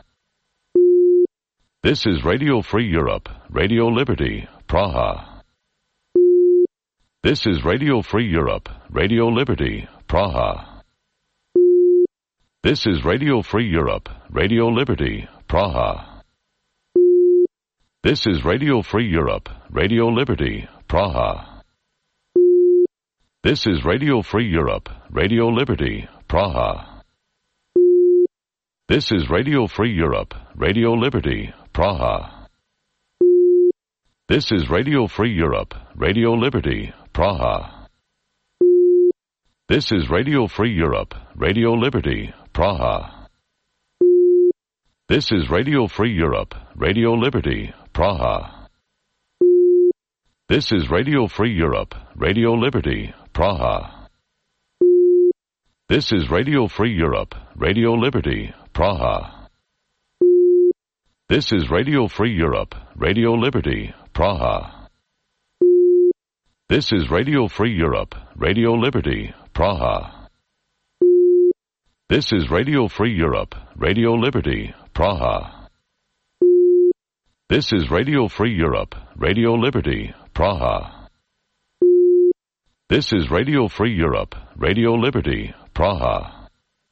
This is Radio Free Europe, Radio Liberty, Praha. This is Radio Free Europe, Radio Liberty, Praha. This is Radio Free Europe, Radio Liberty, Praha. This is Radio Free Europe, Radio Liberty, Praha. This is Radio Free Europe, Radio Liberty, Praha. This is Radio Free Europe, Radio Liberty, Praha. This is Radio Free Europe, Radio Liberty, Praha. This is Radio Free Europe, Radio Liberty, Praha. This is Radio Free Europe, Radio Liberty, Praha. This is Radio Free Europe, Radio Liberty, Praha. This is Radio Free Europe, Radio Liberty, Praha. This is Radio Free Europe, Radio Liberty, Praha. This is Radio Free Europe, Radio Liberty, Praha. This is Radio Free Europe, Radio Liberty, Praha. This is Radio Free Europe, Radio Liberty, Praha. This is Radio Free Europe, Radio Liberty, Praha.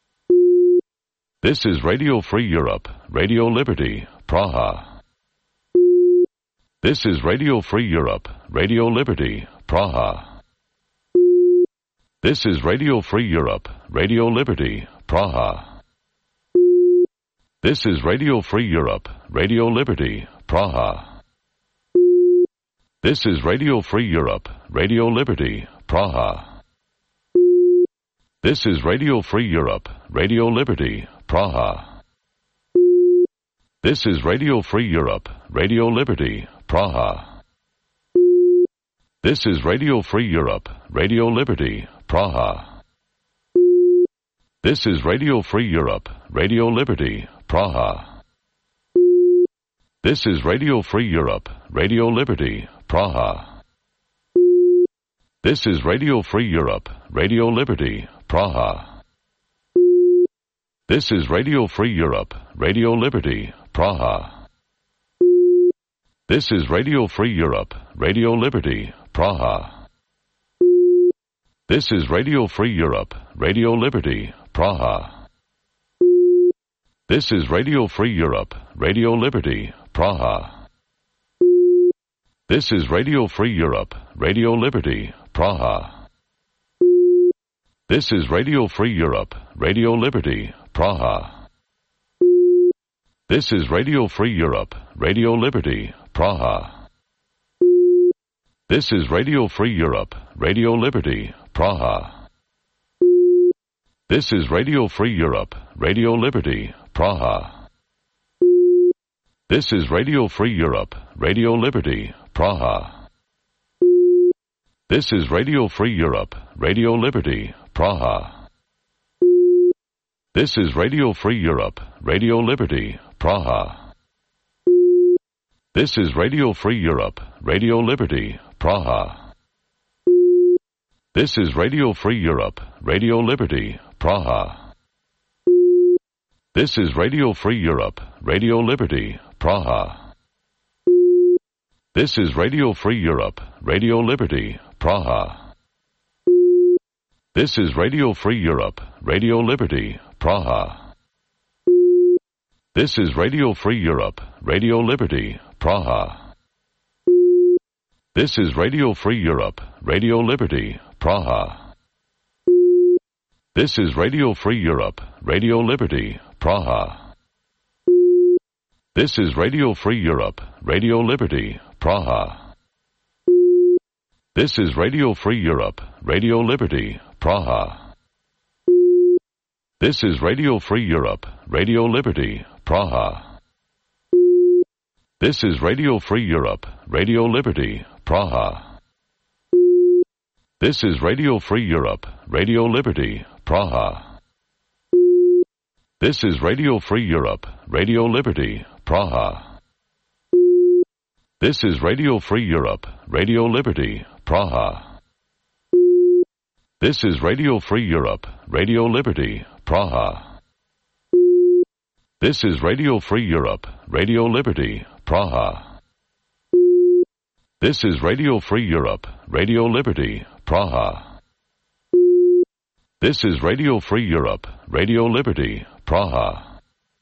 This is Radio Free Europe, Radio Liberty, Praha. This is Radio Free Europe, Radio Liberty, Praha. This is Radio Free Europe, Radio Liberty, Praha. This is Radio Free Europe, Radio Liberty, Praha. This is Radio Free Europe, Radio Liberty, Praha. This is Radio Free Europe, Radio Liberty, Praha. This is Radio Free Europe, Radio Liberty, Praha. This is Radio Free Europe, Radio Liberty, Praha. This is Radio Free Europe, Radio Liberty, Praha. This is Radio Free Europe, Radio Liberty, Praha. This is Radio Free Europe, Radio Liberty, Praha. This is Radio Free Europe, Radio Liberty, Praha. This is Radio Free Europe, Radio Liberty, Praha. This is Radio Free Europe, Radio Liberty, Praha. This is Radio Free Europe, Radio Liberty, Praha. This is Radio Free Europe, Radio Liberty, Praha. This is Radio Free Europe, Radio Liberty, Praha. This is Radio Free Europe, Radio Liberty, Praha. This is Radio Free Europe, Radio Liberty, Praha. This is Radio Free Europe, Radio Liberty, Praha. This is Radio Free Europe, Radio Liberty, Praha. This is Radio Free Europe, Radio Liberty, Praha. This is Radio Free Europe, Radio Liberty, Praha. This is Radio Free Europe, Radio Liberty, Praha. This is Radio Free Europe, Radio Liberty, Praha. This is Radio Free Europe, Radio Liberty, Praha. This is Radio Free Europe, Radio Liberty, Praha. This is Radio Free Europe, Radio Liberty, Praha. This is Radio Free Europe, Radio Liberty, Praha. This is Radio Free Europe, Radio Liberty, Praha. This is Radio Free Europe, Radio Liberty, Praha. This is Radio Free Europe, Radio Liberty, Praha. This is Radio Free Europe, Radio Liberty, Praha. This is Radio Free Europe, Radio Liberty, Praha. This is Radio Free Europe, Radio Liberty, Praha. This is Radio Free Europe, Radio Liberty, Praha. This is Radio Free Europe, Radio Liberty, Praha. This is Radio Free Europe, Radio Liberty, Praha. This is Radio Free Europe, Radio Liberty, Praha. This is Radio Free Europe, Radio Liberty, Praha. This is Radio Free Europe, Radio Liberty, Praha. This is Radio Free Europe, Radio Liberty, Praha.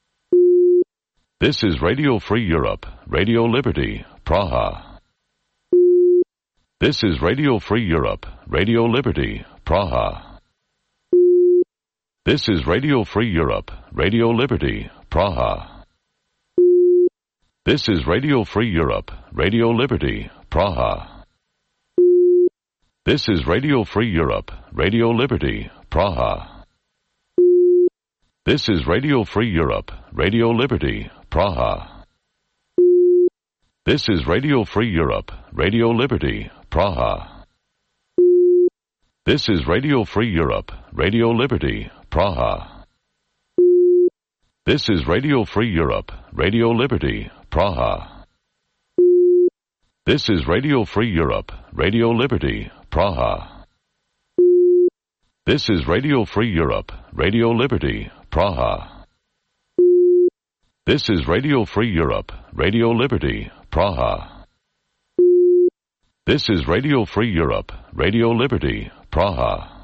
This is Radio Free Europe, Radio Liberty, Praha. This is Radio Free Europe, Radio Liberty, Praha. This is Radio Free Europe, Radio Liberty, Praha. This is Radio Free Europe, Radio Liberty, Praha. This is Radio Free Europe, Radio Liberty, Praha. This is Radio Free Europe, Radio Liberty, Praha. This is Radio Free Europe, Radio Liberty, Praha. This is Radio Free Europe, Radio Liberty, Praha. This is Radio Free Europe, Radio Liberty, Praha. This is Radio Free Europe, Radio Liberty, Praha. This is Radio Free Europe, Radio Liberty, Praha. This is Radio Free Europe, Radio Liberty, Praha. This is Radio Free Europe, Radio Liberty, Praha.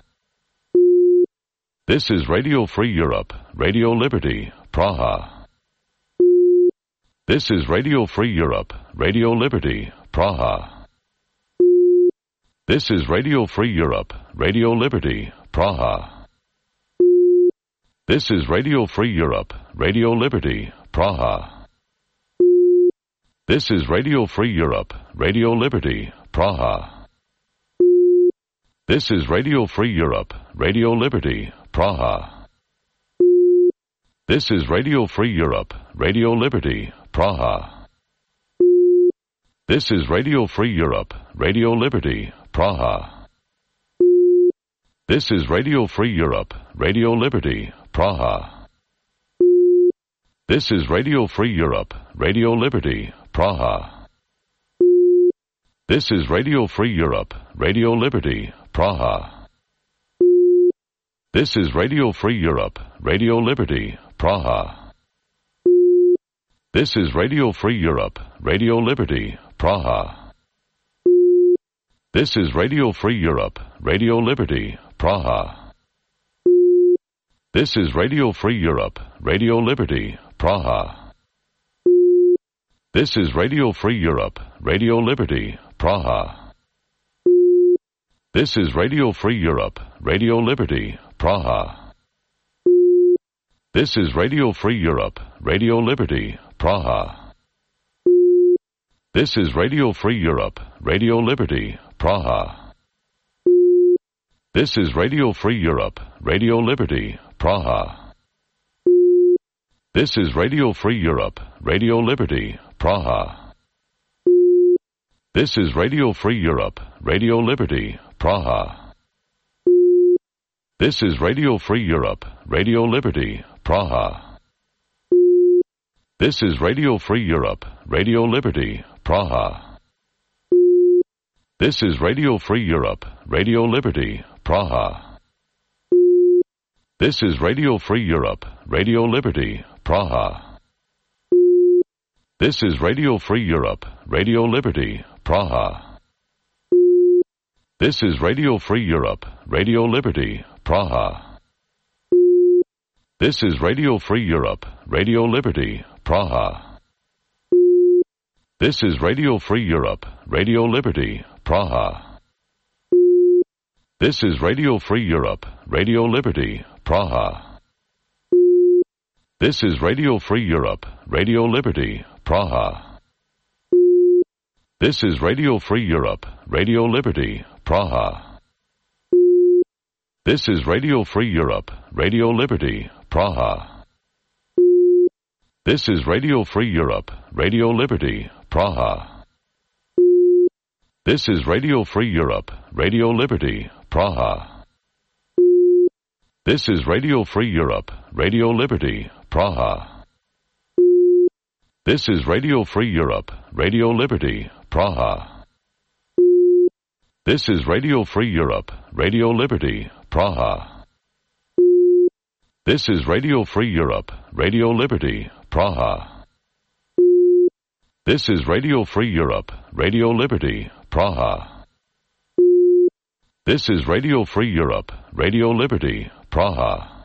This is Radio Free Europe, Radio Liberty, Praha. This is Radio Free Europe, Radio Liberty, Praha. This is Radio Free Europe, Radio Liberty, Praha. This is Radio Free Europe, Radio Liberty, Praha. This is Radio Free Europe, Radio Liberty, Praha. This is Radio Free Europe, Radio Liberty, Praha. This is Radio Free Europe, Radio Liberty, Praha. This is Radio Free Europe, Radio Liberty, Praha. This is Radio Free Europe, Radio Liberty, Praha. This is Radio Free Europe, Radio Liberty, Praha. This is Radio Free Europe, Radio Liberty, Praha. This is Radio Free Europe, Radio Liberty, Praha. This is Radio Free Europe, Radio Liberty, Praha. This is Radio Free Europe, Radio Liberty, Praha. This is Radio Free Europe, Radio Liberty, Praha. This is Radio Free Europe, Radio Liberty, Praha. This is Radio Free Europe, Radio Liberty, Praha. This is Radio Free Europe, Radio Liberty, Praha. This is Radio Free Europe, Radio Liberty, Praha. This is Radio Free Europe, Radio Liberty, Praha. This is Radio Free Europe, Radio Liberty, Praha. This is Radio Free Europe, Radio Liberty, Praha. This is Radio Free Europe, Radio Liberty, Praha. This is Radio Free Europe, Radio Liberty, Praha. This is Radio Free Europe, Radio Liberty, Praha. This is Radio Free Europe, Radio Liberty, Praha. This is Radio Free Europe, Radio Liberty, Praha. This is Radio Free Europe, Radio Liberty, Praha. This is Radio Free Europe, Radio Liberty, Praha. This is Radio Free Europe, Radio Liberty, Praha. This is Radio Free Europe, Radio Liberty, Praha. This is Radio Free Europe, Radio Liberty, Praha. This is Radio Free Europe, Radio Liberty, Praha. This is Radio Free Europe, Radio Liberty, Praha. This is Radio Free Europe, Radio Liberty, Praha. This is Radio Free Europe, Radio Liberty, Praha. This is Radio Free Europe, Radio Liberty, Praha. This is Radio Free Europe, Radio Liberty, Praha. This is Radio Free Europe, Radio Liberty, Praha. This is Radio Free Europe, Radio Liberty, Praha. This is Radio Free Europe, Radio Liberty, Praha. This is Radio Free Europe, Radio Liberty, Praha.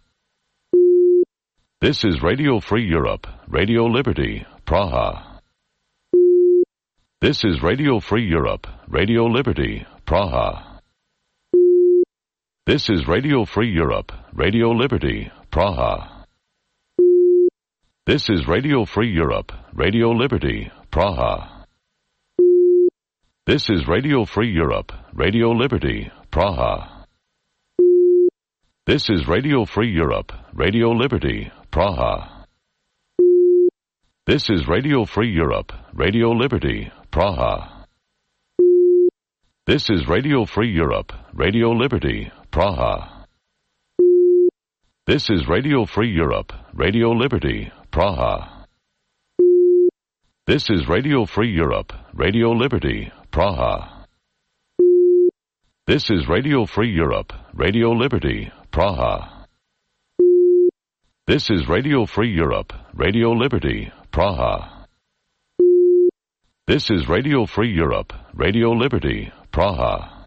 This is Radio Free Europe, Radio Liberty, Praha. This is Radio Free Europe, Radio Liberty, Praha. This is Radio Free Europe, Radio Liberty, Praha. This is Radio Free Europe, Radio Liberty, Praha. This is Radio Free Europe, Radio Liberty, Praha. This is Radio Free Europe, Radio Liberty, Praha. This is Radio Free Europe, Radio Liberty, Praha. This is Radio Free Europe, Radio Liberty, Praha. This is Radio Free Europe, Radio Liberty, Praha. This is Radio Free Europe, Radio Liberty, Praha. This is Radio Free Europe, Radio Liberty, Praha. This is Radio Free Europe, Radio Liberty, Praha. This is Radio Free Europe, Radio Liberty, Praha.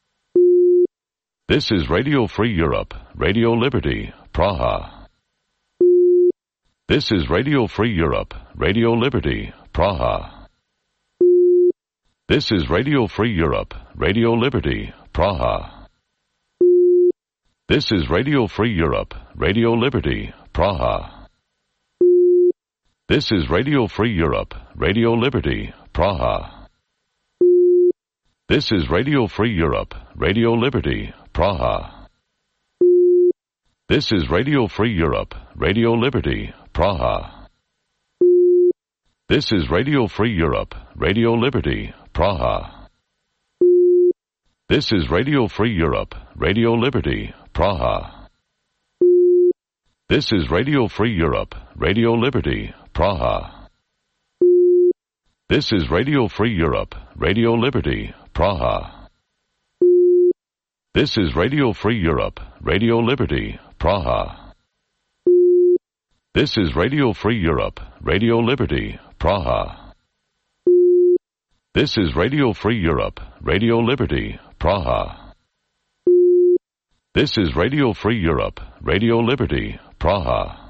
This is Radio Free Europe, Radio Liberty, Praha. This is Radio Free Europe, Radio Liberty, Praha. This is Radio Free Europe, Radio Liberty, Praha. This is Radio Free Europe, Radio Liberty, Praha. This is Radio Free Europe, Radio Liberty, Praha. This is Radio Free Europe, Radio Liberty, Praha. This is Radio Free Europe, Radio Liberty, Praha. This is Radio Free Europe, Radio Liberty, Praha. This is Radio Free Europe, Radio Liberty, Praha. This is Radio Free Europe, Radio Liberty, Praha. This is Radio Free Europe, Radio Liberty, Praha. This is Radio Free Europe, Radio Liberty, Praha. This is Radio Free Europe, Radio Liberty, Praha. This is Radio Free Europe, Radio Liberty, Praha. This is Radio Free Europe, Radio Liberty, Praha.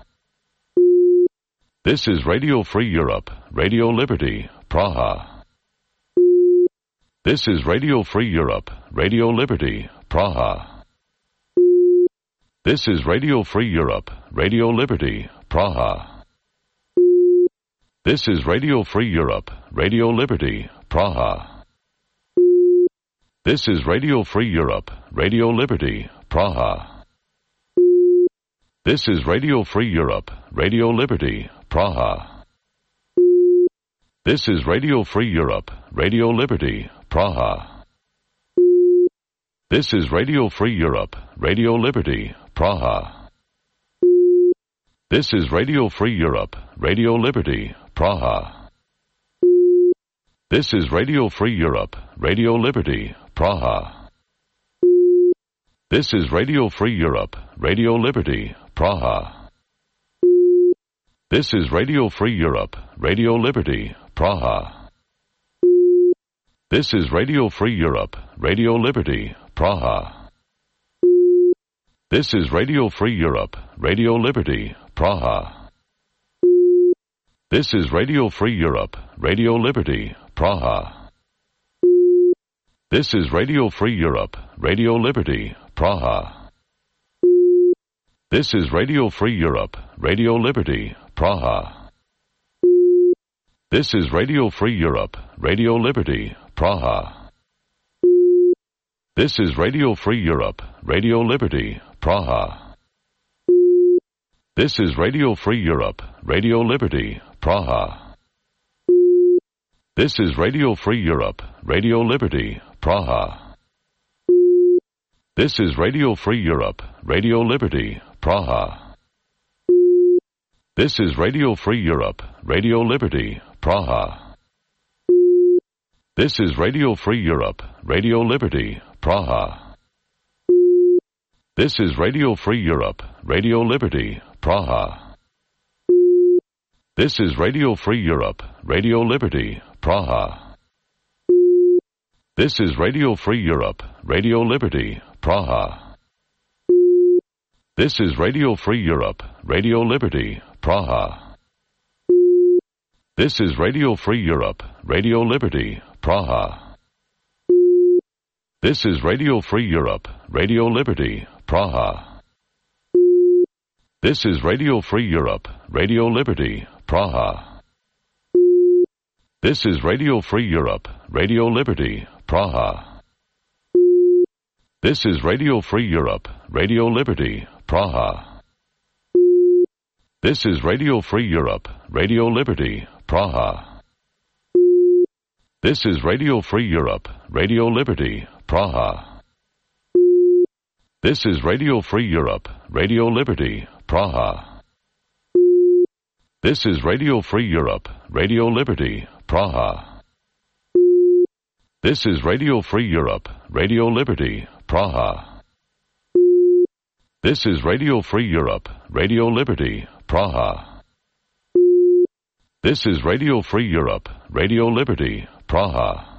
This is Radio Free Europe, Radio Liberty, Praha. This is Radio Free Europe, Radio Liberty, Praha. This is Radio Free Europe, Radio Liberty, Praha. This is Radio Free Europe, Radio Liberty, Praha. This is Radio Free Europe, Radio Liberty, Praha. This is Radio Free Europe, Radio Liberty, Praha. This is Radio Free Europe, Radio Liberty, Praha. This is Radio Free Europe, Radio Liberty, Praha. This is Radio Free Europe, Radio Liberty, Praha. This is Radio Free Europe, Radio Liberty, Praha. This is Radio Free Europe, Radio Liberty, Praha. This is Radio Free Europe, Radio Liberty, Praha. This is Radio Free Europe, Radio Liberty, Praha. This is Radio Free Europe, Radio Liberty, Praha. This is Radio Free Europe, Radio Liberty, Praha. This is Radio Free Europe, Radio Liberty, Praha. This is Radio Free Europe, Radio Liberty, Praha. This is Radio Free Europe, Radio Liberty, Praha. This is Radio Free Europe, Radio Liberty, Praha. This is Radio Free Europe, Radio Liberty, Praha. This is Radio Free Europe, Radio Liberty, Praha. This is Radio Free Europe, Radio Liberty, Praha. This is Radio Free Europe, Radio Liberty, Praha. This is Radio Free Europe, Radio Liberty, Praha. This is Radio Free Europe, Radio Liberty, Praha. This is Radio Free Europe, Radio Liberty, Praha. This is Radio Free Europe, Radio Liberty, Praha. This is Radio Free Europe, Radio Liberty, Praha. This is Radio Free Europe, Radio Liberty, Praha. This is Radio Free Europe, Radio Liberty, Praha. This is Radio Free Europe, Radio Liberty, Praha. This is Radio Free Europe, Radio Liberty, Praha. This is Radio Free Europe, Radio Liberty, Praha. This is Radio Free Europe, Radio Liberty, Praha. This is Radio Free Europe, Radio Liberty, Praha. This is Radio Free Europe, Radio Liberty, Praha. This is Radio Free Europe, Radio Liberty, Praha. This is Radio Free Europe, Radio Liberty, Praha. This is Radio Free Europe, Radio Liberty, Praha. This is Radio Free Europe, Radio Liberty, Praha.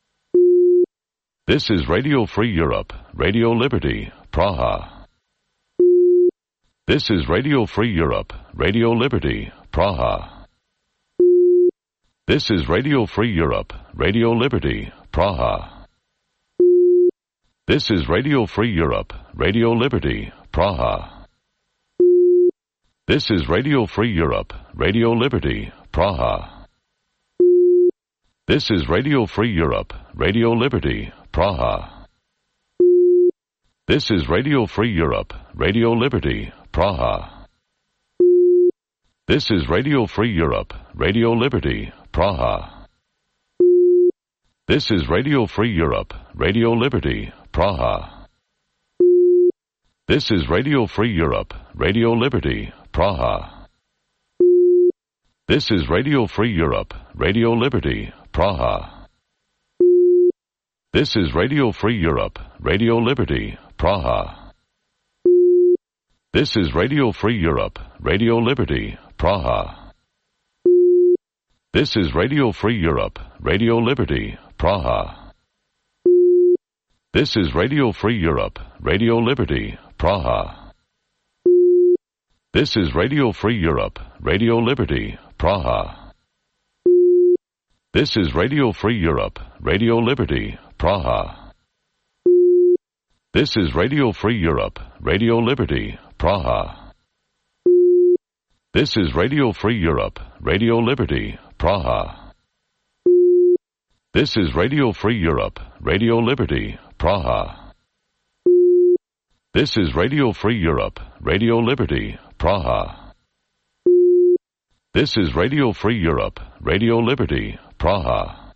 This is Radio Free Europe, Radio Liberty, Praha. This is Radio Free Europe, Radio Liberty, Praha. This is Radio Free Europe, Radio Liberty, Praha. This is Radio Free Europe, Radio Liberty, Praha. This is Radio Free Europe, Radio Liberty, Praha. This is Radio Free Europe, Radio Liberty, Praha. This is Radio Free Europe, Radio Liberty, Praha. This is Radio Free Europe, Radio Liberty, Praha. This is Radio Free Europe, Radio Liberty, Praha. This is Radio Free Europe, Radio Liberty, Praha. This is Radio Free Europe, Radio Liberty, Praha. This is Radio Free Europe, Radio Liberty, Praha. This is Radio Free Europe, Radio Liberty, Praha. This is Radio Free Europe, Radio Liberty, Praha. This is Radio Free Europe, Radio Liberty, Praha. This is Radio Free Europe, Radio Liberty, Praha. This is Radio Free Europe, Radio Liberty, Praha. This is Radio Free Europe, Radio Liberty, Praha. This is Radio Free Europe, Radio Liberty, Praha. This is Radio Free Europe, Radio Liberty, Praha. This is Radio Free Europe, Radio Liberty, Praha. This is Radio Free Europe, Radio Liberty, Praha.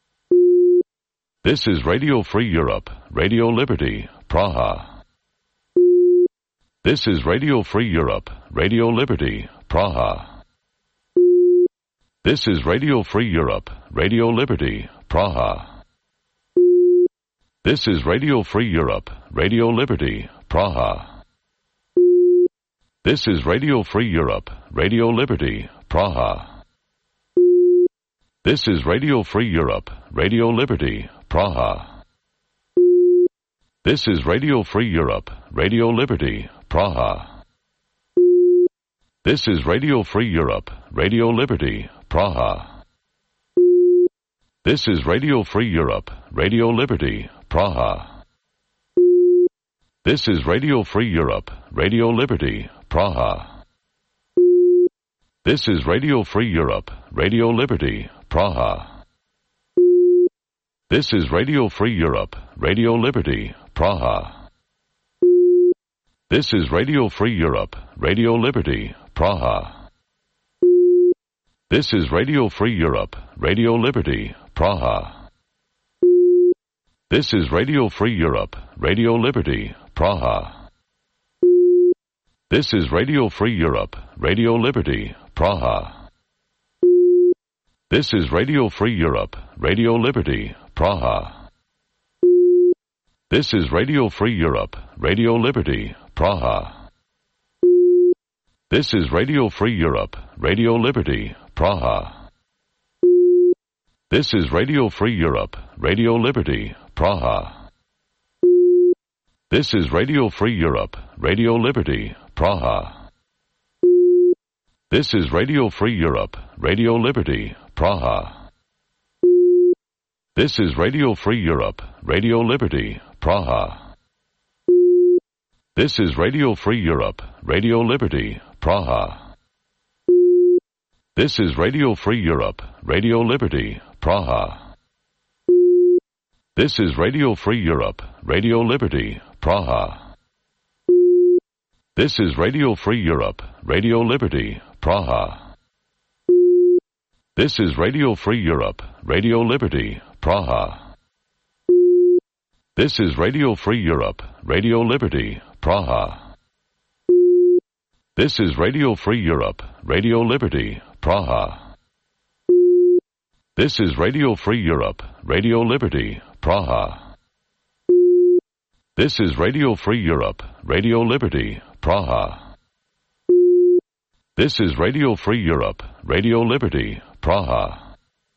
This is Radio Free Europe, Radio Liberty, Praha. This is Radio Free Europe, Radio Liberty, Praha. This is Radio Free Europe, Radio Liberty, Praha. This is Radio Free Europe, Radio Liberty, Praha. This is Radio Free Europe, Radio Liberty, Praha. This is Radio Free Europe, Radio Liberty, Praha. This is Radio Free Europe, Radio Liberty, Praha. This is Radio Free Europe, Radio Liberty, Praha. This is Radio Free Europe, Radio Liberty, Praha. This is Radio Free Europe, Radio Liberty, Praha. This is Radio Free Europe, Radio Liberty, Praha. This is Radio Free Europe, Radio Liberty, Praha. This is Radio Free Europe, Radio Liberty, Praha. This is Radio Free Europe, Radio Liberty, Praha. This is Radio Free Europe, Radio Liberty, Praha. This is Radio Free Europe, Radio Liberty, Praha. This is Radio Free Europe, Radio Liberty, Praha. This is Radio Free Europe, Radio Liberty, Praha. This is Radio Free Europe, Radio Liberty, Praha. This is Radio Free Europe, Radio Liberty, Praha. This is Radio Free Europe, Radio Liberty, Praha. This is Radio Free Europe, Radio Liberty, Praha. This is Radio Free Europe, Radio Liberty, Praha. This is Radio Free Europe, Radio Liberty, Praha. This is Radio Free Europe, Radio Liberty, Praha. This is Radio Free Europe, Radio Liberty, Praha. This is Radio Free Europe, Radio Liberty, Praha. This is Radio Free Europe, Radio Liberty, Praha. This is Radio Free Europe, Radio Liberty, Praha. This is Radio Free Europe, Radio Liberty, Praha. This is Radio Free Europe, Radio Liberty, Praha. This is Radio Free Europe, Radio Liberty, Praha. This is Radio Free Europe, Radio Liberty, Praha.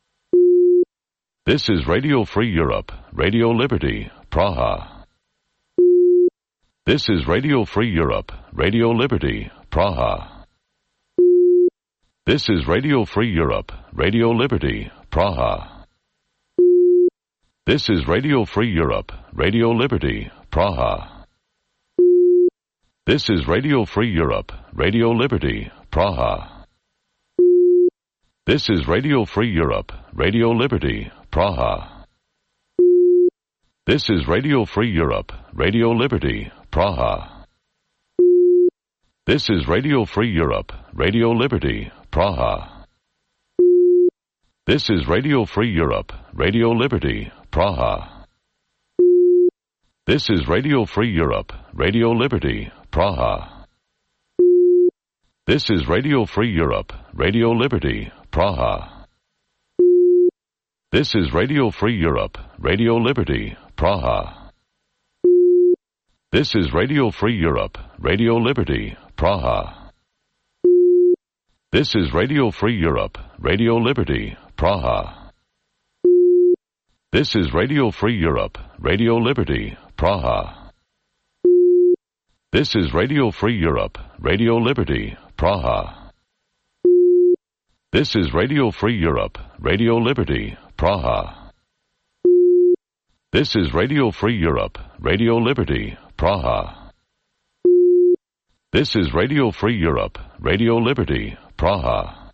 This is Radio Free Europe, Radio Liberty, Praha. This is Radio Free Europe, Radio Liberty, Praha. This is Radio Free Europe, Radio Liberty, Praha. This is Radio Free Europe, Radio Liberty, Praha. This is Radio Free Europe, Radio Liberty, Praha. This is Radio Free Europe, Radio Liberty, Praha. This is Radio Free Europe, Radio Liberty, Praha. This is Radio Free Europe, Radio Liberty, Praha. This is Radio Free Europe, Radio Liberty, Praha. This is Radio Free Europe, Radio Liberty, Praha. This is Radio Free Europe, Radio Liberty, Praha. This is Radio Free Europe, Radio Liberty, Praha. This is Radio Free Europe, Radio Liberty, Praha. This is Radio Free Europe, Radio Liberty, Praha. This is Radio Free Europe, Radio Liberty, Praha. This is Radio Free Europe, Radio Liberty, Praha. This is Radio Free Europe, Radio Liberty, Praha. This is Radio Free Europe, Radio Liberty, Praha. This is Radio Free Europe, Radio Liberty, Praha.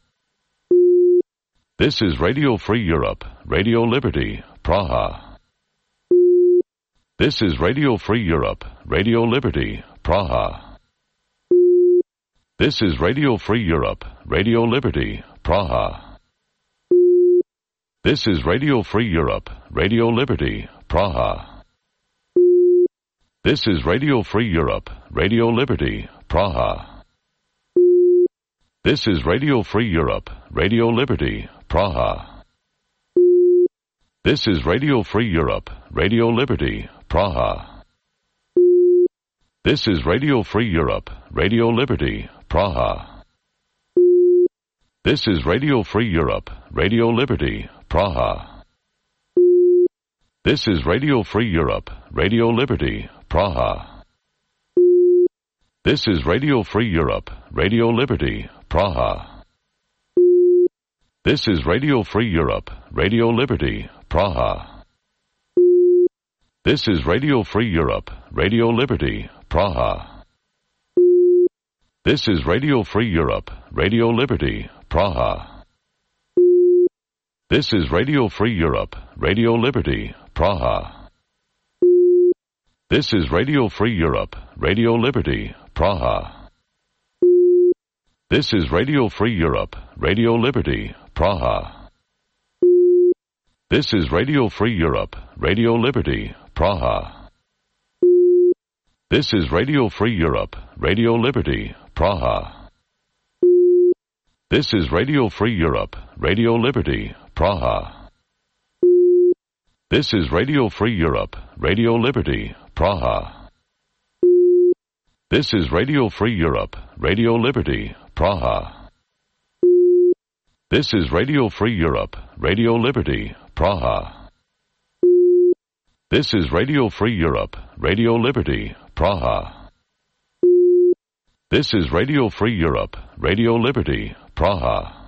This is Radio Free Europe, Radio Liberty, Praha. This is Radio Free Europe, Radio Liberty, Praha. This is Radio Free Europe, Radio Liberty, Praha. This is Radio Free Europe, Radio Liberty, Praha. This is Radio Free Europe, Radio Liberty, Praha. This is Radio Free Europe, Radio Liberty, Praha. This is Radio Free Europe, Radio Liberty, Praha. This is Radio Free Europe, Radio Liberty, Praha. This is Radio Free Europe, Radio Liberty, Praha. This is Radio Free Europe, Radio Liberty, Praha. This is Radio Free Europe, Radio Liberty, Praha. This is Radio Free Europe, Radio Liberty, Praha. This is Radio Free Europe, Radio Liberty, Praha. This is Radio Free Europe, Radio Liberty, Praha. This is Radio Free Europe, Radio Liberty, Praha. This is Radio Free Europe, Radio Liberty, Praha. This is Radio Free Europe, Radio Liberty, Praha. This is Radio Free Europe, Radio Liberty, Praha. This is Radio Free Europe, Radio Liberty, Praha. This is Radio Free Europe, Radio Liberty, Praha. This is Radio Free Europe, Radio Liberty, Praha. This is Radio Free Europe, Radio Liberty, Praha. This is Radio Free Europe, Radio Liberty, Praha. This is Radio Free Europe, Radio Liberty, Praha. This is Radio Free Europe, Radio Liberty, Praha.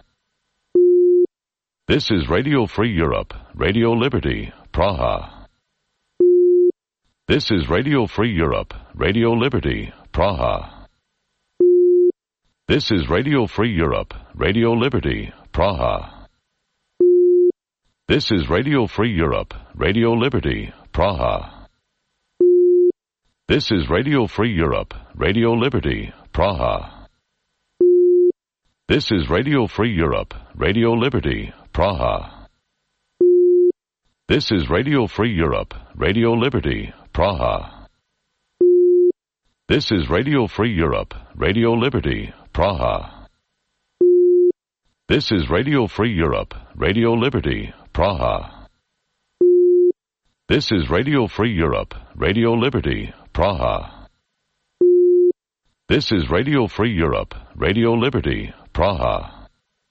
This is Radio Free Europe, Radio Liberty, Praha. This is Radio Free Europe, Radio Liberty, Praha. This is Radio Free Europe, Radio Liberty, Praha. This is Radio Free Europe, Radio Liberty, Praha. This is Radio Free Europe, Radio Liberty, Praha. This is Radio Free Europe, Radio Liberty, Praha. This is Radio Free Europe, Radio Liberty, Praha. This is Radio Free Europe, Radio Liberty, Praha. This is Radio Free Europe, Radio Liberty, Praha. This is Radio Free Europe, Radio Liberty, Praha. This is Radio Free Europe, Radio Liberty, Praha.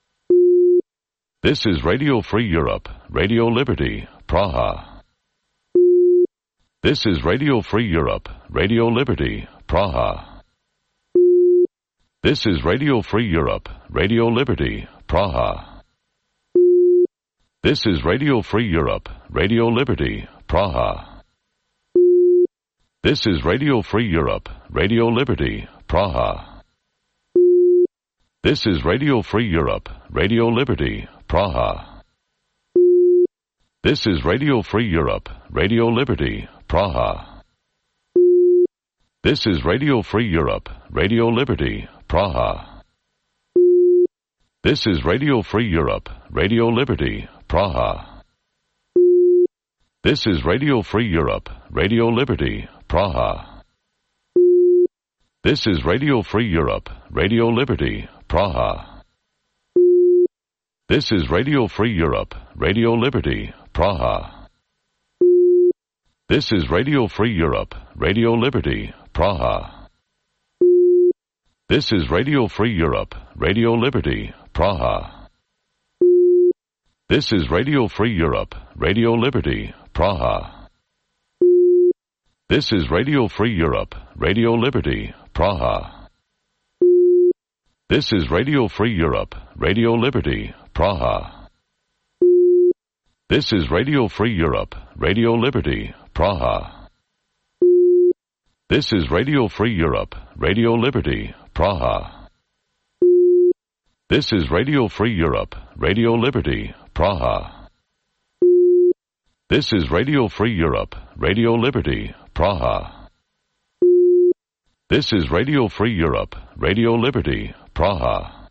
This is Radio Free Europe, Radio Liberty, Praha. This is Radio Free Europe, Radio Liberty, Praha. This is Radio Free Europe, Radio Liberty, Praha. This is Radio Free Europe, Radio Liberty, Praha. This is Radio Free Europe, Radio Liberty, Praha. This is Radio Free Europe, Radio Liberty, Praha. This is Radio Free Europe, Radio Liberty, Praha. This is Radio Free Europe, Radio Liberty, Praha. This is Radio Free Europe, Radio Liberty, Praha. This is Radio Free Europe, Radio Liberty, Praha. This is Radio Free Europe, Radio Liberty, Praha. This is Radio Free Europe, Radio Liberty, Praha. This is Radio Free Europe, Radio Liberty, Praha. This is Radio Free Europe, Radio Liberty, Praha. This is Radio Free Europe, Radio Liberty, Praha. This is Radio Free Europe, Radio Liberty, Praha. This is Radio Free Europe, Radio Liberty, Praha. This is Radio Free Europe, Radio Liberty, Praha. This is Radio Free Europe, Radio Liberty, Praha. This is Radio Free Europe, Radio Liberty, Praha. This is Radio Free Europe, Radio Liberty, Praha. This is Radio Free Europe, Radio Liberty, Praha.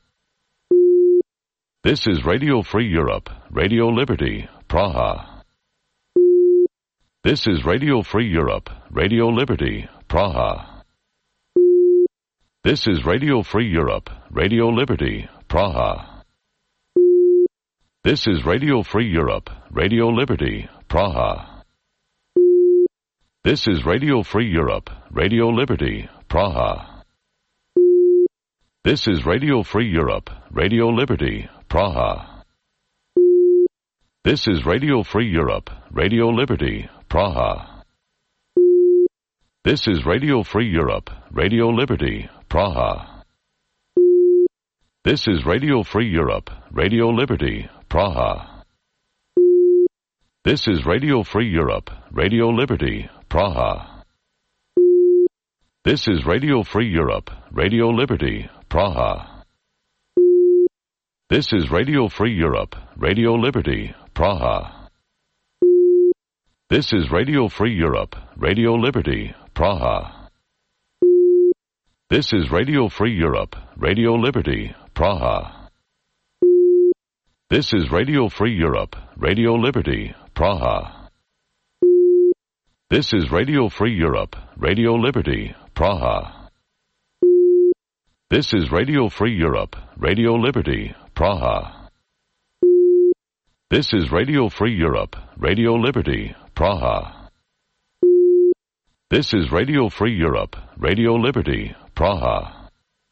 This is Radio Free Europe, Radio Liberty, Praha. This is Radio Free Europe, Radio Liberty, Praha. This is Radio Free Europe, Radio Liberty, Praha. This is Radio Free Europe, Radio Liberty, Praha. This is Radio Free Europe, Radio Liberty, Praha. This is Radio Free Europe, Radio Liberty, Praha. This is Radio Free Europe, Radio Liberty, Praha. This is Radio Free Europe, Radio Liberty, Praha. This is Radio Free Europe, Radio Liberty, Praha. This is Radio Free Europe, Radio Liberty, Praha. This is Radio Free Europe, Radio Liberty, Praha. This is Radio Free Europe, Radio Liberty, Praha. This is Radio Free Europe, Radio Liberty, Praha. This is Radio Free Europe, Radio Liberty, Praha. This is Radio Free Europe, Radio Liberty, Praha. This is Radio Free Europe, Radio Liberty, Praha. This is Radio Free Europe, Radio Liberty, Praha. This is Radio Free Europe, Radio Liberty, Praha. This is Radio Free Europe, Radio Liberty, Praha.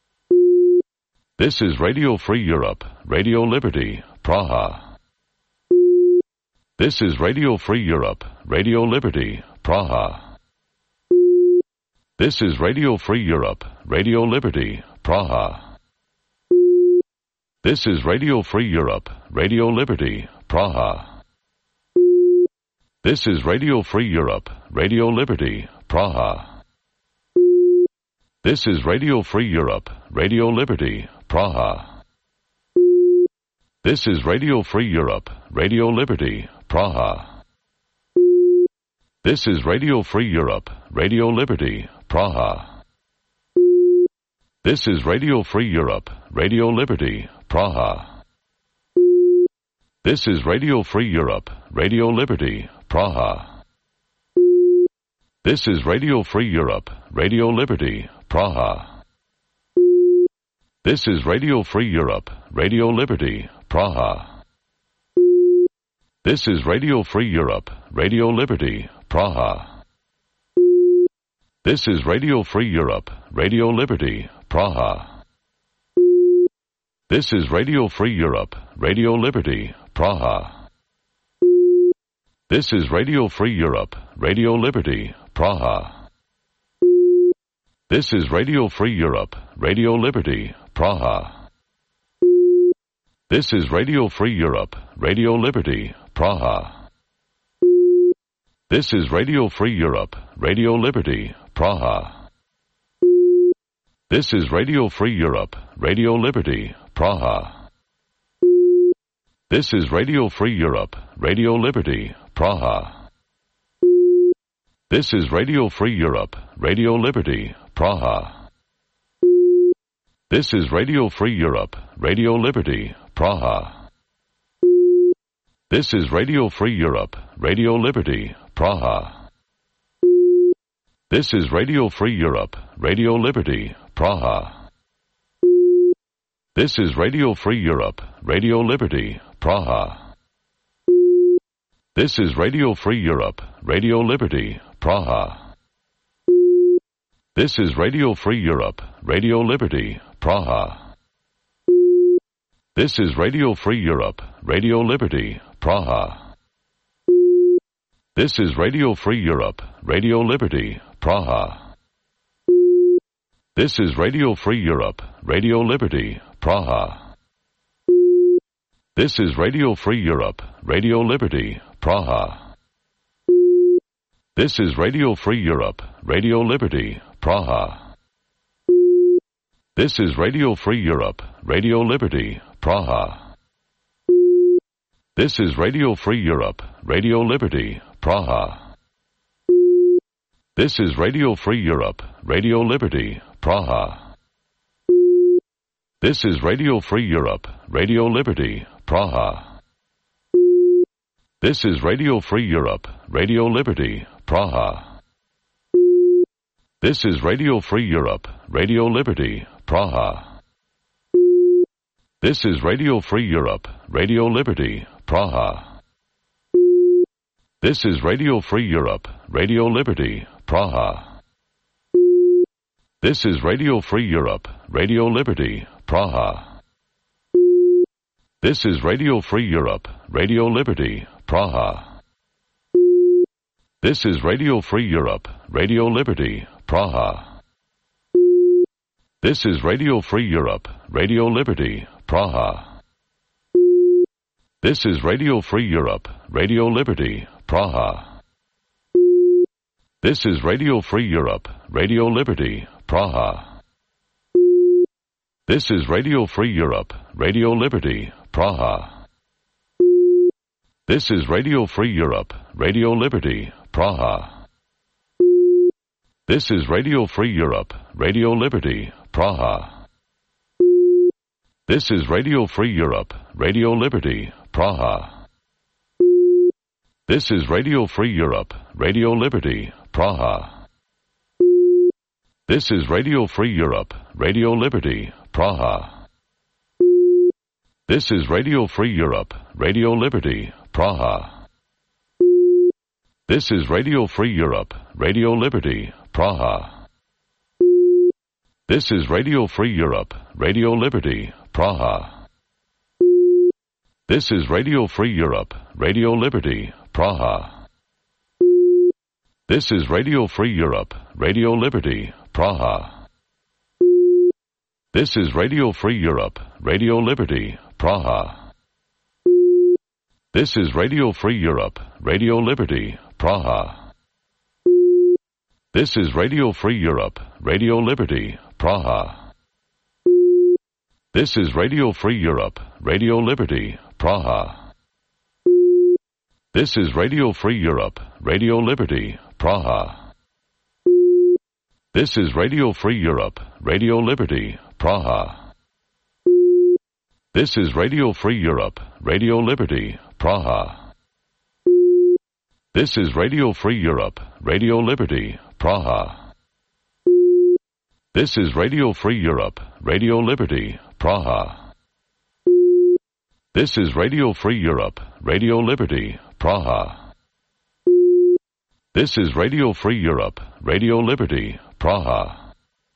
This is Radio Free Europe, Radio Liberty, Praha. This is Radio Free Europe, Radio Liberty, Praha. This is Radio Free Europe, Radio Liberty, Praha. This is Radio Free Europe, Radio Liberty, Praha. This is Radio Free Europe, Radio Liberty, Praha. This is Radio Free Europe, Radio Liberty, Praha. This is Radio Free Europe, Radio Liberty, Praha. This is Radio Free Europe, Radio Liberty, Praha. This is Radio Free Europe, Radio Liberty, Praha. This is Radio Free Europe, Radio Liberty, Praha. This is Radio Free Europe, Radio Liberty, Praha. This is Radio Free Europe, Radio Liberty, Praha. This is Radio Free Europe, Radio Liberty, Praha. This is Radio Free Europe, Radio Liberty, Praha. This is Radio Free Europe, Radio Liberty, Praha. This is Radio Free Europe, Radio Liberty, Praha. This is Radio Free Europe, Radio Liberty, Praha. This is Radio Free Europe, Radio Liberty, Praha. This is Radio Free Europe, Radio Liberty, Praha. This is Radio Free Europe, Radio Liberty, Praha. This is Radio Free Europe, Radio Liberty, Praha. This is Radio Free Europe, Radio Liberty, Praha. This is Radio Free Europe, Radio Liberty, Praha. This is Radio Free Europe, Radio Liberty, Praha. This is Radio Free Europe, Radio Liberty, Praha. This is Radio Free Europe, Radio Liberty, Praha. This is Radio Free Europe, Radio Liberty, Praha. This is Radio Free Europe, Radio Liberty, Praha. This is Radio Free Europe, Radio Liberty, Praha. This is Radio Free Europe, Radio Liberty, Praha. This is Radio Free Europe, Radio Liberty, Praha. This is Radio Free Europe, Radio Liberty, Praha. This is Radio Free Europe, Radio Liberty, Praha. This is Radio Free Europe, Radio Liberty, Praha. This is Radio Free Europe, Radio Liberty, Praha. This is Radio Free Europe, Radio Liberty, Praha. This is Radio Free Europe, Radio Liberty, Praha. This is Radio Free Europe, Radio Liberty, Praha. This is Radio Free Europe, Radio Liberty, Praha. This is Radio Free Europe, Radio Liberty, Praha. This is Radio Free Europe, Radio Liberty, Praha. This is Radio Free Europe, Radio Liberty, Praha. This is Radio Free Europe, Radio Liberty, Praha. This is Radio Free Europe, Radio Liberty, Praha. This is Radio Free Europe, Radio Liberty, Praha. This is Radio Free Europe, Radio Liberty, Praha. This is Radio Free Europe, Radio Liberty, Praha. This is Radio Free Europe, Radio Liberty, Praha. This is Radio Free Europe, Radio Liberty, Praha. This is Radio Free Europe, Radio Liberty, Praha. This is Radio Free Europe, Radio Liberty, Praha. This is Radio Free Europe, Radio Liberty, Praha. This is Radio Free Europe, Radio Liberty, Praha. This is Radio Free Europe, Radio Liberty, Praha. This is Radio Free Europe, Radio Liberty, Praha. This is Radio Free Europe, Radio Liberty, Praha. This is Radio Free Europe, Radio Liberty, Praha. This is Radio Free Europe, Radio Liberty, Praha. This is Radio Free Europe, Radio Liberty, Praha. This is Radio Free Europe, Radio Liberty, Praha. This is Radio Free Europe, Radio Liberty, Praha. This is Radio Free Europe, Radio Liberty, Praha. This is Radio Free Europe, Radio Liberty, Praha. This is Radio Free Europe, Radio Liberty, Praha. This is Radio Free Europe, Radio Liberty, Praha. This is Radio Free Europe, Radio Liberty, Praha. This is Radio Free Europe, Radio Liberty, Praha. This is Radio Free Europe, Radio Liberty, Praha. This is Radio Free Europe, Radio Liberty, Praha.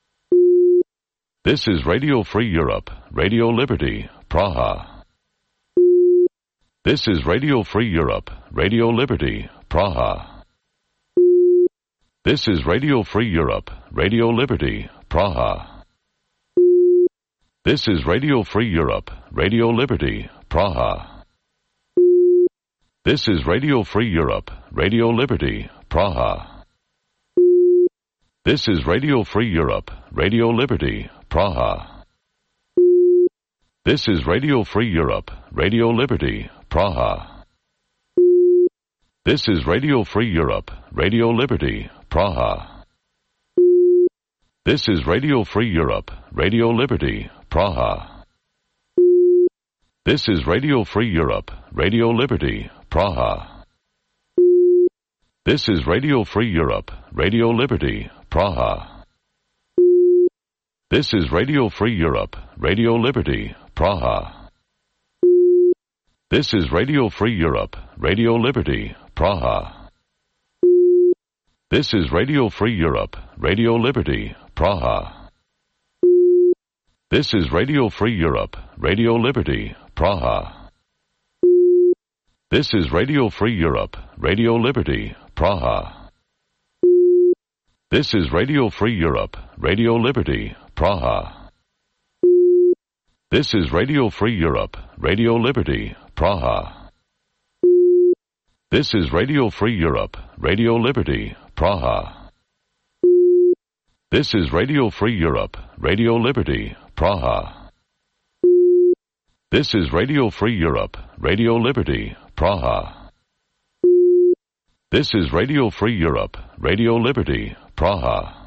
This is Radio Free Europe, Radio Liberty, Praha. This is Radio Free Europe, Radio Liberty, Praha. This is Radio Free Europe, Radio Liberty, Praha. This is Radio Free Europe, Radio Liberty, Praha. This is Radio Free Europe, Radio Liberty, Praha. This is Radio Free Europe, Radio Liberty, Praha. This is Radio Free Europe, Radio Liberty, Praha. This is Radio Free Europe, Radio Liberty, Praha. This is Radio Free Europe, Radio Liberty, Praha. This is Radio Free Europe, Radio Liberty, Praha. This is Radio Free Europe, Radio Liberty, Praha. This is Radio Free Europe, Radio Liberty, Praha. This is Radio Free Europe, Radio Liberty, Praha. This is Radio Free Europe, Radio Liberty, Praha. This is Radio Free Europe, Radio Liberty, Praha. This is Radio Free Europe, Radio Liberty, Praha. This is Radio Free Europe, Radio Liberty, Praha. This is Radio Free Europe, Radio Liberty, Praha. This is Radio Free Europe, Radio Liberty, Praha. This is Radio Free Europe, Radio Liberty, Praha. This is Radio Free Europe, Radio Liberty, Praha. This is Radio Free Europe, Radio Liberty, Praha.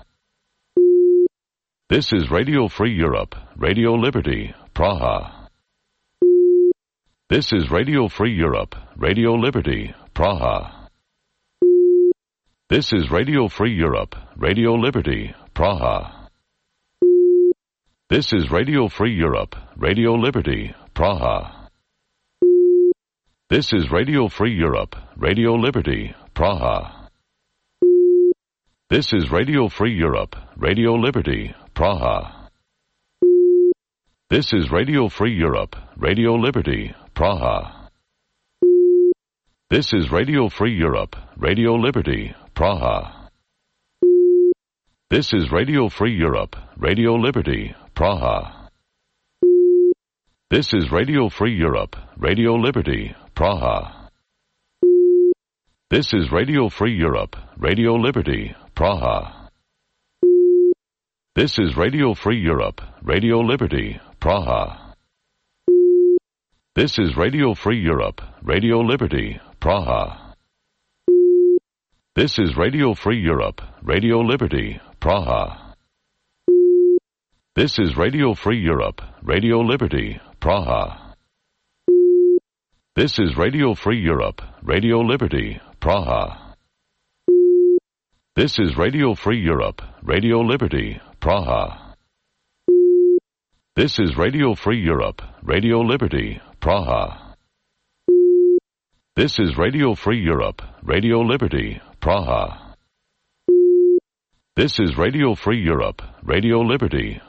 This is Radio Free Europe, Radio Liberty, Praha. This is Radio Free Europe, Radio Liberty, Praha. This is Radio Free Europe, Radio Liberty, Praha. This is Radio Free Europe, Radio Liberty, Praha. This is Radio Free Europe, Radio Liberty, Praha. This is Radio Free Europe, Radio Liberty, Praha. This is Radio Free Europe, Radio Liberty, Praha. This is Radio Free Europe, Radio Liberty, Praha. This is Radio Free Europe, Radio Liberty, Praha. This is Radio Free Europe, Radio Liberty, Praha. This is Radio Free Europe, Radio Liberty, Praha. This is Radio Free Europe, Radio Liberty, Praha. This is Radio Free Europe, Radio Liberty, Praha. This is Radio Free Europe, Radio Liberty, Praha. This is Radio Free Europe, Radio Liberty, Praha. This is Radio Free Europe, Radio Liberty, Praha. This is Radio Free Europe, Radio Liberty, Praha. This is Radio Free Europe, Radio Liberty, Praha. This is Radio Free Europe, Radio Liberty, Praha. This is Radio Free Europe, Radio Liberty,